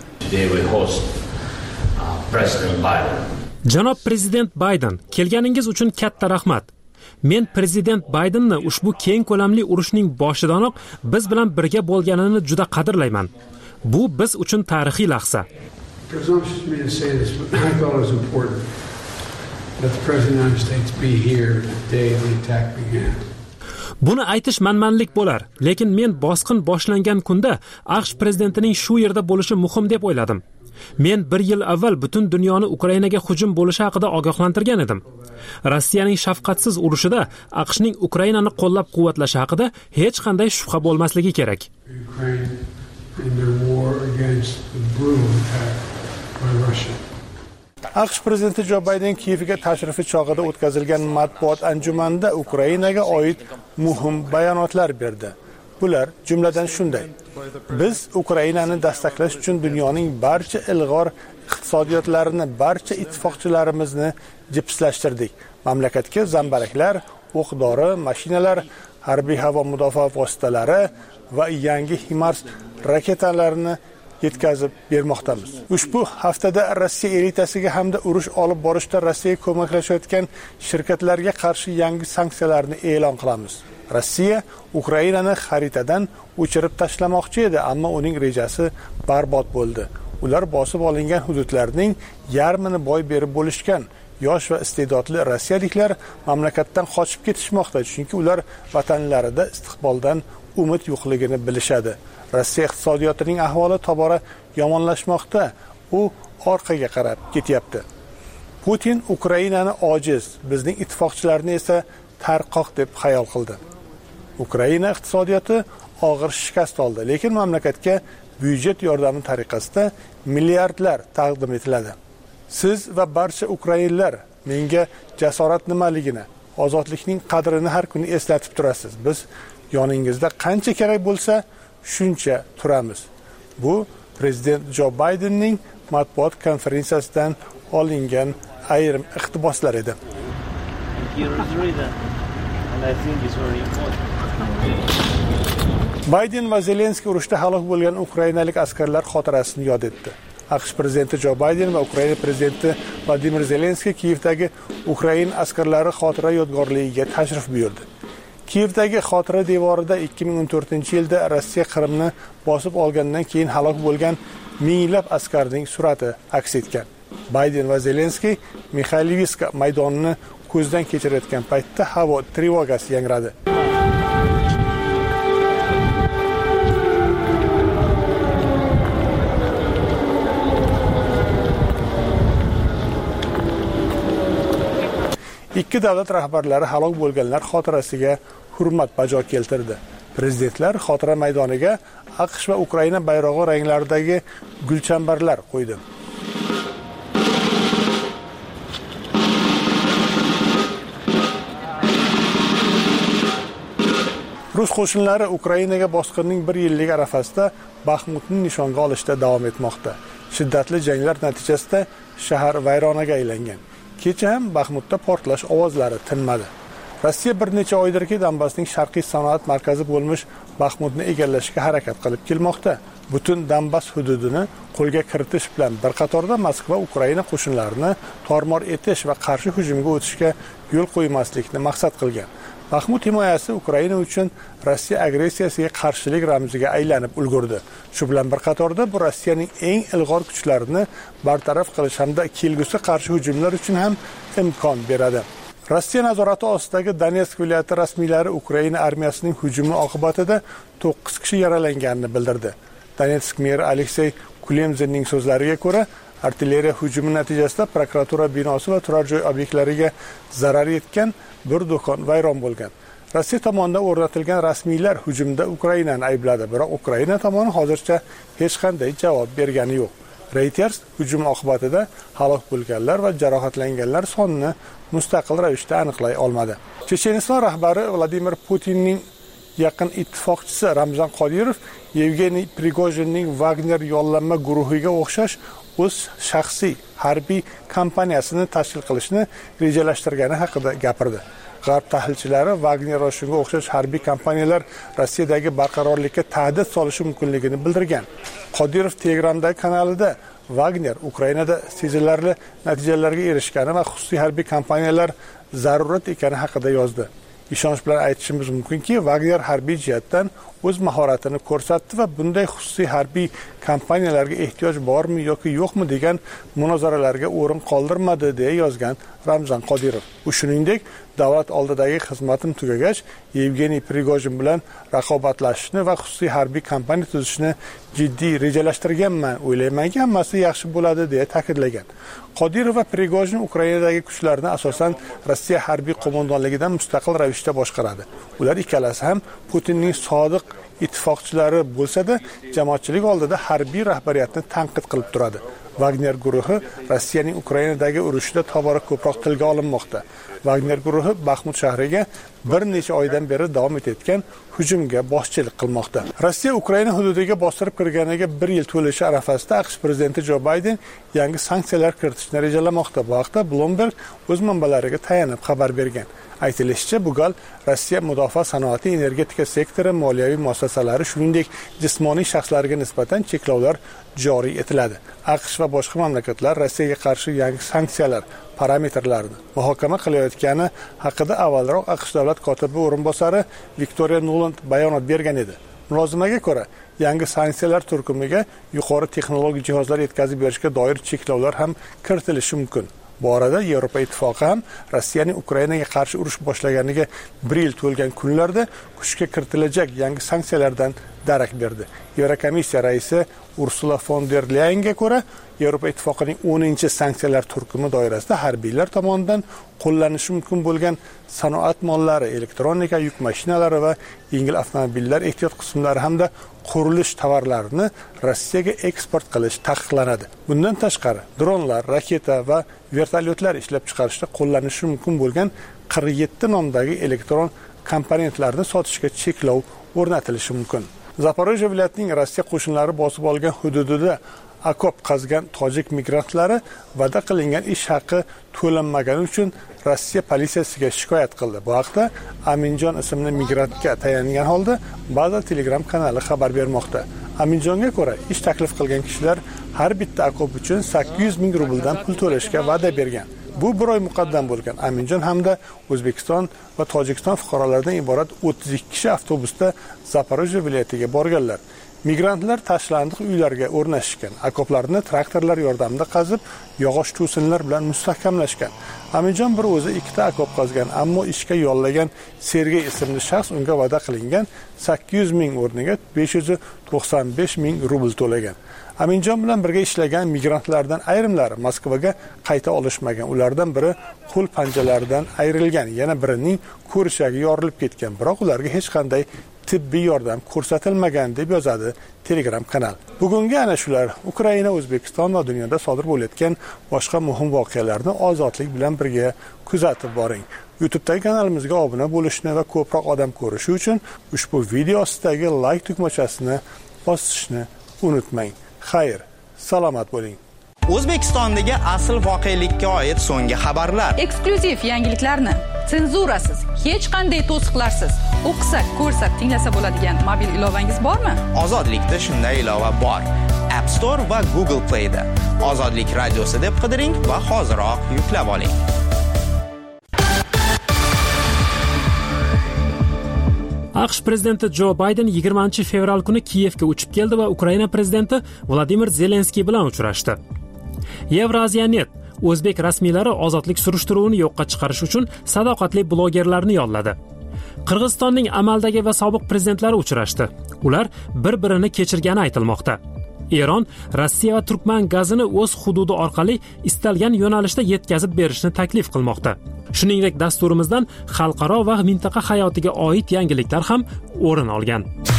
Janob prezident Bayden, kelganingiz uchun katta rahmat. Men prezident Baydenni ushbu keng ko'lamli urushning boshidanoq biz bilan birga bo'lganini juda qadrlayman. Bu biz uchun tarixiy lahza. Buni aytish manmanlik bo'lar, lekin men bosqin boshlangan kunda AQSh prezidentining shu yerda bo'lishi muhim deb o'yladim. Men 1 yil avval butun dunyoni Ukrainaga hujum bo'lishi haqida ogohlantirgan edim. Rossiyaning shafqatsiz urushida AQShning Ukrainani qo'llab-quvvatlashi haqida hech qanday shubha bo'lmasligi kerak. AQSh prezidenti Jo Bayden Kiyevga tashrifi chog'ida o'tkazilgan matbuot anjumanida Ukrainaga oid muhim bayonotlar berdi. Bular jumladan shunday: biz Ukrainani dastaqlash uchun dunyoning barcha ilg'or iqtisodiyotlarini, barcha ittifoqchilarimizni jipslashtirdik. Mamlakatga zambaraklar, o'q-dori, mashinalar, harbiy havo mudofaa vositalari va yangi HIMARS raketalarini yetkazib bermoqdamiz. Ushbu haftada Rossiya elitasiga hamda urush olib borishda Rossiyaga ko'maklashayotgan shirkatlarga qarshi yangi sanksiyalarni e'lon qilamiz. Rossiya Ukrainani xaritadan o'chirib tashlamoqchi edi, ammo uning rejasi barbod bo'ldi. Ular bosib olingan hududlarning yarmini boy berib bo'lishgan. Yosh va iste'dodli rossiyaliklar mamlakatdan qochib ketishmoqda, chunki ular vatanlarida istiqboldan umid yo'qligini bilishadi. Rossiya iqtisodiyotining ahvoli tobora yomonlashmoqda. U orqaga qarab ketyapti. Putin Ukrainani ojiz, bizning ittifoqchilarni esa tarqoq deb xayol qildi. Ukraina iqtisodiyoti og'ir shikast oldi, lekin mamlakatga byudjet yordami tariqasida milliardlar taqdim etiladi. Siz va barcha ukrainlar menga jasorat nimaligini, ozodlikning qadrini har kuni eslatib turasiz. Biz yoningizda qancha kerak bo'lsa, shuncha turamiz. Bu prezident Jo Baydenning matbuot konferensiyasidan olingan ayrim iqtiboslar edi. Bayden va Zelenskiy urushda halok bo'lgan ukrainalik askarlar xotirasini yod etdi. AQSh prezidenti Jo Bayden va Ukraina prezidenti Vladimir Zelenskiy Kiyevdagi Ukraina askarlari xotira yodgorligiga tashrif buyurdi. Kiyevdagi xotira devorida 2014-yilda Rossiya Qrimni bosib olgandan keyin halok bo'lgan minglab askarning surati aks etgan. Bayden va Zelenskiy Mikhailivska maydonini ko'zdan kechirayotgan paytda havo trevogasi yangradi. Ikki davlat rahbarlari halok bo'lganlar xotirasiga hurmat bajo keltirdi. Prezidentlar xotira maydoniga AQSh va Ukraina bayrog'i ranglaridagi gulchambarlar qo'ydi. Rus qo'shinlari Ukrainaga bosqinning 1 yillik arafasida Baxmutni nishonga olishda davom etmoqda. Shiddatli janglar natijasida shahar vayronaga aylangan. Kecha ham Baxmutda portlash ovozlari tinmadi. Rossiya bir necha oydirki Donbassning sharqiy sanoat markazi bo'lmish Baxmutni egallashga harakat qilib kelmoqda. Butun Donbass hududini qo'lga kiritish bilan bir qatorda Moskva Ukraina qo'shinlarini tormor etish va qarshi hujumga o'tishga yo'l qo'ymaslikni maqsad qilgan. Baxmut himoyasi Ukraina uchun Rossiya agressiyasiga qarshilik ramziga aylanib ulgurdi. Shu bilan bir qatorda bu Rossiyaning eng ilg'or kuchlarini bartaraf qilish hamda kelgusi qarshi hujumlar uchun ham imkon beradi. Rossiya nazorati ostidagi Donetsk viloyati rasmiylari Ukraina armiyasining hujumi oqibatida 9 kishi yaralanganini bildirdi. Donetsk meri Aleksey Kulemzinning so'zlariga ko'ra, artilleriya hujumi natijasida prokuratura binosi va turar joy obyektlariga zarar yetgan, bir do'kon vayron bo'lgan. Rossiya tomonidan o'rnatilgan rasmiylar hujumda Ukrainani aybladi, biroq Ukraina tomoni hozircha hech qanday javob bergani yo'q. Reuters hujum oqibatida halok bo'lganlar va jarohatlanganlar sonini mustaqil ravishda aniqlay olmadi. Checheniston rahbari Vladimir Putinning yaqin ittifoqchisi Ramzan Qodirov Yevgeniy Prigojinning Wagner yollanma guruhiga o'xshash o'z shaxsiy harbiy kompaniyasini tashkil qilishni rejalashtirgani haqida gapirdi. G'arb tahlilchilari Wagner va shunga o'xshash harbiy kompaniyalar Rossiyadagi barqarorlikka tahdid solishi mumkinligini bildirgan. Qodirov Telegramdagi kanalida Wagner Ukrainada sezilarli natijalarga erishgani va xususiy harbiy kompaniyalar zarurat ekani haqida yozdi. Ishonch bilan aytishimiz mumkinki, Wagner harbiy jihatdan o'z mahoratini ko'rsatdi va bunday xususiy harbiy kompaniyalarga ehtiyoj bormi yoki yo'qmi degan munozaralarga o'rin qoldirmadi deya yozgan Ramzan Qodirov. U shuningdek, davlat oldidagi xizmatim tugagach, Yevgeniy Prigojin bilan raqobatlashishni va xususiy harbiy kompaniya tuzishni jiddiy rejalashtirganman, o'ylaymanki, hammasi yaxshi bo'ladi deya ta'kidlagan. Qodirov va Prigojin Ukrainadagi kuchlarni asosan Rossiya harbiy qo'mondonligidan mustaqil ravishda boshqaradi. Ular ikkalasi ham Putinning sodiq ittifoqchilari bo'lsa-da, jamoatchilik oldida harbiy rahbariyatni tanqid qilib turadi. Wagner guruhi Rossiyaning Ukrainadagi urushida tobora ko'proq tilga olinmoqda. Wagner guruhi Baxmut shahriga bir necha oydan beri davom etayotgan hujumga boshchilik qilmoqda. Rossiya Ukraina hududiga bostirib kirganiga 1 yil to'lishi arafasida AQSh prezidenti Jo Bayden yangi sanksiyalar kiritishni rejalamoqda. Bu haqda Bloomberg o'z manbalariga tayanib xabar bergan. Aytilishicha, bu gal Rossiya mudofaa sanoati, energetika sektori, moliyaviy muassasalari, shuningdek jismoniy shaxslarga nisbatan cheklovlar joriy etiladi. AQSh va boshqa mamlakatlar Rossiyaga qarshi yangi sanksiyalar parametrlarini muhokama qilayotgani haqida avvalroq AQSh davlat kotibi o'rinbosari Viktoriya Nuland bayonot bergan edi. Mulozimaga ko'ra, yangi sanksiyalar turkumiga yuqori texnologik jihozlar yetkazib berishga doir cheklovlar ham kiritilishi mumkin. Bu orada Yevropa ittifoqi ham Rossiyaning Ukrainaga qarshi urush boshlaganiga 1 yil to'lgan kunlarda kuchga kiritilajak yangi sanksiyalardan darak berdi. Yevrokomissiya raisi Ursula von der Leyenga ko'ra, Yevropa ittifoqining 10-sanksiyalar turkumi doirasida harbiylar tomonidan qo'llanishi mumkin bo'lgan sanoat mollari, elektronika, yuk mashinalari va yengil avtomobillar ehtiyot qismlari hamda qurilish tovarlarini Rossiyaga eksport qilish taqiqlanadi. Bundan tashqari, dronlar, raketa va vertolyotlar ishlab chiqarishda qo'llanishi mumkin bo'lgan 47 nomdagi elektron komponentlarni sotishga cheklov o'rnatilishi mumkin. Zaporojye viloyatining Rossiya qo'shinlari bosib olgan hududida akop qazgan tojik migrantlari va'da qilingan ish haqi to'lanmagani uchun Rossiya politsiyasiga shikoyat qildi. Bu haqda Aminjon ismli migrantga tayangan holda Baza Telegram kanali xabar bermoqda. Aminjonga ko'ra, ish taklif qilgan kishilar har bitta akop uchun 800 ming rubldan pul to'lashga va'da bergan. Bu bir oy muqaddam bo'lgan. Aminjon hamda O'zbekiston va Tojikiston fuqarolaridan iborat 32 kishi avtobusda Zaporojye viloyatiga borganlar. Migrantlar tashlandiq uylarga o'rnashgan, akoplarni traktorlar yordamida qazib, yog'och to'sinlar bilan mustahkamlashgan. Aminjon bir o'zi 2 ta akop qazgan, ammo ishga yollagan Sergey ismli shaxs unga va'da qilingan 800 ming o'rniga 595 ming rubl to'lagan. Aminjon bilan birga ishlagan migrantlardan ayrimlari Moskvaga qayta olishmagan. Ulardan biri qo'l panjalaridan ayrilgan, yana birining ko'rishagi yorilib ketgan, biroq ularga hech qanday tibbiy yordam ko'rsatilmagan deb yozadi Telegram kanal. Bugungi ana shular Ukraina, O'zbekiston va dunyoda sodir bo'layotgan boshqa muhim voqealarni ozodlik bilan birga kuzatib boring. YouTube'dagi kanalimizga obuna bo'lishni va ko'proq odam ko'rishi uchun ushbu video ostidagi like tugmachasini bosishni unutmang. Xayr, salomat bo'ling. O'zbekistondagi asl voqelikka oid so'nggi xabarlar. Eksklyuziv yangiliklarni senzurasiz, hech qanday to'siqlarsiz o'qisak, ko'rsak, tinglasa bo'ladigan mobil ilovangiz bormi? Ozodlikda shunday ilova bor. App Store va Google Play da Ozodlik radiosi deb qidiring va hoziroq yuklab oling. AQSh prezidenti Jo Bayden 20-fevral kuni Kiyevga uchib keldi va Ukraina prezidenti Vladimir Zelenskiy bilan uchrashdi. Yevraziyanet o'zbek rasmiylari ozodlik surishtiruvini yo'qqa chiqarish uchun sadoqatli blogerlarni yolladi. Qirg'izistonning amaldagi va sobiq prezidentlari uchrashdi. Ular bir-birini kechirgani aytilmoqda. Eron Rossiya va Turkman gazini o'z hududi orqali istalgan yo'nalishda yetkazib berishni taklif qilmoqda. Shuningdek, dasturimizdan xalqaro va mintaqa hayotiga oid yangiliklar ham o'rin olgan.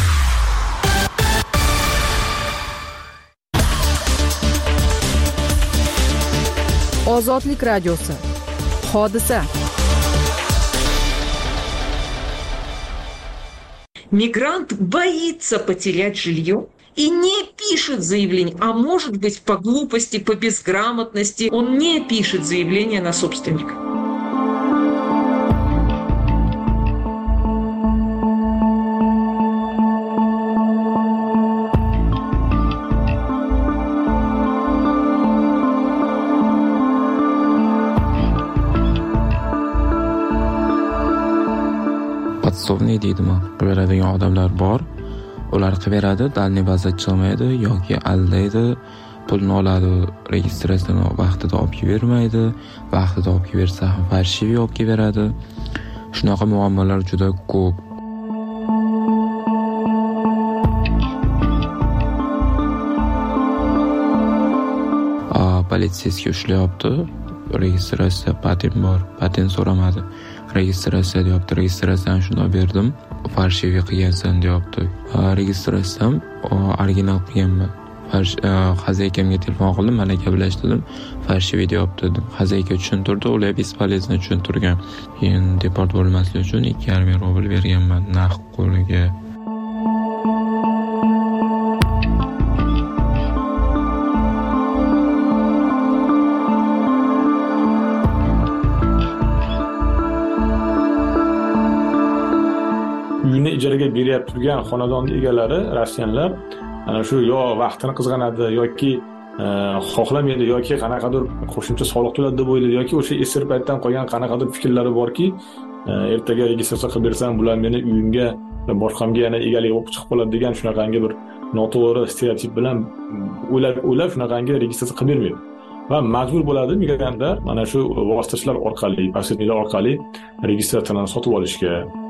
Ozodlik radiosi. Hodisa. Мигрант боится потерять жилье и не пишет заявление, а может быть по глупости, по безграмотности он не пишет заявление на собственника. Podstovniy deydimi? Beradigan odamlar bor. Ular qilaveradi, dalniy baza chiqmaydi yoki aldaydi, pulni oladi, registratsiyani vaqtida olib bermaydi, vaqtida olib bersa ham farshiviy olib beradi. Shunaqa muammolar juda ko'p. Politsiyasiga ushlayapti. Registratsiya patent bor, patent so'ramadi. Registratsiya deyapti, registratsiyani shunday berdim, farshiviy qilgansan deyapti. Registratsiyam original qilganman. Xazaykamga telefon qildim, malaka bilashtirdim, farshiviy deyapti dedim. Xazayka tushuntirdi, ular bespolezno tushuntirgan. Keyin deport bo'lmaslik uchun 2,5 rubl berganman naqd qo'liga. Uyini ijaraga beryapti turgan xonadon egalari, rossiyanlar, ana shu yo vaqtini qizg'anadi yoki xohlamaydi yoki qanaqadir qo'shimcha soliq to'ladi deb o'ylaydi yoki o'sha esir paytdan qolgan qanaqadir fikrlari borki, ertaga registratsiya qilib bersam bular meni uyimga boshqamga yana egalik bo'lib chiqib qoladi degan shunaqangi bir noto'g'ri stereotip bilan o'ylab shunaqangi registratsiya qilib bermaydi va majbur bo'ladi migrantlar mana shu vositachilar orqali, posredniklar orqali registratsiyani sotib olishga.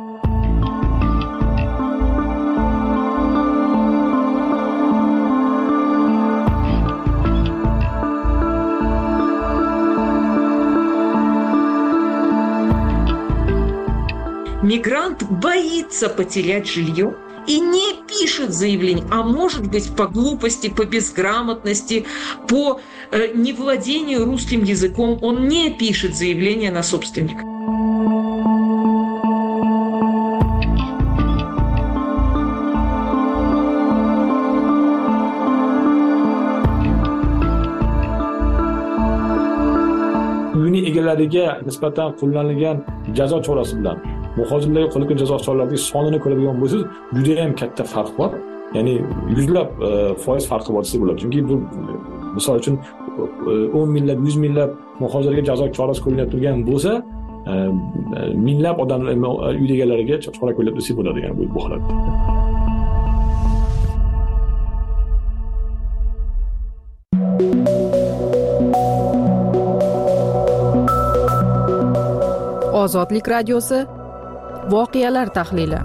Мигрант боится потерять жилье и не пишет заявление, а может быть по глупости, по безграмотности, по невладению русским языком он не пишет заявление на собственника. Uyini egalariga nisbatan qo'llanilgan jazo chorasi bilan muhojirlarga qo'llangan jazo choralarining sonini ko'radigan bo'lsangiz, juda ham katta farq bor. Ya'ni yuzlab foiz farqi bor desa bo'ladi. Chunki bu misol uchun 10 minglab, 100 minglab muhojirlarga jazo chorasi qo'llanib turgan bo'lsa, minglab odamlar uy egalariga chora qo'llanib desa bo'ladi, ya'ni bu holatda. Ozodlik radiosi voqealar tahlili.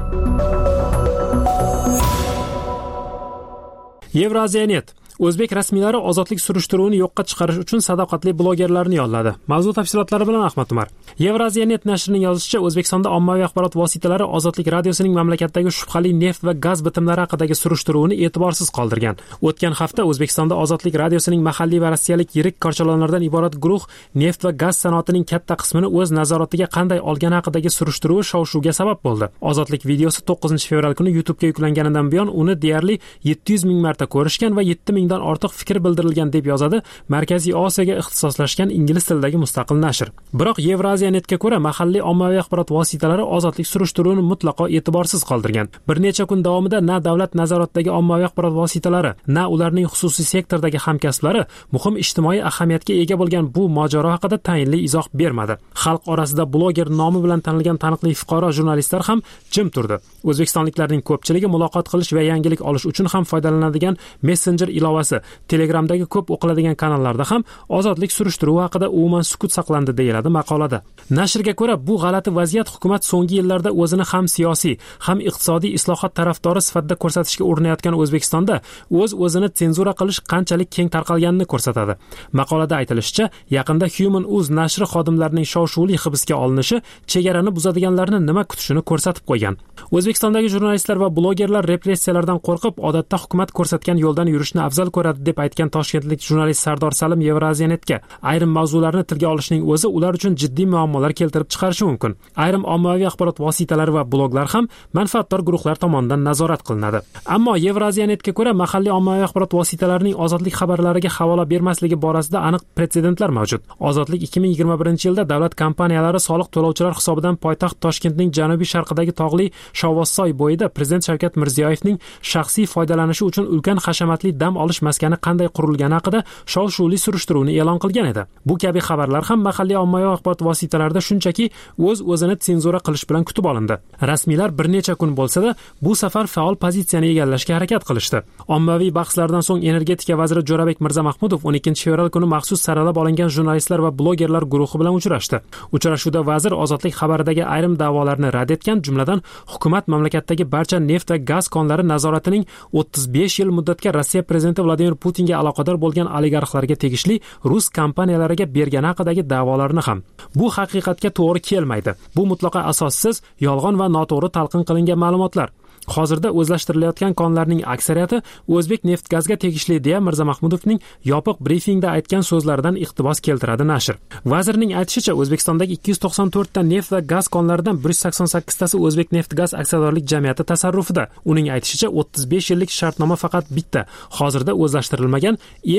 Yevraziyanet O'zbek rasmiylari ozodlik surishtiruvini yo'qqa chiqarish uchun sadoqatli blogerlarni yolladi. Mavzu tafsilotlari bilan Ahmad Umar. Yevraziyanet nashrining yozishicha, O'zbekistonda ommaviy axborot vositalari Ozodlik radiosining mamlakatdagi shubhali neft va gaz bitimlari haqidagi surishtiruvini e'tiborsiz qoldirgan. O'tgan hafta O'zbekistonda Ozodlik radiosining mahalliy va rossiyalik yirik korchalonlardan iborat guruh neft va gaz sanoatining katta qismini o'z nazoratiga qanday olgani haqidagi surishtiruvi shov-shuvga sabab bo'ldi. Ozodlik videosi 9-fevral kuni YouTube ga yuklanganidan buyon uni deyarli 700 ming marta ko'rishgan va 7 mingdan ortiq fikr bildirilgan deb yozadi Markaziy Osiyoga ixtisoslashgan ingliz tilidagi mustaqil nashr. Biroq Yevraziyanetga ko'ra, mahalliy ommaviy axborot vositalari ozodlik surishtiruvini mutlaqo e'tiborsiz qoldirgan. Bir necha kun davomida na davlat nazoratidagi ommaviy axborot vositalari, na ularning xususiy sektordagi hamkasblari muhim ijtimoiy ahamiyatga ega bo'lgan bu mojaro haqida tayinli izoh bermadi. Xalq orasida bloger nomi bilan tanilgan taniqli fuqaro jurnalistlar ham jim turdi. O'zbekistonliklarning ko'pchiligi muloqot qilish va yangilik olish uchun ham foydalanadigan Messenger ilovasi, Telegramdagi ko'p o'qiladigan kanallarda ham ozodlik surishtiruvi haqida umuman sukut saqlandi deyiladi maqolada. Nashrga ko'ra, bu g'alati vaziyat hukumat so'nggi yillarda o'zini ham siyosiy, ham iqtisodiy islohot tarafdori sifatida ko'rsatishga urinayotgan O'zbekistonda o'zini senzura qilish qanchalik keng tarqalganini ko'rsatadi. Maqolada aytilishicha, yaqinda Human Uz nashri xodimlarining shov-shuvli hibsga olinishi chegarani buzadiganlarni nima kutishini ko'rsatib qo'ygan. O'zbekistondagi jurnalistlar va blogerlar repressiyalardan qo'rqib, odatda hukumat ko'rsatgan yo'ldan yurishni afzal ko'radi deb aytgan toshkentlik jurnalist Sardor Salim Yevraziyanetga ayrim mavzularni tilga olishning o'zi ular uchun jiddiy muammolar keltirib chiqarishi mumkin. Ayrim ommaviy axborot vositalari va bloglar ham manfaatdor guruhlar tomonidan nazorat qilinadi. Ammo Yevraziyanetga ko'ra, mahalliy ommaviy axborot vositalarining ozodlik xabarlariga havola bermasligi borasida aniq pretsedentlar mavjud. Ozodlik 2021-yilda davlat kompaniyalari soliq to'lovchilar hisobidan poytaxt Toshkentning janubiy sharqidagi tog'li Shovvozsoy bo'yida Prezident Shavkat Mirziyoyevning shaxsiy foydalanishi uchun ulkan hashamatli dam olish maskani qanday qurilgani haqida shov-shuvli surishtiruvni e'lon qilgan edi. Bu kabi xabarlar ham mahalliy ommaviy axborot vositalarida shunchaki o'zini senzura qilish bilan kutib olindi. Rasmiylar bir necha kun bo'lsa-da, bu safar faol pozitsiyani egallashga harakat qilishdi. Ommaviy bahslardan so'ng energetika vaziri Jo'rabek Mirzamahmudov 12-fevral kuni maxsus saralab olingan jurnalistlar va blogerlar guruhi bilan uchrashdi. Uchrashuvda vazir ozodlik xabaridagi ayrim da'volarni rad etgan, jumladan hukumat mamlakatdagi barcha neft va gaz konlari nazoratining 35 yil muddatga Rossiya prezidenti Vladimir Putinga aloqador bo'lgan oligarxlarga tegishli rus kompaniyalariga bergani haqidagi da'volarni ham. Bu haqiqatga to'g'ri kelmaydi. Bu mutlaqo asossiz, yolg'on va noto'g'ri talqin qilingan ma'lumotlar. Hozirda o'zlashtirilayotgan konlarning aksariyati O'zbek neft gazga tegishli deya Mirzamahmudovning yopiq brifingda aytgan so'zlaridan iqtibos keltiradi nashr. Vazirning aytishicha, O'zbekistondagi 294 ta neft va gaz konlaridan 188 tasi O'zbek neft gaz aksiyadorlik jamiyati tasarrufida. Uning aytishicha, 35 yillik shartnoma faqat bitta, hozirda o'zlashtirilmagan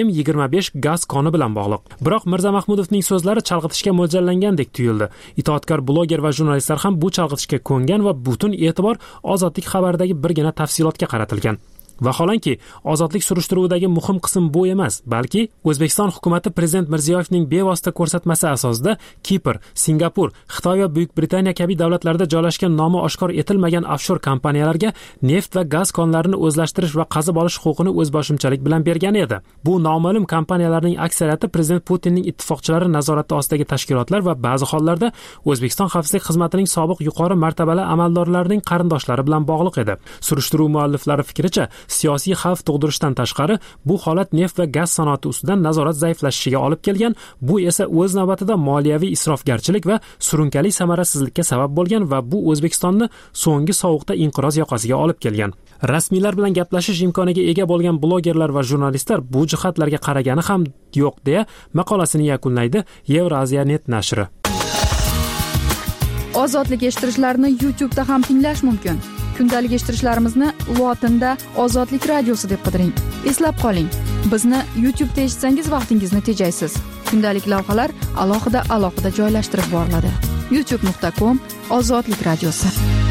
M25 gaz koni bilan bog'liq. Biroq Mirzamahmudovning so'zlari chalg'itishga mo'ljallangandek tuyuldi. Itoatkor bloger va jurnalistlar ham bu chalg'itishga ko'ngan va butun e'tibor ozodlik xabaridagi birgina tafsilotga qaratilgan. Vaholanki, ozodlik surishtiruvidagi muhim qism bu emas, balki O'zbekiston hukuumati Prezident Mirziyoyevning bevosita ko'rsatmasi asosida Kipr, Singapur, Xitoy va Buyuk Britaniya kabi davlatlarda joylashgan nomi oshkor etilmagan offshor kompaniyalarga neft va gaz konlarini o'zlashtirish va qazib olish huquqini o'zboshimchalik bilan bergan edi. Bu noma'lum kompaniyalarning aksariyati Prezident Putinning ittifoqchilari nazorati ostidagi tashkilotlar va ba'zi hollarda O'zbekiston xavfsizlik xizmatining sobiq yuqori martabali amaldorlarining qarindoshlari bilan bog'liq edi. Surishtiruv mualliflari fikricha, siyosiy xavf tug'dirishdan tashqari, bu holat neft va gaz sanoati ustidan nazorat zaiflashishiga olib kelgan, bu esa o'z navbatida moliyaviy isrofgarchilik va surunkali samarasizlikka sabab bo'lgan va bu O'zbekistonni so'nggi sovuqda inqiroz yoqasiga olib kelgan. Rasmiylar bilan gaplashish imkoniga ega bo'lgan blogerlar va jurnalistlar bu jihatlarga qaragani ham yo'q deya maqolasini yakunlaydi Euraziya.net nashri. Ozodlik eshittirishlarni YouTube'da ham tinglash mumkin. Kundalik eshittirishlarimizni lotinda Ozodlik radiosi deb qidiring. Eslab qoling, bizni YouTube'da eshitsangiz vaqtingizni tejaysiz. Kundalik lavhalar alohida joylashtirib boriladi. youtube.com/Ozodlik radiosi.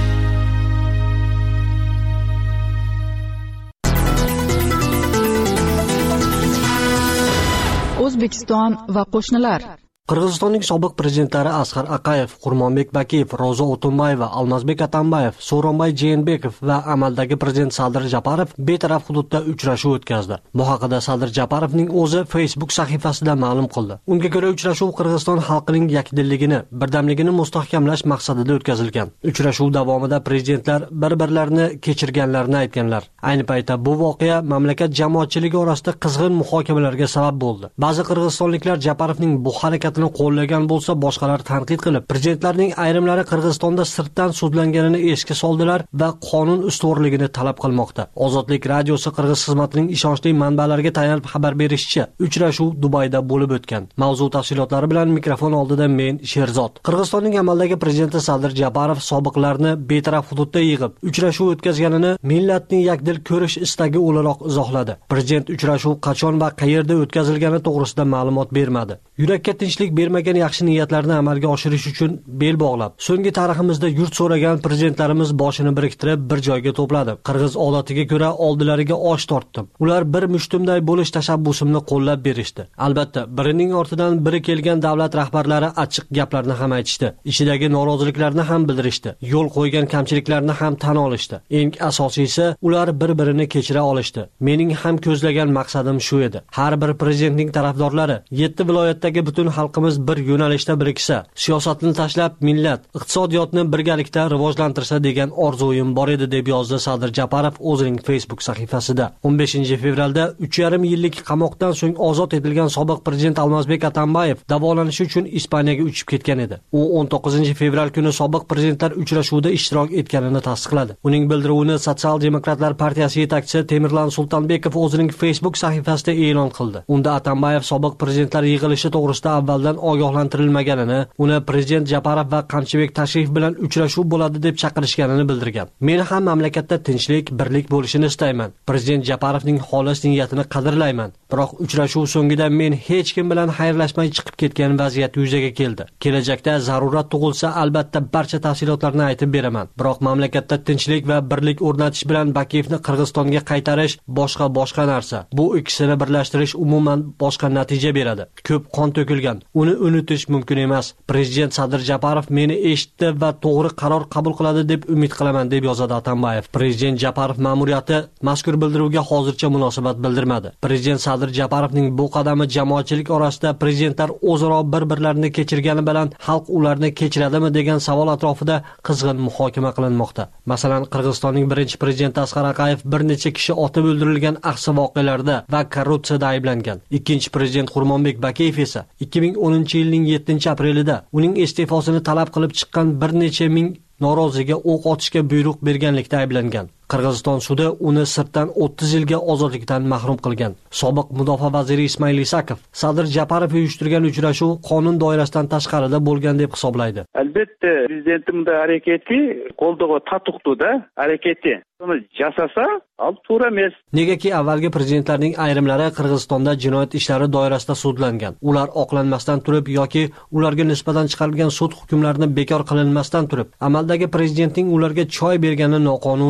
O'zbekiston va qo'shnilar. Qirg'izistonning sobiq prezidentlari Asqar Aqayev, Qurmonbek Bakiyev, Ro'za O'tunbayeva, Almazbek Atambayev, So'ronbay Jeenbekov va amaldagi prezident Sadir Japarov betaraf hududda uchrashuv o'tkazdi. Bu haqida Sadir Japarovning o'zi Facebook sahifasida ma'lum qildi. Unga ko'ra uchrashuv Qirg'iziston xalqining yakdilligini, birdamligini mustahkamlash maqsadida o'tkazilgan. Uchrashuv davomida prezidentlar bir-birlarini kechirganlarini aytganlar. Ayni paytda bu voqea mamlakat jamoatchiligi orasida qizg'in muhokamalarga sabab bo'ldi. Ba'zi qirg'izistonliklar Japarovning bu harakatini qo'llagan bo'lsa, boshqalar tanqid qilib, prezidentlarning ayrimlari Qirg'izistonda sirtdan sudlanganini esga soldilar va qonun ustuvorligini talab qilmoqda. Ozodlik radiosi Qirg'iz xizmatining ishonchli manbalariga tayanib xabar berishicha, uchrashuv Dubayda bo'lib o'tgan. Mavzu tafsilotlari bilan mikrofon oldida men Sherzod. Qirg'izistonning amaldagi prezidenti Sadir Japarov sobiqlarni betaraf hududda yig'ib, uchrashuv o'tkazganini millatni yakdil ko'rish istagi o'laroq izohladi. Prezident uchrashuv qachon va qayerda o'tkazilgani to'g'risida ma'lumot bermadi. Yurakka tinchlik bermagan yaxshi niyatlarni amalga oshirish uchun bel bog'lab, so'nggi tariximizda yurt so'ragan prezidentlarimiz boshini biriktirib bir joyga to'pladi. Qirg'iz odatiga ko'ra oldilariga osh tortdim. Ular bir mushtumday bo'lish tashabbusimni qo'llab berishdi. Albatta, birining ortidan biri kelgan davlat rahbarlari achchiq gaplarni ham aytishdi. Ichidagi noroziliklarni ham bildirishdi. Yo'l qo'ygan kamchiliklarni ham tan olishdi. Eng asosiysi, ular bir-birini kechira olishdi. Mening ham ko'zlagan maqsadim shu edi. Har bir prezidentning tarafdorlari 7 viloyatdagi butun xalqimiz bir yo'nalishda biriksa, siyosatni tashlab millat, iqtisodiyotni birgalikda rivojlantirsa degan orzuim bor edi, deb yozdi Sadir Japarov o'zining Facebook sahifasida. 15-fevralda 3,5 yillik qamoqdan so'ng ozod etilgan sobiq prezident Almazbek Atambayev davolanish uchun Ispaniyaga uchib ketgan edi. U 19-fevral kuni sobiq prezidentlar uchrashuvida ishtirok etganini tasdiqladi. Uning bildiruvini Sotsial-demokratlar partiyasi yetakchisi Temirlan Sultonbekov o'zining Facebook sahifasida e'lon qildi. Unda Atambayev sobiq prezidentlar yig'ilishi to'g'risida avvaldan ogohlantirilmaganini, uni prezident Japarov va Qamchibek tashrif bilan uchrashuv bo'ladi deb chaqirishganini bildirgan. Men ham mamlakatda tinchlik, birlik bo'lishini istayman. Prezident Japarovning xolis niyatini qadrlayman. Biroq uchrashuv so'ngida men hech kim bilan xayrlashmay chiqib ketgan vaziyat yuzaga keldi. Kelajakda zarurat tug'ilsa, albatta barcha tafsilotlarni aytib beraman. Biroq mamlakatda tinchlik va birlik o'rnatish bilan Bakiyevni Qirg'izistonga qaytarish boshqa narsa. Bu ikkisini birlashtirish umuman boshqa natija beradi. Ko'p qon to'kilgan. Uni unutish mumkin emas. Prezident Sadir Japarov meni eshitdi va to'g'ri qaror qabul qiladi deb umid qilaman, deb yozadi Atambayev. Prezident Japarov ma'muriyati mazkur bildiruvga hozircha munosabat bildirmadi. Prezident Sadir Japarovning bu qadami jamoatchilik orasida prezidentlar o'zaro bir-birlarini kechirgani bilan xalq ularni kechiradimi degan savol atrofida qizg'in muhokama qilinmoqda. Masalan, Qirg'izistonning birinchi prezidenti Asqar Aqayev bir necha kishi otib o'ldirilgan ahsi voqealarda va korrupsiyada ayblangan. Ikkinchi prezident Qurmonbek Bakiyev esa 2010-yilning 7-aprelida uning iste'fosini talab qilib chiqqan bir necha ming noroziga o'q otishga buyruq berganlikda ayblangan. Qirg'iziston sudi uni sirtdan 30 yilga ozodlikdan mahrum qilgan. Sobiq mudofaa vaziri Ismoil Isakov Sadir Japarov uyushtirgan uchrashuv qonun doirasidan tashqarida bo'lgan deb hisoblaydi. Albatta, prezidentimning harakati qo'ldoga tatuqdi-da, harakati. Buni jasasa, al to'g'ri emas. Negaki avvalgi prezidentlarning ayrimlari Qirg'izistonda jinoyat ishlari doirasida sudlangan. Ular oqlanmasdan turib yoki ularga nisbatan chiqarilgan sud hukmlarini bekor qilinmasdan turib, amaldagi prezidentning ularga choy bergani noqonuniydir.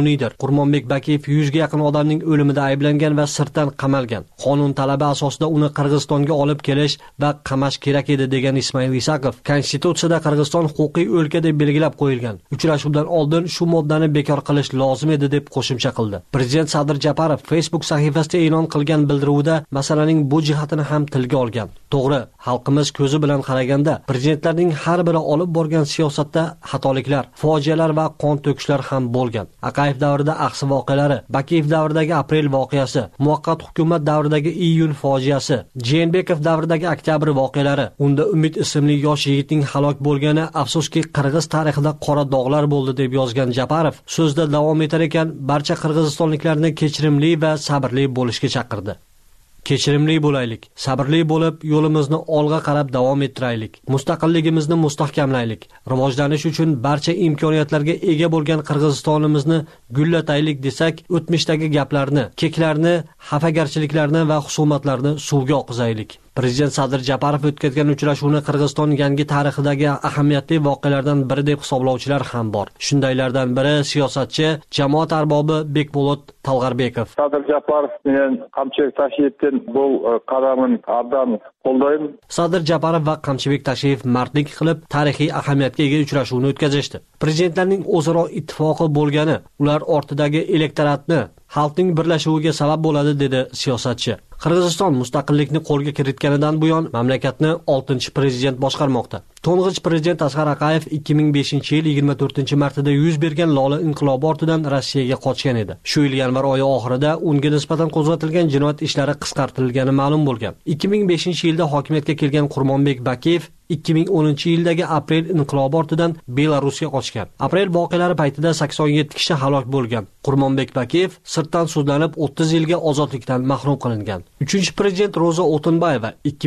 Qurmonbek Bakiyev 100 ga yaqin odamning o'limida ayblangan va sirtdan qamalgan. Qonun talabi asosida uni Qirg'izistonga olib kelish va qamash kerak edi degan Ismoil Isakov Konstitutsiyada Qirg'iziston huquqiy o'lka deb belgilab qo'yilgan. Uchrashuvdan oldin shu moddani bekor qilish lozim edi deb qo'shimcha qildi. Prezident Sadir Japarov Facebook sahifasida e'lon qilgan bildiruvda masalaning bu jihatini ham tilga olgan. To'g'ri, xalqimiz ko'zi bilan qaraganda prezidentlarning har biri olib borgan siyosatda xatoliklar, fojialar va qon to'kishlar ham bo'lgan. Aqayev davrida Axsi voqealari, Bakiyev davridagi aprel voqeasi, muvaqqat hukumat davridagi iyun fojiasi, Jeenbekov davridagi oktyabr voqealari, unda Umid ismli yosh yigitning halok bo'lgani afsuski Qirg'iz tarixida qora dog'lar bo'ldi deb yozgan Japarov so'zda davom etar ekan, barcha qirg'izistonliklarni kechirimli va sabrli bo'lishga chaqirdi. Kechirimli bo'laylik, sabrli bo'lib, yo'limizni olg'a qarab davom ettiraylik. Mustaqilligimizni mustahkamlaylik. Rivojlanish uchun barcha imkoniyatlarga ega bo'lgan Qirg'izistonimizni gullataylik desak, o'tmishdagi gaplarni, keklarni, xafagarchiliklarni va husumatlarni suvga oqizaylik. Prezident Sadir Japarov o'tkazgan uchrashuvni Qirg'iziston yangi tarixidagi ahamiyatli voqealardan biri deb hisoblovchilar ham bor. Shundaylardan biri siyosatchi, jamoat arbobi Bekbolot Talg'arbekov. Sadir Japarov bilan Qamchibek Tashiyevning bu qadamini abdan qo'llayman. Sadir Japarov va Qamchibek Tashiyev mardlik qilib tarixiy ahamiyatga ega uchrashuvni o'tkazishdi. Prezidentlarning o'zaro ittifoqi bo'lgani ular ortidagi elektoratni xalqning birlashuviga sabab bo'ladi dedi siyosatchi. Qirg'iziston mustaqillikni qo'lga kiritganidan buyon mamlakatni 6-prezident boshqarmoqda. To'ng'ich prezident Asqar Aqayev 2005-yil 24-martida yuz bergan Lola inqilobi ortidan Rossiyaga qochgan edi. Shu yil yanvar oyi oxirida unga nisbatan qo'zg'atilgan jinoyat ishlari qisqartirilgani ma'lum bo'lgan. 2005-yilda hokimiyatga kelgan Qurmonbek Bakiyev 2010-yildagi aprel inqilobi ortidan Belarusga qochgan. Aprel voqealari paytida 87 kishi halok bo'lgan. Qurmonbek Bakiyev sirtdan sudlanib 30 yilga ozodlikdan mahrum qilingan. 3-prezident Ro'za O'tinbayeva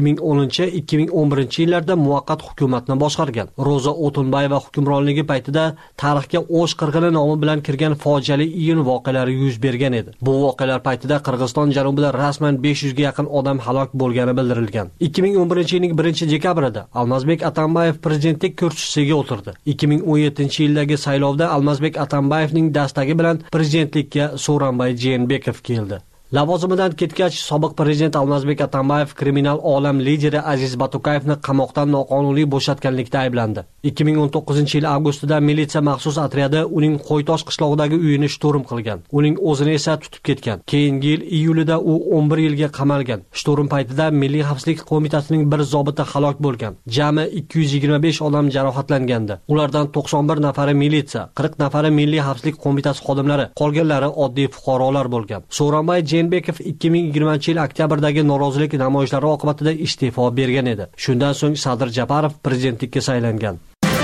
2010-2011-yillarda muvaqqat hukumatni boshqargan. Ro'za O'tinbayeva hukmronligi paytida tarixga O'sh qirg'ini nomi bilan kirgan fojiali iyun voqealari yuz bergan edi. Bu voqealar paytida Qirg'iziston janubida rasman 500 ga yaqin odam halok bo'lgani bildirilgan. 2011-yilning 1-dekabrida Almazbek Atambayev prezidentlik kursisiga o'tirdi. 2017-yildagi saylovda Almazbek Atambayevning dastagi bilan prezidentlikka Sooronbay Jeenbekov keldi. Lavozimidan ketgach, sobiq prezident Almazbek Atambayev kriminal olam lideri Aziz Batukayevni qamoqdan noqonuniy bo'shatganlikda ayblandi. 2019-yil avgustida militsiya maxsus otryadi uning Qo'ytosh qishlog'idagi uyini shturm qilgan. Uning o'zini esa tutib ketgan. Keyingi yil iyulida u 11 yilga qamalgan. Shturm paytida Milliy xavfsizlik qo'mitasining bir zobiti halok bo'lgan. Jami 225 odam jarohatlangandi. Ulardan 91 nafari militsiya, 40 nafari Milliy xavfsizlik qo'mitasi xodimlari, qolganlari oddiy fuqarolar bo'lgan. Sooronbay Jeenbekov 2020-yil oktyabrdagi norozilik namoyishlari oqibatida iste'fo bergan edi. Shundan so'ng Sadir Japarov prezidentlikka saylangan.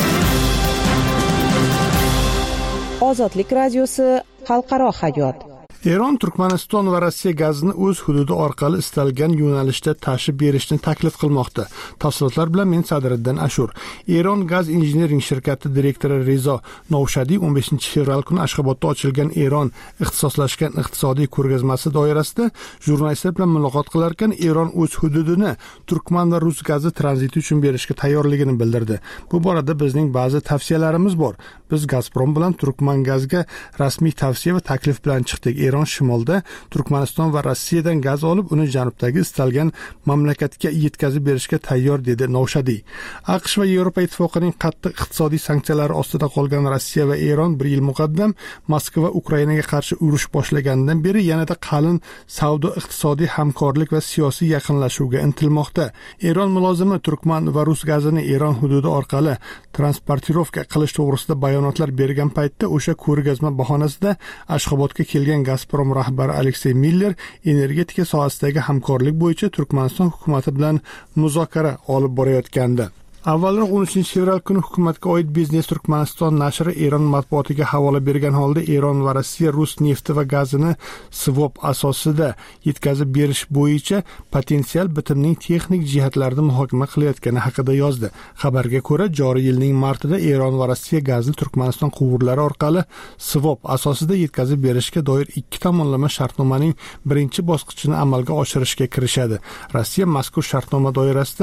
Ozodlik radiosi xalqaro hayot. Eron Turkmaniston va Rossiya gazini o'z hududi orqali istalgan yo'nalishda tashib berishni taklif qilmoqda. Tafsilotlar bilan men Sadiriddin Ashur. Eron Gaz Engineering shirkati direktori Rezo Novshadiy 15-fevral kuni Ashxobodda ochilgan Eron ixtisoslashgan iqtisodiy ko'rgazmasi doirasida jurnalistlar bilan muloqot qilar ekan, Eron o'z hududini turkman va rus gazi tranziti uchun berishga tayyorligini bildirdi. Bu borada bizning ba'zi tavsiyalarimiz bor. Biz Gazprom bilan turkman gazga rasmiy tavsiya va taklif bilan chiqdik. Eron shimolda Turkmaniston va Rossiyadan gaz olib, uni janubdagi istalgan mamlakatga yetkazib berishga tayyor dedi Novshadiy. AQSh va Yevropa ittifoqining qattiq iqtisodiy sanksiyalari ostida qolgan Rossiya va Eron bir yil muqaddam Moskva Ukrainaga qarshi urush boshlaganidan beri yanada qalin savdo iqtisodiy hamkorlik va siyosiy yaqinlashuvga intilmoqda. Eron mulozimi turkman va rus gazini Eron hududi orqali transportirovka qilish to'g'risida bayonotlar bergan paytda o'sha ko'rgazma bahonasida Ashxobodga kelgan Gazprom rahbari Aleksey Miller energetika sohasidagi hamkorlik bo'yicha Turkmaniston hukumati bilan muzokara olib borayotgandi. Avvalroq 13-fevral kuni hukumatga oid Biznes Turkmaniston nashri Eron matbuotiga havola bergan holda Eron va Rossiya rus nefti va gazini swap asosida yetkazib berish bo'yicha potensial bitimning texnik jihatlarini muhokama qilayotgani haqida yozdi. Xabarga ko'ra, joriy yilning martida Eron va Rossiya gazni Turkmaniston quvurlari orqali swap asosida yetkazib berishga doir ikki tomonlama shartnomaning birinchi bosqichini amalga oshirishga kirishadi. Rossiya mazkur shartnoma doirasida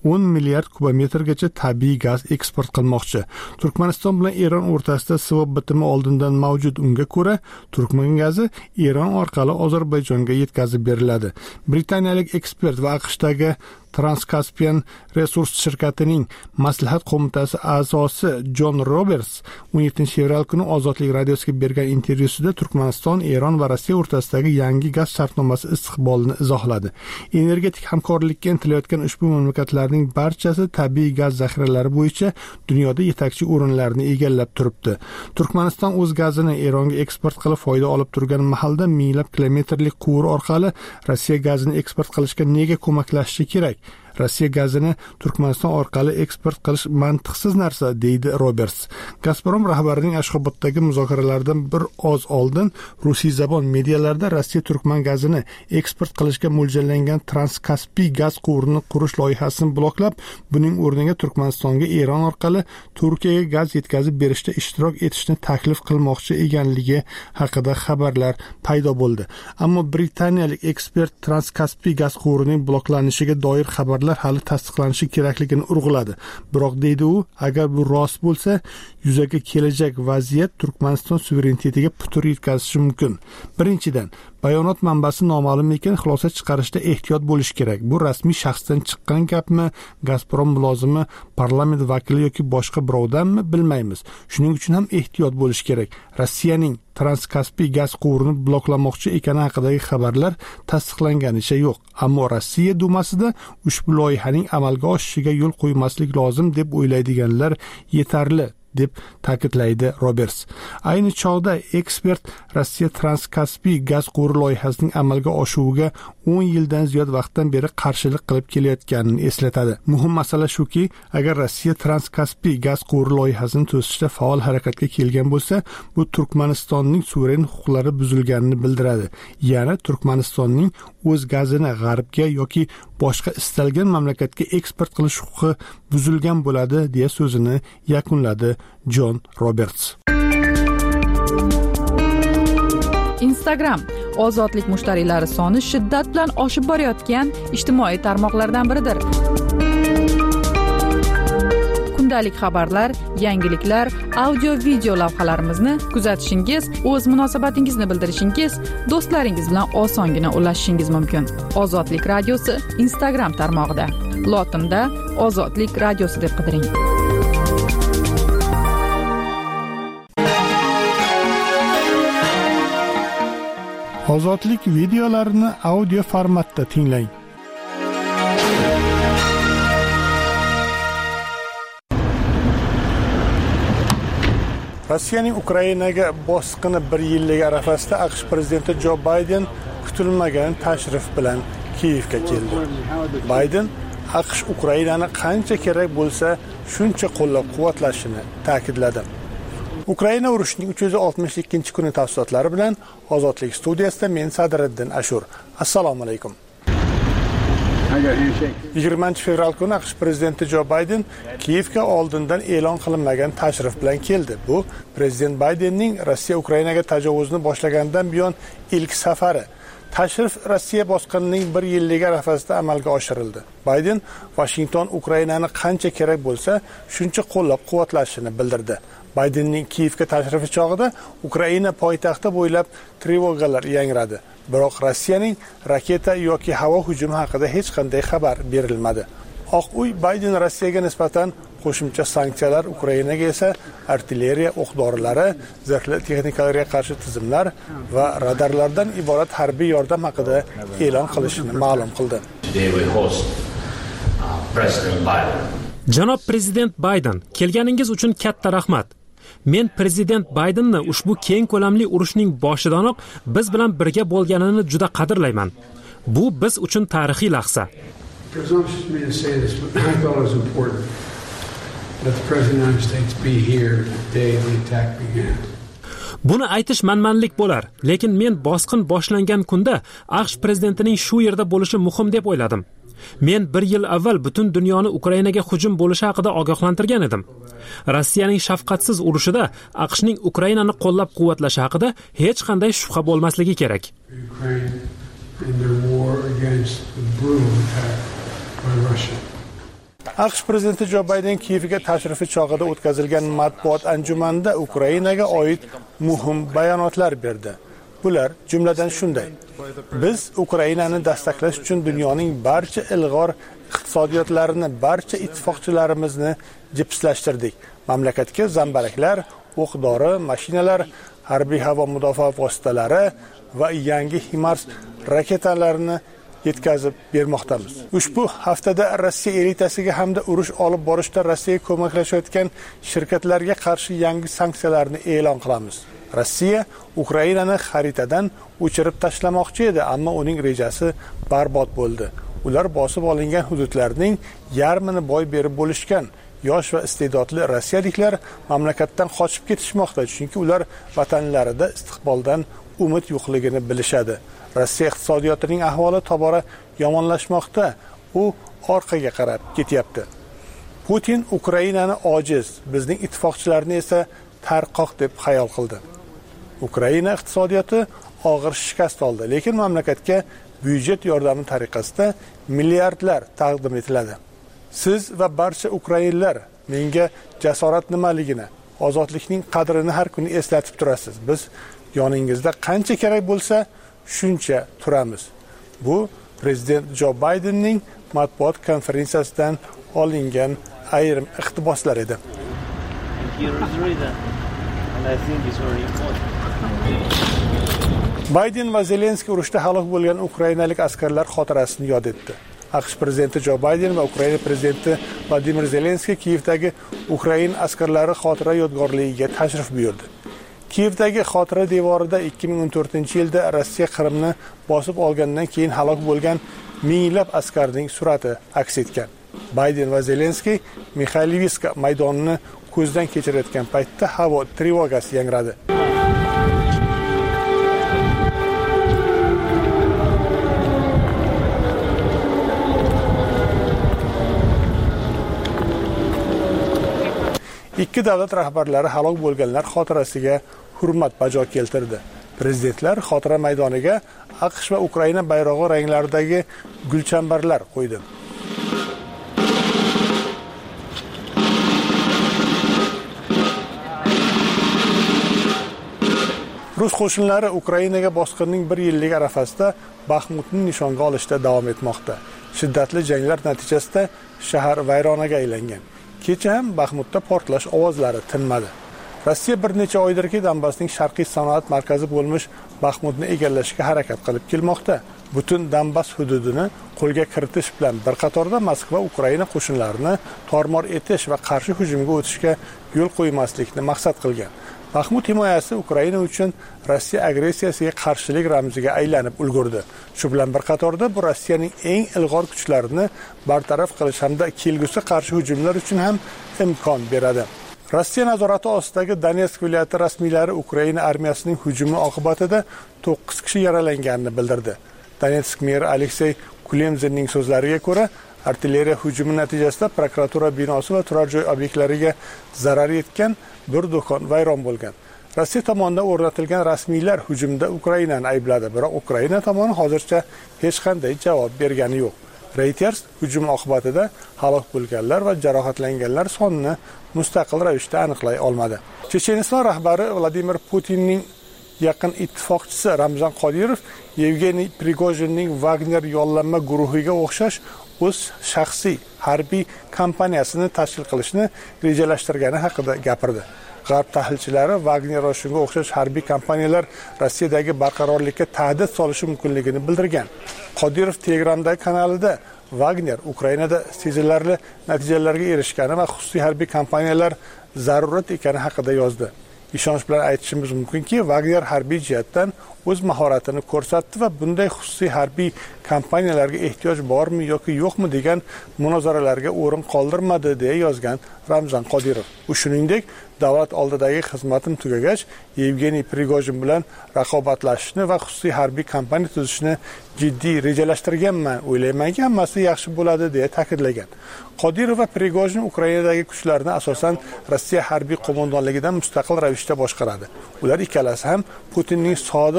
10 milliard kubometrgacha tabiiy gaz eksport qilmoqchi. Turkmaniston bilan Eron o'rtasida Svob bitimi oldindan mavjud. Unga ko'ra, Turkman gazi Eron orqali Ozarbayjonga yetkazib beriladi. Britaniyalik ekspert va AQShdagi Transkaspian Resurs shirkatining maslahat qo'mitasi a'zosi Jon Roberts 17 fevral kuni Ozodlik radiosiga bergan intervyusida Turkmaniston, Eron va Rossiya o'rtasidagi yangi gaz shartnomasi istiqbolini izohladi. Energetik hamkorlikka intilayotgan ushbu mamlakatlarning barchasi tabiiy gaz zaxiralari bo'yicha dunyoda yetakchi o'rinlarni egallab turibdi. Turkmaniston o'z gazini Eronga eksport qilib foyda olib turgan mahalda minglab kilometrlik quvur orqali Rossiya gazini eksport qilishga nega ko'maklashishi kerak? Rossiya gazini Turkmaniston orqali eksport qilish mantiqsiz narsa, deydi Roberts. Gazprom rahbarining Ashxobodagi muzokaralardan bir oz oldin Rusiy zabon medialarda Rossiya Turkman gazini eksport qilishga mo'ljallangan Transkaspiy gaz quvurini qurish loyihasini bloklab, buning o'rniga Turkmanistonga Eron orqali Turkiyaga gaz yetkazib berishda ishtirok etishni taklif qilmoqchi ekanligi haqida xabarlar paydo bo'ldi. Ammo britaniyalik ekspert Transkaspiy gaz quvurining bloklanishiga doir xabarlar hali tasdiqlanishi kerakligini urg'uladi. Biroq deydi u, agar bu rost bo'lsa, yuzaga kelajak vaziyat Turkmaniston suverenitetiga putur yetkazishi mumkin. Birinchidan, bayonot manbasi noma'lum ekan, xulosa chiqarishda ehtiyot bo'lish kerak. Bu rasmiy shaxsdan chiqqan gapmi, Gazprom mulozimi, parlament vakili yoki boshqa birovdanmi bilmaymiz. Shuning uchun ham ehtiyot bo'lish kerak. Rossiyaning Transkaspiy gaz quvurini bloklamoqchi ekani haqidagi xabarlar tasdiqlanganicha yo'q. Ammo Rossiya Dumasida ushbu loyihaning amalga oshishiga yo'l qo'ymaslik lozim deb o'ylaydiganlar yetarli, deb ta'kidlaydi Roberts. Ayni chog'da ekspert Rossiya Transkaspiy gaz quvuri loyihasining amalga oshuviga 10 yildan ziyod vaqtdan beri qarshilik qilib kelayotganini eslatadi. Muhim masala shuki, agar Rossiya Transkaspiy gaz quvuri loyihasini to'sishda faol harakatga kelgan bo'lsa, bu Turkmanistonning suveren huquqlari buzilganini bildiradi. Ya'ni Turkmanistonning o'z gazini g'arbga yoki boshqa istalgan mamlakatga eksport qilish huquqi buzilgan bo'ladi, deya so'zini yakunladi Jon Roberts. Instagram ozodlik mushtariylari soni shiddat bilan oshib borayotgan ijtimoiy tarmoqlardan biridir. Kundalik xabarlar, yangiliklar, audio-video lavhalarimizni kuzatishingiz, o'z munosabatingizni bildirishingiz, do'stlaringiz bilan osongina ulashishingiz mumkin. Ozodlik radiosi Instagram tarmog'ida. Lotinda Ozodlik radiosi deb qidiring. Ozodlik videolarini audio formatda tinglang. Rossiyaning Ukrainaga bosqini 1 yillik arafasida AQSh prezidenti Jo Bayden kutilmagan tashrif bilan Kiyevga keldi. Bayden AQSh Ukrainani qancha kerak bo'lsa, shuncha qo'llab-quvvatlashini ta'kidladi. Ukraina urushining 362-kuni tafsilotlari bilan Ozodlik studiyasida men Sadriddin Ashur. Assalomu alaykum. 20 fevral kuni AQSh prezidenti Jo Bayden Kiyevga oldindan e'lon qilinmagan tashrif bilan keldi. Bu prezident Baydenning Rossiya Ukrainaga tajovuzni boshlagandan buyon ilk safari. Tashrif Rossiya bosqinining 1 yillik arafasida amalga oshirildi. Bayden Washington Ukrainani qancha kerak bo'lsa, shuncha qo'llab-quvvatlashini bildirdi. Baydenning Kiyevga tashrifi chog'ida Ukraina poytaxti bo'ylab trevogalar yangradi. Biroq Rossiyaning raketa yoki havo hujumi haqida hech qanday xabar berilmadi. Oq uy Bayden Rossiyaga nisbatan qo'shimcha sanksiyalar, Ukrainaga esa artilleriya o'q-dorilari, zirhli texnikalarga qarshi tizimlar va radarlardan iborat harbiy yordam haqida e'lon qilishini ma'lum qildi. Janob prezident Bayden, kelganingiz uchun katta rahmat. Men prezident Baydenni ushbu keng ko'lamli urushning boshidanoq biz bilan birga bo'lganini juda qadrlayman. Bu biz uchun tarixiy lahza. Buni aytish manmanlik bo'lar, lekin men bosqin boshlangan kunda AQSh prezidentining shu yerda bo'lishi muhim deb o'yladim. Men 1 yil avval butun dunyoni Ukrainaga hujum bo'lishi haqida ogohlantirgan edim. Rossiyaning shafqatsiz urushida AQShning Ukrainani qo'llab-quvvatlashi haqida hech qanday shubha bo'lmasligi kerak. AQSh prezidenti Jo Bayden Kiyevga tashrifi chog'ida o'tkazilgan matbuot anjumanida Ukrainaga oid muhim bayonotlar berdi. Bular jumladan shunday: biz Ukrainani dastaqlash uchun dunyoning barcha ilg'or iqtisodiyotlarini, barcha ittifoqchilarimizni jipslashtirdik. Mamlakatga zambaraklar, o'q-dori, mashinalar, harbiy havo mudofaa vositalari va yangi HIMARS raketalarini yetkazib bermoqdamiz. Ushbu haftada Rossiya elitasiga hamda urush olib borishda Rossiyaga ko'maklashayotgan shirkatlarga qarshi yangi sanksiyalarni e'lon qilamiz. Rossiya Ukrainani xaritadan o'chirib tashlamoqchi edi, ammo uning rejasi barbod bo'ldi. Ular bosib olingan hududlarning yarmini boy berib bo'lishgan. Yosh va iste'dodli rossiyaliklar mamlakatdan qochib ketishmoqda, chunki ular vatanlarida istiqboldan umid yo'qligini bilishadi. Rossiya iqtisodiyotining ahvoli tobora yomonlashmoqda. U orqaga qarab ketyapti. Putin Ukrainani ojiz, bizning ittifoqchilarni esa tarqoq deb xayol qildi. Ukraina iqtisodiyoti og'ir shikast oldi, lekin mamlakatga byudjet yordami tariqasida milliardlar taqdim etiladi. Siz va barcha ukrainlar menga jasorat nimaligini, ozodlikning qadrini har kuni eslatib turasiz. Biz yoningizda qancha kerak bo'lsa, shuncha turamiz. Bu prezident Jo Baydenning matbuot konferensiyasidan olingan ayrim iqtiboslar edi. Bayden va Zelenskiy urushda halok bo'lgan ukrainalik askarlar xotirasini yod etdi. AQSh prezidenti Jo Bayden va Ukraina prezidenti Vladimir Zelenskiy Kiyevdagi Ukraina askarlari xotira yodgorligiga tashrif buyurdi. Kiyevdagi xotira devorida 2014-yilda Rossiya Qrimni bosib olgandan keyin halok bo'lgan minglab askarning surati aks etgan. Bayden va Zelenskiy Mikhaylivska maydonini ko'zdan kechirayotgan paytda havo trevogasi yangradi. Ikki davlat rahbarlari halok bo'lganlar xotirasiga hurmat bajo keltirdi. Prezidentlar xotira maydoniga AQSh va Ukraina bayrog'i ranglaridagi gulchambarlar qo'ydi. Rus qo'shinlari Ukrainaga bosqinning 1 yillik arafasida Baxmutni nishonga olishda davom etmoqda. Shiddatli janglar natijasida shahar vayronaga aylangan. Kecha ham Baxmutda portlash ovozlari tinmadi. Rossiya bir necha oydirki Donbassning sharqiy sanoat markazi bo'lmish Baxmutni egallashga harakat qilib kelmoqda. Butun Donbass hududini qo'lga kiritish bilan bir qatorda Moskva Ukraina qo'shinlarini tormor etish va qarshi hujumga o'tishga yo'l qo'ymaslikni maqsad qilgan. Baxmut himoyasi Ukraina uchun Rossiya agressiyasiga qarshilik ramziga aylanib ulgurdi. Shu bilan bir qatorda bu Rossiyaning eng ilg'or kuchlarini bartaraf qilish hamda kelgusi qarshi hujumlar uchun ham imkon beradi. Rossiya nazorati ostidagi Donetsk viloyati rasmiylari Ukraina armiyasining hujumi oqibatida 9 kishi yaralanganini bildirdi. Donetsk meri Aleksey Kulemzinning so'zlariga ko'ra, artilleriya hujumi natijasida prokuratura binosi va turar joy obyektlariga zarar yetgan, bir do'kon vayron bo'lgan. Rossiya tomonidan o'rnatilgan rasmiylar hujumda Ukrainani aybladi, biroq Ukraina tomoni hozircha hech qanday javob bergani yo'q. Reuters hujum oqibatida halok bo'lganlar va jarohatlanganlar sonini mustaqil ravishda aniqlay olmadi. Checheniston rahbari Vladimir Putinning yaqin ittifoqchisi Ramzan Qodirov Yevgeniy Prigojinning Wagner yollanma guruhiga o'xshash o'z shaxsiy harbiy kompaniyasini tashkil qilishni rejalashtirgani haqida gapirdi. G'arb tahlilchilari Wagner shunga o'xshash harbiy kompaniyalar Rossiyadagi barqarorlikka tahdid solishi mumkinligini bildirgan. Qodirov Telegramdagi kanalida Wagner Ukrainada sezilarli natijalarga erishgani va xususiy harbiy kompaniyalar zarurat ekani haqida yozdi. Ishonch bilan aytishimiz mumkinki, Wagner harbiy jihatdan o'z mahoratini ko'rsatdi va bunday xususiy harbiy kompaniyalarga ehtiyoj bormi yoki yo'qmi degan munozaralarga o'rin qoldirmadi deya yozgan Ramzan Qodirov. U shuningdek, davlat oldidagi xizmatim tugagach, Yevgeniy Prigojin bilan raqobatlashishni va xususiy harbiy kompaniya tuzishni jiddiy rejalashtirganman. O'ylaymanki, hammasi yaxshi bo'ladi deya ta'kidlagan. Qodirov va Prigojin Ukrainadagi kuchlarni asosan Rossiya harbiy qo'mondonligidan mustaqil ravishda boshqaradi. Ular ikkalasi ham Putinning sodiq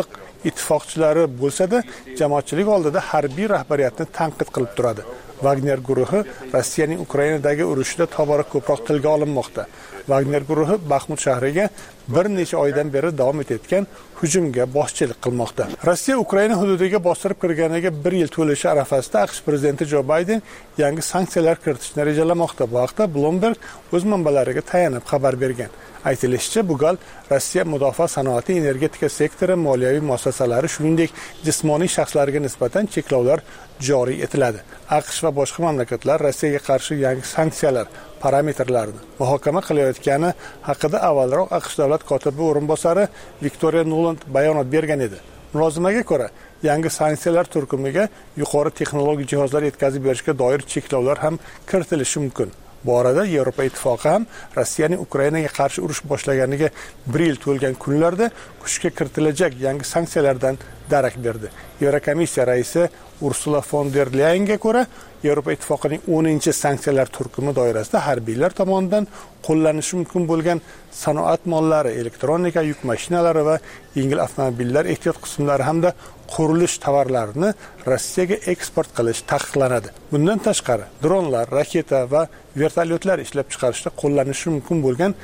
ittifoqchilari bo'lsa-da, jamoatchilik oldida harbiy rahbariyatni tanqid qilib turadi. Wagner guruhi Rossiyaning Ukrainadagi urushida tobora ko'proq tilga olinmoqda. Wagner guruhi Baxmut shahriga bir necha oydan beri davom etayotgan hujumga boshchilik qilmoqda. Rossiya Ukraina hududiga bostirib kirganiga 1 yil to'lishi arafasida AQSh prezidenti Jo Bayden yangi sanksiyalar kiritishni rejalamoqda. Bu haqda Bloomberg o'z manbalariga tayanib xabar bergan. Aytilishicha, bu gal Rossiya mudofaa sanoati, energetika sektori, moliyaviy muassasalari, shuningdek jismoniy shaxslarga nisbatan cheklovlar joriy etiladi. AQSh va boshqa mamlakatlar Rossiyaga qarshi yangi sanksiyalar parametrlarini muhokama qilayotgani haqida avvalroq AQSh davlat kotibi o'rinbosari Victoria Nuland bayonot bergan edi. Mulozimaga ko'ra, yangi sanksiyalar turkumiga yuqori texnologik jihozlar yetkazib berishga doir cheklovlar ham kiritilishi mumkin. Bu orada Yevropa ittifoqi ham Rossiyaning Ukrainaga qarshi urush boshlaganiga 1 yil to'lgan kunlarda kuchga kiritilajak yangi sanksiyalardan darak berdi. Yevrokomissiya raisi Ursula von der Leyenga ko'ra, Yevropa ittifoqining 10-sanksiyalar turkumi doirasida harbiylar tomonidan qo'llanishi mumkin bo'lgan sanoat mollari, elektronika, yuk mashinalari va yengil avtomobillar ehtiyot qismlari hamda qurilish tovarlarini Rossiyaga eksport qilish taqiqlanadi. Bundan tashqari, dronlar, raketa va vertolyotlar ishlab chiqarishda qo'llanishi mumkin bo'lgan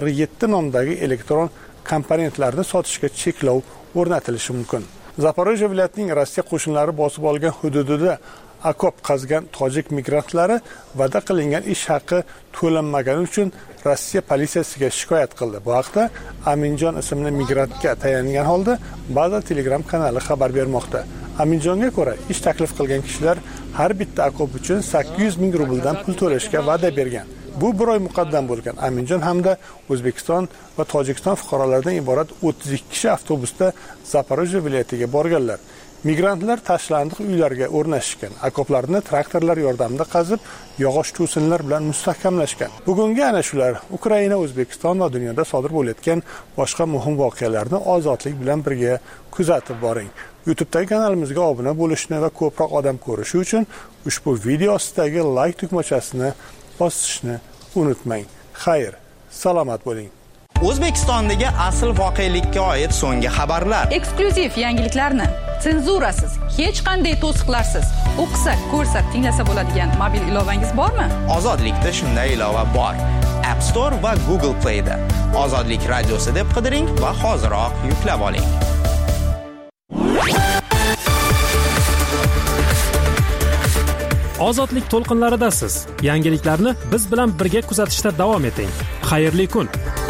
47 nomdagi elektron komponentlarni sotishga cheklov o'rnatilishi mumkin. Zaporojye viloyatining Rossiya qo'shinlari bosib olgan hududida okop qazgan tojik migrantlari va'da qilingan ish haqi to'lanmagani uchun Rossiya politsiyasiga shikoyat qildi. Bu haqda Aminjon ismli migrantga tayangan holda baza Telegram kanali xabar bermoqda. Aminjonga ko'ra, ish taklif qilgan kishilar har bitta okop uchun 800 ming rubldan pul to'lashga va'da bergan. Bu bir oy muqaddam bo'lgan. Aminjon hamda O'zbekiston va Tojikiston fuqarolaridan iborat 32 kishi avtobusda Zaporojye viloyatiga borganlar. Migrantlar tashlandiq uylarga o'rnashgan, okoplarni traktorlar yordamida qazib, yog'och to'sinlar bilan mustahkamlashgan. Bugungi ana shular Ukraina, O'zbekiston va dunyoda sodir bo'layotgan boshqa muhim voqealarni ozodlik bilan birga kuzatib boring. YouTube'dagi kanalimizga obuna bo'lishni va ko'proq odam ko'rishi uchun ushbu video ostidagi like tugmachasini bosishni unutmang. Xayr, salomat bo'ling. O'zbekistondagi asl voqelikka oid so'nggi xabarlar, eksklyuziv yangiliklarni senzurasiz, hech qanday to'siqlarsiz o'qisa, ko'rsa, tinglasa bo'ladigan mobil ilovangiz bormi? Ozodlikda shunday ilova bor. App Store va Google Play da Ozodlik radiosi deb qidiring va hoziroq yuklab oling. Ozodlik to'lqinlaridasiz. Yangiliklarni biz bilan birga kuzatishda davom eting. Xayrli kun.